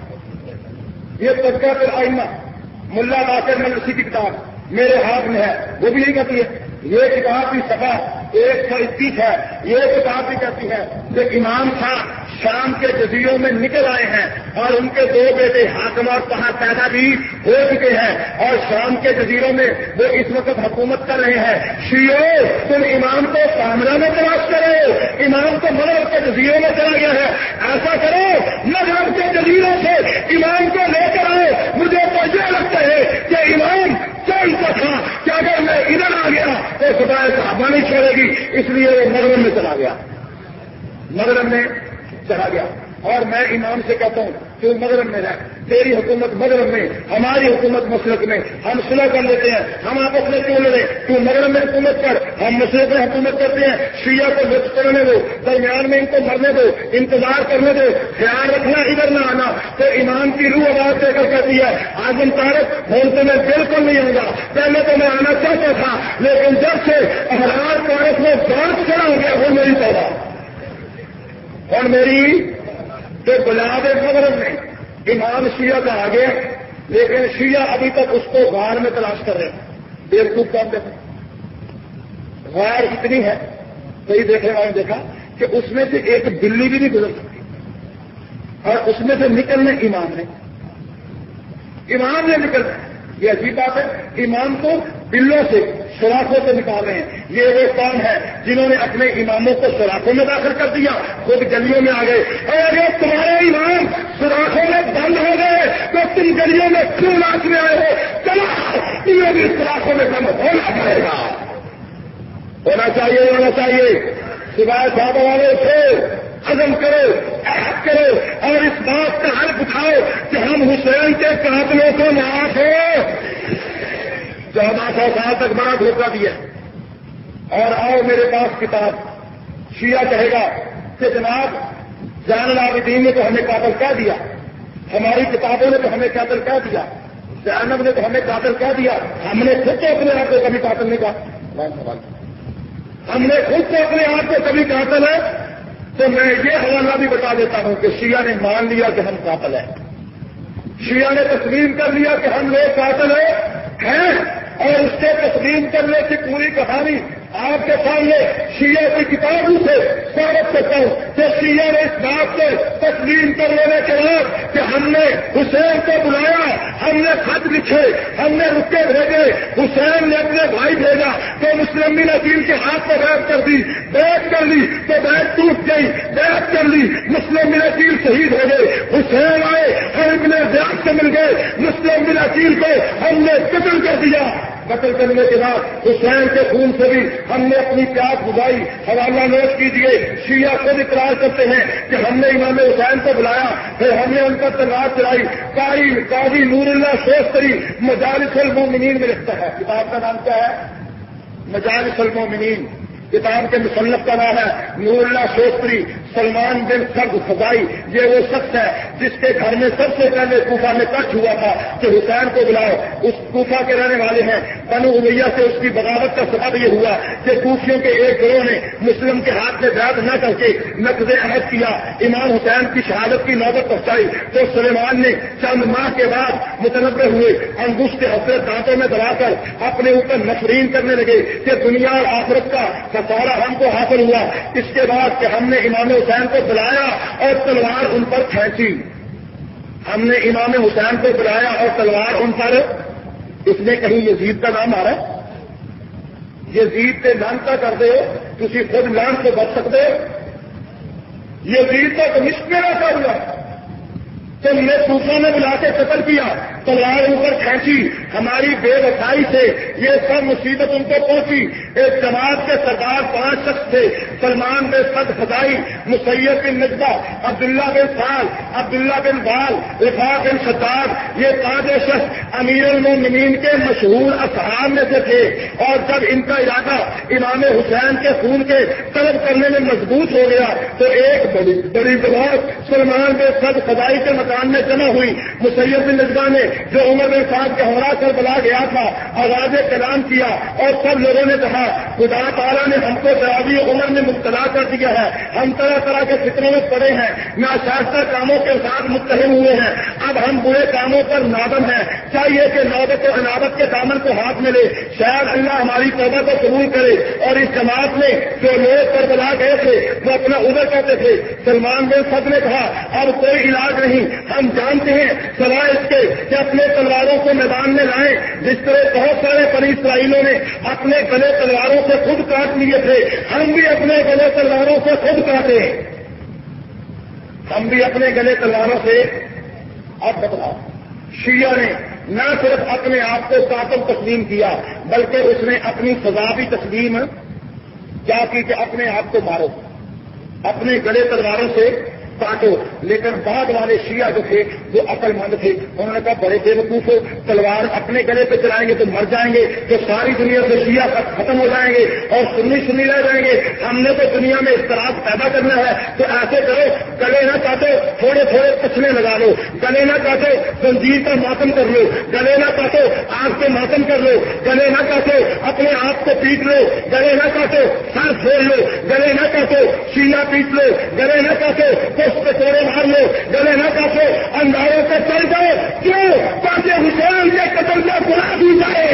Speaker 2: صاحب یہ تذکرۃ الائمہ ملا باقر مجلسی کی کتاب میرے ہاتھ میں ہے, وہ بھی یہی کہتی ہے یہ کتاب بھی صفحہ ایک سو اکیس ہے. یہ کتاب بھی کہتی ہے کہ امام تھا شام کے جزیروں میں نکل آئے ہیں اور ان کے دو بیٹے حاکم اور وہاں پیدا بھی ہو چکے ہیں اور شام کے جزیروں میں وہ اس وقت حکومت کر رہے ہیں. شیعو تم امام کو کامرہ میں تلاش کرو, امام تو مغرب کے جزیروں میں چلا گیا ہے. ایسا کرو مغرب کے جزیروں سے امام کو لے کر آؤ. مجھے تو یہ لگتا ہے کہ امام جانتا تھا کہ اگر میں ادھر آ گیا تو خدا صحابہ نہیں چھوڑے گی, اس لیے وہ مغرب میں چلا گیا مغرب میں چلا گیا. اور میں امام سے کہتا ہوں کہ مغرب میں رہ, تیری حکومت مغرب میں, ہماری حکومت مشرق میں, ہم صلح کر لیتے ہیں, ہم آپس میں کیوں لڑے, تو مغرب میں حکومت کر, ہم مشرق میں حکومت کرتے ہیں. شیعہ کو لطف کرنے دو, درمیان میں ان کو مرنے دو, انتظار کرنے دو, خیال رکھنا ادھر نہ آنا. تو امام کی روح آواز دے کر کہتی ہے اعظم طارق ہوں تو میں بالکل نہیں آؤں گا, پہلے تو میں آنا چاہتا تھا لیکن جب سے احرار طارق میں بانٹ کھڑا ہو گیا وہ میری توبہ اور میری تو گلاب مغرب میں امام شیعہ کا آگے, لیکن شیعہ ابھی تک اس کو غار میں تلاش کر رہے ہیں. بیوقوف کام دیکھو, غار اتنی ہے کئی دیکھنے والوں نے دیکھا کہ اس میں سے ایک بلی بھی نہیں گزر سکتی اور اس میں سے نکلنے امام نے امام نے نکلنا. یہ عجیب بات ہے, امام کو بلوں سے سوراخوں سے نکال رہے ہیں. یہ وہ کون ہے جنہوں نے اپنے اماموں کو سوراخوں میں داخل کر دیا, خود گلیوں میں آ گئے. اور اگر تمہارے امام سوراخوں میں بند ہو گئے تو تم گلیوں میں کیوں ناچنے آئے ہو؟ چلا تمہیں بھی سوراخوں میں بند ہونا پڑے گا, ہونا چاہیے ہونا چاہیے. سوائے صاحب والے سے عزم کرو, عہد کرو اور اس بات کا حل اٹھاؤ کہ ہم حسین کے قاتلوں کو معاف ہو. چودہ سو سال تک بڑا دھوکہ دیا اور آؤ میرے پاس کتاب. شیعہ کہے گا کہ جناب زین العابدین نے تو ہمیں قاتل کہہ دیا, ہماری کتابوں نے تو ہمیں قاتل کہہ دیا, زینب نے تو ہمیں قاتل کہہ دیا, ہم نے خود تو اپنے آپ کو کبھی قاتل نہیں کہا, ہم نے خود تو اپنے آپ کو کبھی قاتل ہے. تو میں یہ حوالہ بھی بتا دیتا ہوں کہ شیعہ نے مان لیا کہ ہم قاتل ہیں, شیعہ نے تسلیم کر لیا کہ ہم لوگ قاتل ہیں, اور اس کے تسلیم کرنے کی پوری کہانی آپ کے سامنے شیعہ کی کتابوں سے ثابت کرتا ہوں کہ شیعہ نے اس بات سے تسلیم کر لینے کے بعد کہ ہم نے حسین کو بلایا, ہم نے خط لکھے, ہم نے رکے بھیجے, حسین نے اپنے بھائی بھیجا تو مسلم بن عقیل کے ہاتھ میں بیعت کر دی, بیعت کر لی تو بیعت ٹوٹ گئی, بیعت کر لی, مسلم بن عقیل شہید ہو گئے. حسین آئے, ہم اپنے بیعت سے مل گئے, مسلم بن عقیل کو ہم نے قتل کر دیا. قتل کرنے کے بعد حسین کے خون سے بھی ہم نے اپنی پیاس بجھائی. حوالہ نوٹ کیجیے, شیعہ خود اقرار کرتے ہیں کہ ہم نے امام حسین کو بلایا, پھر ہم نے ان پر تلوار چلائی. قاری قاضی نور اللہ شوستری مجالس المومنین میں لکھتا ہے, کتاب کا نام کیا ہے؟ مجالس المومنین. کتاب کے مصنف کا نام ہے نور اللہ شوستری سلمان بن سرد فضائی. یہ وہ شخص ہے جس کے گھر میں سب سے پہلے کوفہ میں کٹ ہوا تھا کہ حسین کو بلاؤ. اس کوفہ کے رہنے والے ہیں. بنو امیہ سے اس کی بغاوت کا سبب یہ ہوا کہ کوفیوں کے ایک گروہ نے مسلم کے ہاتھ میں بیعت نہ کر کے نقض عہد کیا, امام حسین کی شہادت کی نوبت پہنچائی. تو سلیمان نے چند ماہ کے بعد متنبع ہوئے, انگوشت حسرت دانتوں میں دبا کر اپنے اوپر نفرین کرنے لگے کہ دنیا اور آخرت کا سارا ہم کو حاصل ہوا. اس کے بعد کہ ہم نے امام حسین کو بلایا اور تلوار ان پر کھینچی, ہم نے امام حسین کو بلایا اور تلوار ان پر, اس میں کہیں یزید کا نام آ رہا ہے؟ یزید سے لانتا کر دے, کسی خود لان سے بچ سکتے؟ یزید کا کمشن میں رہتا ہوا تو ہم نے دوسروں نے بلا کے قتل کیا, تلوار اوپر کھینچی. ہماری بے وفائی سے یہ سب مصیبت ان کو پہنچی. ایک جماعت کے سردار پانچ شخص تھے, سلمان بن سعد خزائی, مسیب بن نجبہ, عبداللہ بن سال, عبداللہ بن بال, رفاع بن شداد. یہ پانچ شخص امیر المومنین کے مشہور اصحاب میں سے تھے, اور جب ان کا ارادہ امام حسین کے خون کے طلب کرنے میں مضبوط ہو گیا تو ایک بڑی بڑی جماعت سلمان بن سعد خزائی کے مکان میں جمع ہوئی. مسیب بن نجبہ نے جو عمر بن سعد کے ہمراہ کر بلا گیا تھا آواز کلام کیا, اور سب لوگوں نے کہا خدا تعالیٰ نے ہم کو دعوی عمر میں مبتلا کر دیا ہے, ہم طرح طرح طرح کے فطروں میں پڑے ہیں، ناشائستہ کاموں کے ساتھ متحم ہوئے ہیں، اب ہم برے کاموں پر نادم ہیں، چاہیے کہ نوبت و عنابت کے دامن کو ہاتھ میں لے، شاید اللہ ہماری توبہ کو قبول کرے۔ اور اس جماعت میں جو لوگ کربلا گئے تھے وہ اپنا عذر کہتے تھے، سلمان بن سعد نے کہا اب کوئی علاج نہیں، ہم جانتے ہیں سوائے اس کے کہ اپنے تلواروں کو میدان میں لائیں، جس طرح بہت سارے بنی اسرائیلوں نے اپنے گلے تلواروں سے خود کاٹ لیے تھے، ہم بھی اپنے گلے تلواروں سے خود کاٹیں، ہم بھی اپنے گلے تلواروں سے۔ اب بتلاؤ، شیعہ نے نہ صرف اپنے آپ کو قاتل تسلیم کیا بلکہ اس نے اپنی سزا بھی تسلیم کیا کی کہ اپنے آپ کو مارو، اپنے گلے تلواروں سے کاٹو۔ لیکن بعد والے شیعہ جو تھے جو عقل مند تھے انہوں نے کہا بڑے بے وقوف ہو، تلوار اپنے گلے پہ چلائیں گے تو مر جائیں گے، تو ساری دنیا سے شیعہ ختم ہو جائیں گے اور سنی سنی رہ جائیں گے، ہم نے تو دنیا میں اختلاف پیدا کرنا ہے، تو ایسے کرو گلے نہ کاٹو، تھوڑے تھوڑے کچنے لگا لو، گلے نہ کاٹو زنجیر کا ماتم کر لو، گلے نہ کاٹو آگ کے ماتم کر لو، گلے نہ کاٹو اپنے آپ کو پیٹ لو، گلے نہ کاٹو سر پھوڑ لو، گلے نہ کاٹو شیعہ پیٹ لو، گلے نہ کاٹو پہ توڑے مار لو، گلے نہ کاٹو اندھاروں سے چل جاؤ، کیوں؟ تاکہ حسین کے قتل میں گناہ دی جائے۔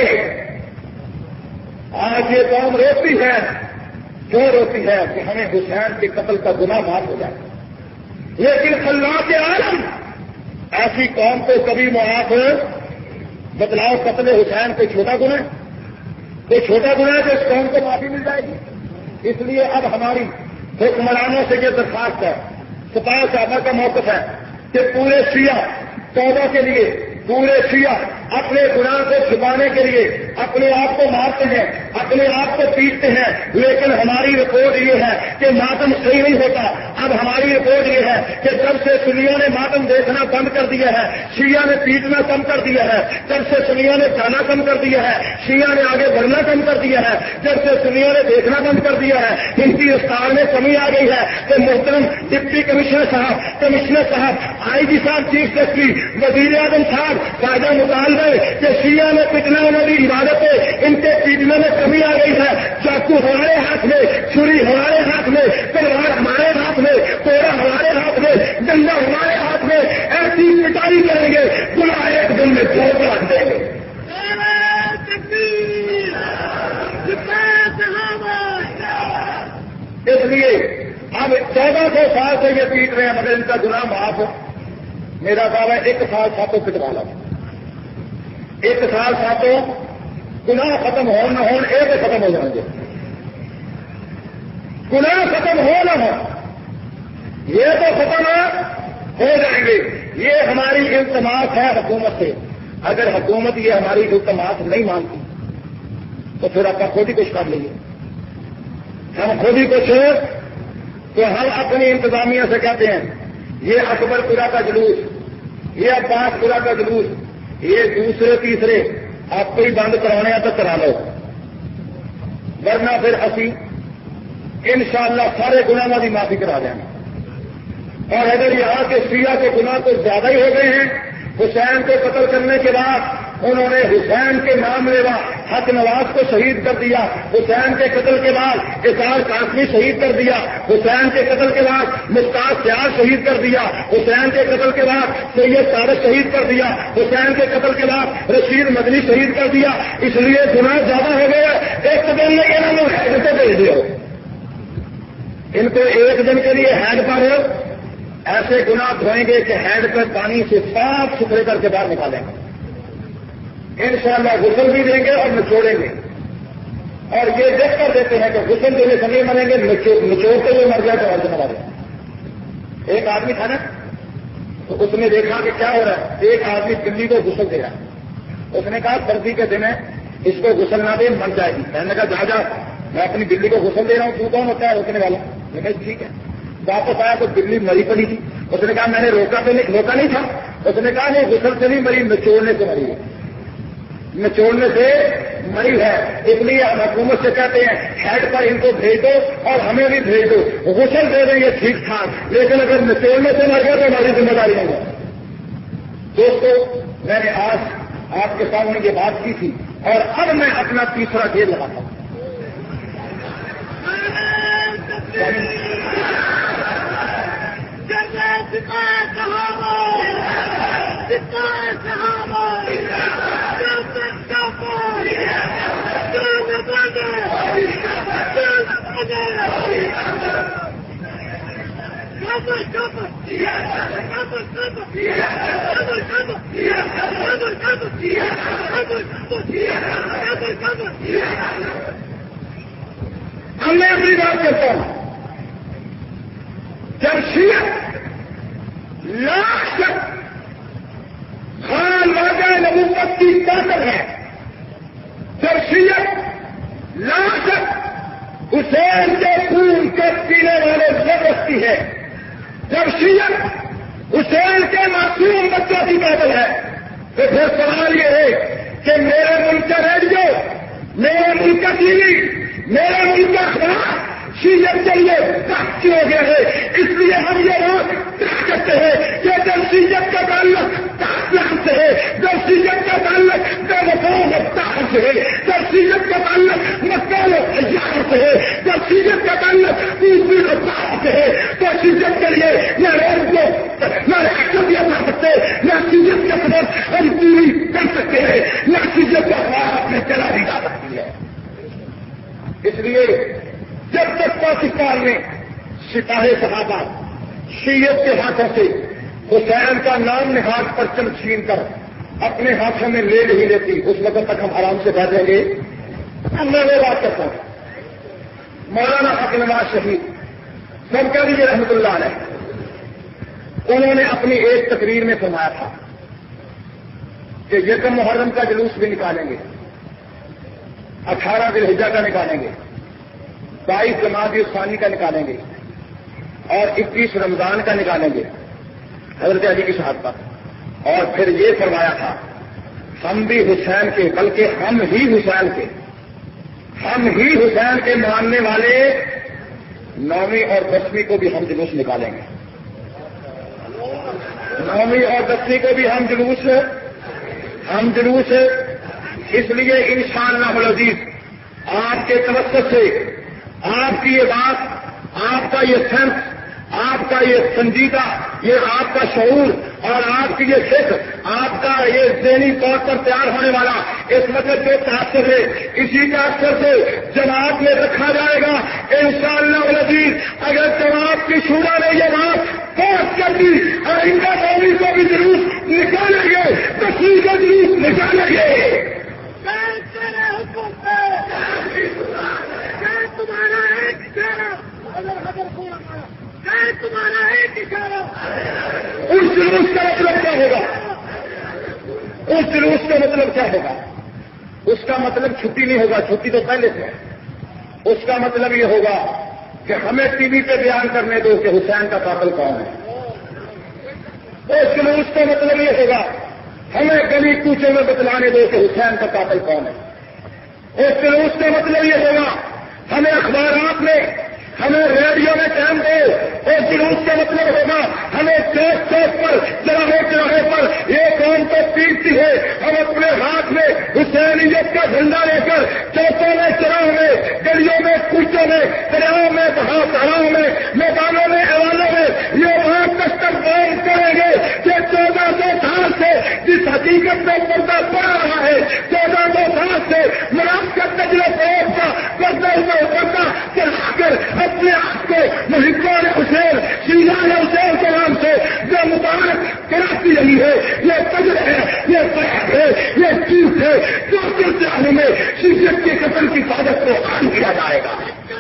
Speaker 2: آج یہ قوم روتی ہے، کیوں روتی ہے؟ کہ ہمیں حسین کے قتل کا گناہ معاف ہو جائے، لیکن اللہ کے عالم ایسی قوم کو کبھی معاف بتلاؤ قتل حسین کوئی چھوٹا گناہ ہے؟ کوئی چھوٹا گناہ ہے تو اس قوم کو معافی مل جائے گی؟ اس لیے اب ہماری حکمرانوں سے یہ درخواست ہے، سپاہ صحابہ کا موقف ہے کہ پورے شیعہ توبہ کے لیے، پورے شیعہ اپنے گناہ کو چھپانے کے لیے اپنے آپ کو مارتے ہیں، اپنے آپ کو پیٹتے ہیں، لیکن ہماری رپورٹ یہ ہے کہ ماتم صحیح نہیں ہوتا۔ اب ہماری رپورٹ یہ ہے کہ جب سے سنیوں نے ماتم دیکھنا بند کر دیا ہے، شیعہ نے پیٹنا کم کر دیا ہے، جب سے سنیوں نے جانا کم کر دیا ہے، شیعہ نے آگے بڑھنا کم کر دیا ہے، جب سے سنیوں نے دیکھنا بند کر دیا ہے، ان کی رفتار میں کمی آ گئی ہے کہ محترم ڈپٹی کمشنر صاحب، کمشنر صاحب، آئی جی صاحب، چیف جسٹس، وزیر اعظم صاحب قاعدہ مطالبہ کہ شیعہ میں پٹنا انہوں کی عبادت ہے، ان کے پیٹنے میں کمی آ گئی ہے، چاقو ہمارے ہاتھ میں، چھری ہمارے ہاتھ میں، تلوار ہمارے ہاتھ میں، کوڑا ہمارے ہاتھ میں، ڈنڈا ہمارے ہاتھ میں، ایسی پٹائی کریں گے گناہ ایک دن میں چھوڑ کر رکھ دیں گے۔ اس لیے اب چودہ سو سال سے یہ پیٹ رہے ہیں مگر ان کا گناہ معاف ہو۔ میرا دعویٰ ایک سال ساتوں پٹوا لا، ایک سال ساتوں گناہ ختم ہو نہ ہو، ایک ختم ہو جائیں گے، گناہ ختم ہو نہ ہو یہ تو ختم ہو جائیں گے۔ یہ ہماری التماس ہے حکومت سے، اگر حکومت یہ ہماری التماس نہیں مانتی تو پھر آپ خود ہی کچھ کر لیجیے، ہم خود ہی کچھ، تو ہم اپنی انتظامیہ سے کہتے ہیں یہ اکبر پورا کا جلوس، یہ عباس پورا کا جلوس، یہ دوسرے تیسرے آپ کو ہی بند کرانے تو کرا لو، ورنہ پھر اسی انشاءاللہ سارے گناہوں کی معافی کرا دیں گے۔ اور اگر یہاں کے شیعہ کے گناہ تو زیادہ ہی ہو گئے ہیں، حسین کو قتل کرنے کے بعد انہوں نے حسین کے نام لیوا حق نواز کو شہید کر دیا، حسین کے قتل کے بعد اظہار قاسمی شہید کر دیا، حسین کے قتل کے بعد مشتاق سیار شہید کر دیا، حسین کے قتل کے بعد سید طارق شہید کر دیا، حسین کے قتل کے بعد رشید مدنی شہید کر دیا۔ اس لیے گناہ زیادہ ہو گئے، ایک دن میں کہنا لوگ ہینڈ کو بھیج دو، ان کو ایک دن کے لیے ہینڈ پر ایسے گناہ دھوئیں گے کہ ہینڈ پر پانی سے صاف ستھرے کر کے باہر نکالیں گے، انشاءاللہ غسل بھی دیں گے اور نچوڑیں گے، اور یہ دیکھ کر دیتے ہیں کہ غسل دینے سے نہیں مریں گے، نچوڑتے ہوئے مر جائے تو اور ذمہ دیں۔ ایک آدمی تھا نا تو اس نے دیکھا کہ کیا ہو رہا ہے، ایک آدمی بلی کو غسل دے رہا ہے، اس نے کہا سردی کے دن ہے اس کو غسل نہ دے مر جائے گی، میں نے کہا جا جا میں اپنی بلی کو غسل دے رہا ہوں، تو کون ہوتا ہے روکنے والا؟ میں نے کہا ٹھیک ہے۔ واپس آیا تو بلی مری پڑی تھی، اس نے کہا میں نے روکا تو نہیں، روکا نہیں تھا، اس نے کہا نہیں غسل سے نہیں مری، نچوڑنے سے مری ہے، نچوڑنے سے مری ہے، اس لیے ہم حکومت سے کہتے ہیں ہیڈ پر ان کو بھیج دو اور ہمیں بھی بھیج دو، غسل دے دیں گے ٹھیک ٹھاک، لیکن اگر نچوڑنے سے مر گیا تو ہماری ذمہ داری نہیں ہے۔ دوستو میں نے آج آپ کے سامنے یہ بات کی تھی اور اب میں اپنا تیسرا گیئر لگاتا ہوں۔ ہم میں اپنی بات کرتا ہوں، جب شیعت لاکھ تک خان واجہ نبوت کی طاقت ہے، جب شیعت لاکھ تک حسین کے خون کے پینے والے زبردستی ہے، جب شیعت حسین کے معصوم بچوں کی قابل ہے، تو پھر سوال یہ ہے کہ میرے ملک کا ریڈیو، میرے ملک کا ٹی وی، میرے ملک کا اخبار شیعت کے لیے سخت ہو گیا ہے۔ اس لیے ہم یہ بات کرتے ہیں کہ جب شیعت کا تعلق اسلام سے ہے، جب شیعت کا تعلق بے وفا مفتاح سے ہے، جب شیعت کا تعلق مکان و حیار سے ہے، جب شیعت کا تعلق دوسری مفتاح سے ہے، تو شیعت کے لیے نہ ریڈیو نہ ریاست یا کر سکتے، نہ شیعت کا سبب ہم پوری کر سکتے ہیں، نہ شیعت کا خواہ اپنے چلا دی جا سکتی ہے۔ اس لیے جب تک پاکستان میں سپاہی صحابہ شیعت کے ہاتھوں سے حسین کا نام نہاد پرچم چھین کر اپنے ہاتھوں میں لے نہیں لیتی، اس وقت تک ہم آرام سے بیٹھیں گے۔ اب میں وہ بات کرتا ہوں، مولانا حق نواز شہید سب کا بھی رحمت اللہ علیہ، انہوں نے اپنی ایک تقریر میں فرمایا تھا کہ یکم محرم کا جلوس بھی نکالیں گے، اٹھارہ ذی الحجہ کا نکالیں گے، بائیس جمادی الثانی کا نکالیں گے اور اکیس رمضان کا نکالیں گے، حضرت علی کی شہادت پر۔ اور پھر یہ فرمایا تھا ہم بھی حسین کے، بلکہ ہم ہی حسین کے، ہم ہی حسین کے ماننے والے نویں اور دسویں کو بھی ہم جلوس نکالیں گے، نویں اور دسویں کو بھی ہم جلوس ہم جلوس اس لیے انشاءاللہ العزیز آپ کے توسط سے آپ کی یہ بات، آپ کا یہ سینس، آپ کا یہ سنجیدہ، یہ آپ کا شعور اور آپ کی یہ فکر، آپ کا یہ ذہنی طور پر تیار ہونے والا اس مطلب جو تاثر ہے، اسی کا اثر سے جماعت میں رکھا جائے گا انشاءاللہ العزیز۔ اگر جماعت کی شورا نے یہ بات پاس کر دی اور ان کا قومی کو بھی جلوس نکالیں گے، تصویر کا جلوس نکالیں گے۔ تمہارا ایک اشارہ تمہارا ایک اشارہ اس جلوس کا مطلب کیا ہوگا؟ اس جلوس کا مطلب کیا ہوگا؟ اس کا مطلب چھٹی نہیں ہوگا، چھٹی تو پہلے سے ہے۔ اس کا مطلب یہ ہوگا کہ ہمیں ٹی وی پہ بیان کرنے دو کہ حسین کا قاتل کون ہے۔ اس جلوس کا مطلب یہ ہوگا ہمیں گلی کوچے میں بتلانے دو کہ حسین کا قاتل کون ہے۔ اس جلوس کا مطلب یہ ہوگا ہمیں اخبارات میں، ہمیں ریڈیو میں ٹائم دو۔ اور جلوس کا مطلب ہوگا ہمیں چوک چوک پر، چراہے چراہے پر یہ قوم تو پیٹتی ہے، ہم اپنے ہاتھ میں حسینیت کا جھنڈا لے کر چوکوں میں، چراہوں میں، گلیوں میں، کوچوں میں، دریاؤں میں، بہاؤں میں، میدانوں میں، ایوانوں میں یہ بات دستک قائم کریں گے کہ چودہ سو سال سے جس حقیقت میں پردہ پڑ رہا ہے، چودہ سو سال سے منافقت تجربہ فروغ کا پردہ ہوا پردہ چڑھا کر اپنے آپ کو محبان حسین، شیعان حسین کے نام سے جو مبارک کراتی رہی ہے، یہ تجر ہے، یہ فیض ہے، یہ چیز ہے جو دل میں شیعت کے قتل کی حفاظت کو عام کیا جائے گا۔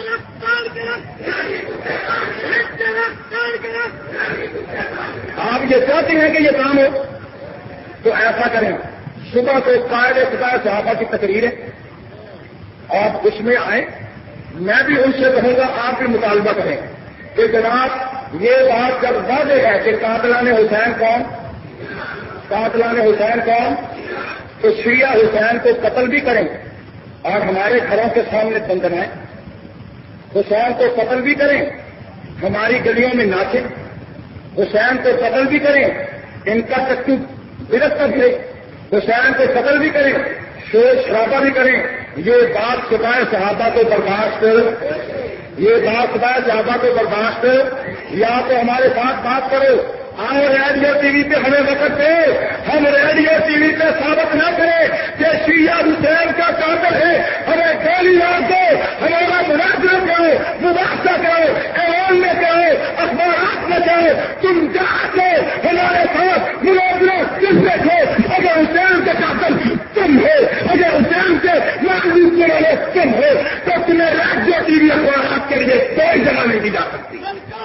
Speaker 2: آپ یہ چاہتے ہیں کہ یہ کام ہو تو ایسا کریں، صبح کو قائد خدا صحابہ کی تقریر ہے، آپ اس میں آئیں، میں بھی ان سے کہوں گا آپ بھی مطالبہ کریں کہ جناب یہ بات جب واضح ہے کہ قاتلان حسین کون، قاتلان حسین کون، تو شیعہ حسین کو قتل بھی کریں اور ہمارے گھروں کے سامنے بندنائیں، حسین کو قتل بھی کریں، ہماری گلیوں میں ناچیں، حسین کو قتل بھی کریں، ان کا چکو برت کر دے، حسین کو قتل بھی کریں، شور شرابہ بھی کریں، یہ بات سپاہ صحابہ کو برداشت، یہ بات سپاہ صحابہ کو برداشت، یا تو ہمارے ساتھ بات کرو آؤ ریڈیو ٹی وی پہ ہمیں وقت دے، ہم ریڈیو ٹی وی پہ ثابت نہ کریں کہ شیعہ حسین کا قاتل ہے، ہمیں گالی نہ دو، ہمارا مناظرہ کرو، مباحثہ کرو، ایوان میں کرو، اخبارات میں کرو، تم جا کے ہمارے ساتھ مناظرہ کس سے تھے؟ اگر حسین کے قاتل تم ہو، اگر حسین کے معذور والے تم ہو، تو تمہیں ریڈیو ٹی وی اخبارات کے لیے کوئی جگہ نہیں دی جا سکتی۔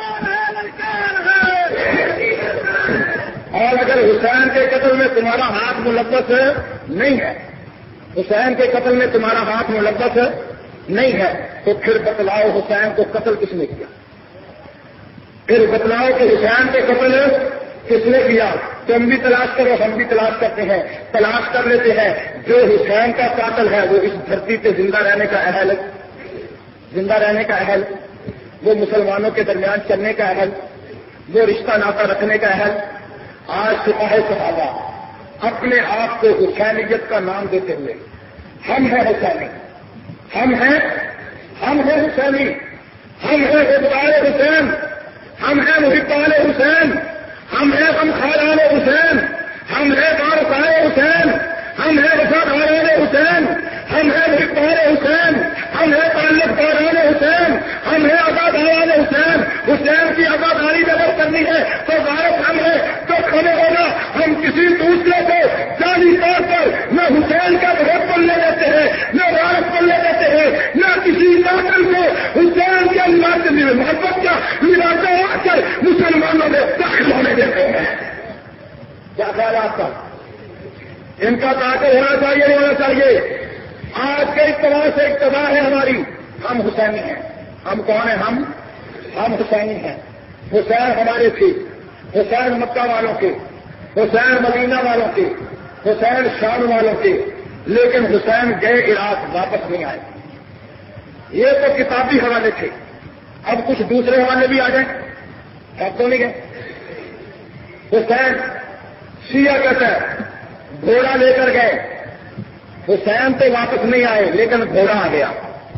Speaker 2: اور اگر حسین کے قتل میں تمہارا ہاتھ ملوث نہیں ہے، حسین کے قتل میں تمہارا ہاتھ ملوث نہیں ہے، تو پھر بتلاؤ حسین کو قتل کس نے کیا؟ پھر بتلاؤ کہ حسین کے قتل کس نے کیا؟ تم بھی تلاش کرو، ہم بھی تلاش کرتے ہیں، تلاش کر لیتے ہیں۔ جو حسین کا قاتل ہے وہ اس دھرتی پہ زندہ رہنے کا اہل، زندہ رہنے کا اہل، وہ مسلمانوں کے درمیان چلنے کا اہل، وہ رشتہ ناطہ رکھنے کا اہل۔ آج سپاہ صحابہ اپنے آپ کو حسینیت کا نام دیتے ہوئے ہم ہیں حسینی، ہم ہیں ہم ہیں حسینی، ہم ہیں غمخوار حسین، ہم ہیں محبان حسین، ہم ہیں غمخوار حسین، ہم ہیں وارثان حسین، ہم ہیں وفاداران حسین، ہم ہیں محبان حسین، ہم ہیں تعلق داران حسین، ہم ہیں عزاداران حسین۔ حسین کی عزاداری اگر کرنی ہے تو وارث ہم ہیں، تو کھڑے ہونا ہم کسی دوسرے کو جعلی طور پر نہ حسین کا محب بننے دیتے ہیں، نہ وارث بننے دیتے ہیں، نہ کسی قاتل کو حسین کے محبت کا لباسہ آ کر مسلمانوں میں داخل ہونے دیتے ہیں۔ کیا خیال ہے آپ کا؟ ان کا قاتل ہونا چاہیے نہیں ہونا چاہیے؟ آج کے اتباع سے ابتدا ہے ہماری، ہم حسینی ہیں۔ ہم کون ہیں؟ ہم ہم حسینی ہیں۔ حسین ہمارے تھے، حسین مکہ والوں کے، حسین مدینہ والوں کے، حسین شام والوں کے، لیکن حسین گئے عراق، واپس نہیں آئے۔ یہ تو کتابی حوالے تھے، اب کچھ دوسرے حوالے بھی آ جائیں، اب تو نہیں گئے۔ حسین شیعہ کہتا ہے گھوڑا لے کر گئے، حسین تو واپس نہیں آئے لیکن گھوڑا آ گیا۔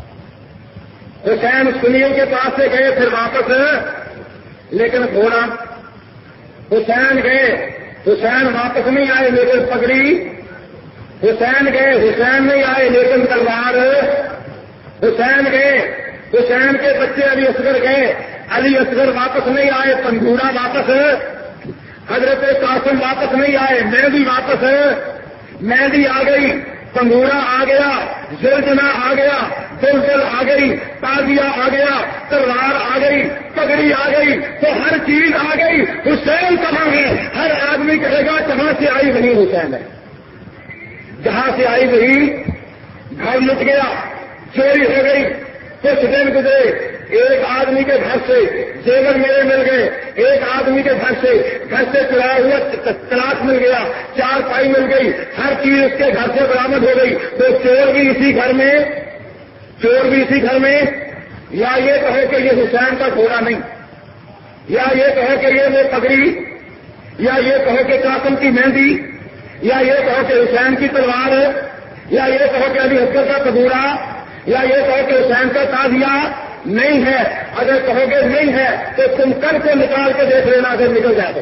Speaker 2: حسین سنیوں کے پاس سے گئے پھر واپس لیکن گھوڑا، حسین گئے حسین واپس نہیں آئے لیکن پگڑی، حسین گئے حسین نہیں آئے لیکن تلوار، حسین گئے حسین کے بچے علی اصغر گئے، علی اصغر واپس نہیں آئے، پنگھورا واپس، حضرت قاسم واپس نہیں آئے، مہندی واپس، مہندی آ گئی، پنگھورا آ گیا، زلزلہ آ گیا، زلزل آ گئی، تازیہ آ گیا، تلوار آ گئی، پگڑی آ گئی، تو ہر چیز آ گئی۔ حسین کہاں ہے؟ ہر آدمی کہے گا جہاں سے آئی وہی حسین ہے، جہاں سے آئی وہی۔ گھر لٹ گیا، چوری ہو گئی، کچھ دن گزرے، ایک آدمی کے گھر سے زیور میرے مل گئے، ایک آدمی کے گھر سے گھر سے چلایا ہوا تلاش مل گیا، چار پائی مل گئی، ہر چیز اس کے گھر سے برآمد ہو گئی، تو چور بھی اسی گھر میں، چور بھی اسی گھر میں۔ یا یہ کہے کہ یہ حسین کا گھوڑا نہیں، یا یہ کہے کہ یہ وہ پگڑی، یا یہ کہے کہ قاسم کی مہندی، یا یہ کہو کہ حسین کی تلوار، یا یہ کہو کہ علی اصغر کا پگھورا، یا یہ کہو کہ حسین کا تازیہ نہیں ہے۔ اگر کہو گے نہیں ہے تو تم کر کو نکال کے دیکھ لینا، اگر نکل جائے تو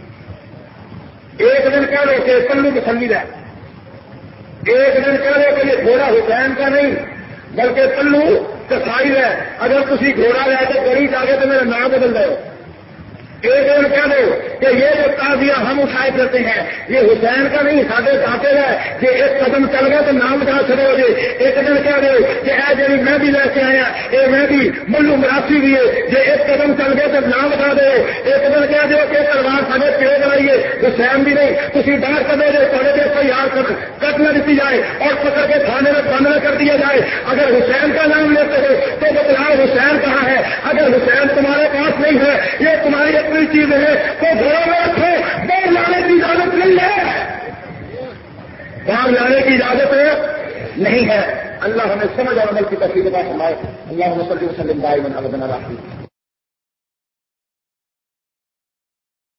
Speaker 2: ایک دن کہہ لو کہ پلو مسلم ہے، ایک دن کہہ لو کہ یہ گھوڑا حسین کا نہیں بلکہ پلو کسائی ہے، اگر کسی گھوڑا لے کے گڑی جاگے تو میرا نام بدل دو۔ ایک دن کہہ دو کہ یہ جو تازیہ ہم اٹھائے کرتے ہیں یہ حسین کا نہیں، سادے قاتل ہے، یہ ایک قدم چل گئے تو نام بتا چھوڑے ہو جائے۔ ایک دن کہہ دو کہ اے جی میں بھی لے کے آیا، اے میں بھی ملو مراسی بھی ہے، یہ ایک قدم چل گئے تو نام بتا دے۔ ایک دن کہہ دو کہ تلوار سارے پیڑ بنائیے، حسین بھی نہیں، کسی باہر کر دے تھوڑے دیر کو یاد کٹ نہ دیتی جائے اور پکڑ کے کھانے میں بند نہ کر دیا جائے۔ اگر حسین کا نام لیتے ہو تو بتلاؤ حسین کہاں ہے؟ اگر حسین تمہارے پاس نہیں ہے، یہ تمہاری اپنی چیز ہے تو گھروں میں رکھو، باہر لانے کی اجازت نہیں ہے، باہر لانے کی اجازت نہیں ہے۔ اللہ ہمیں سمجھ اور عمل کی توفیق عطا فرمائے۔ اللہم صلی وسلم دائما ابدا علی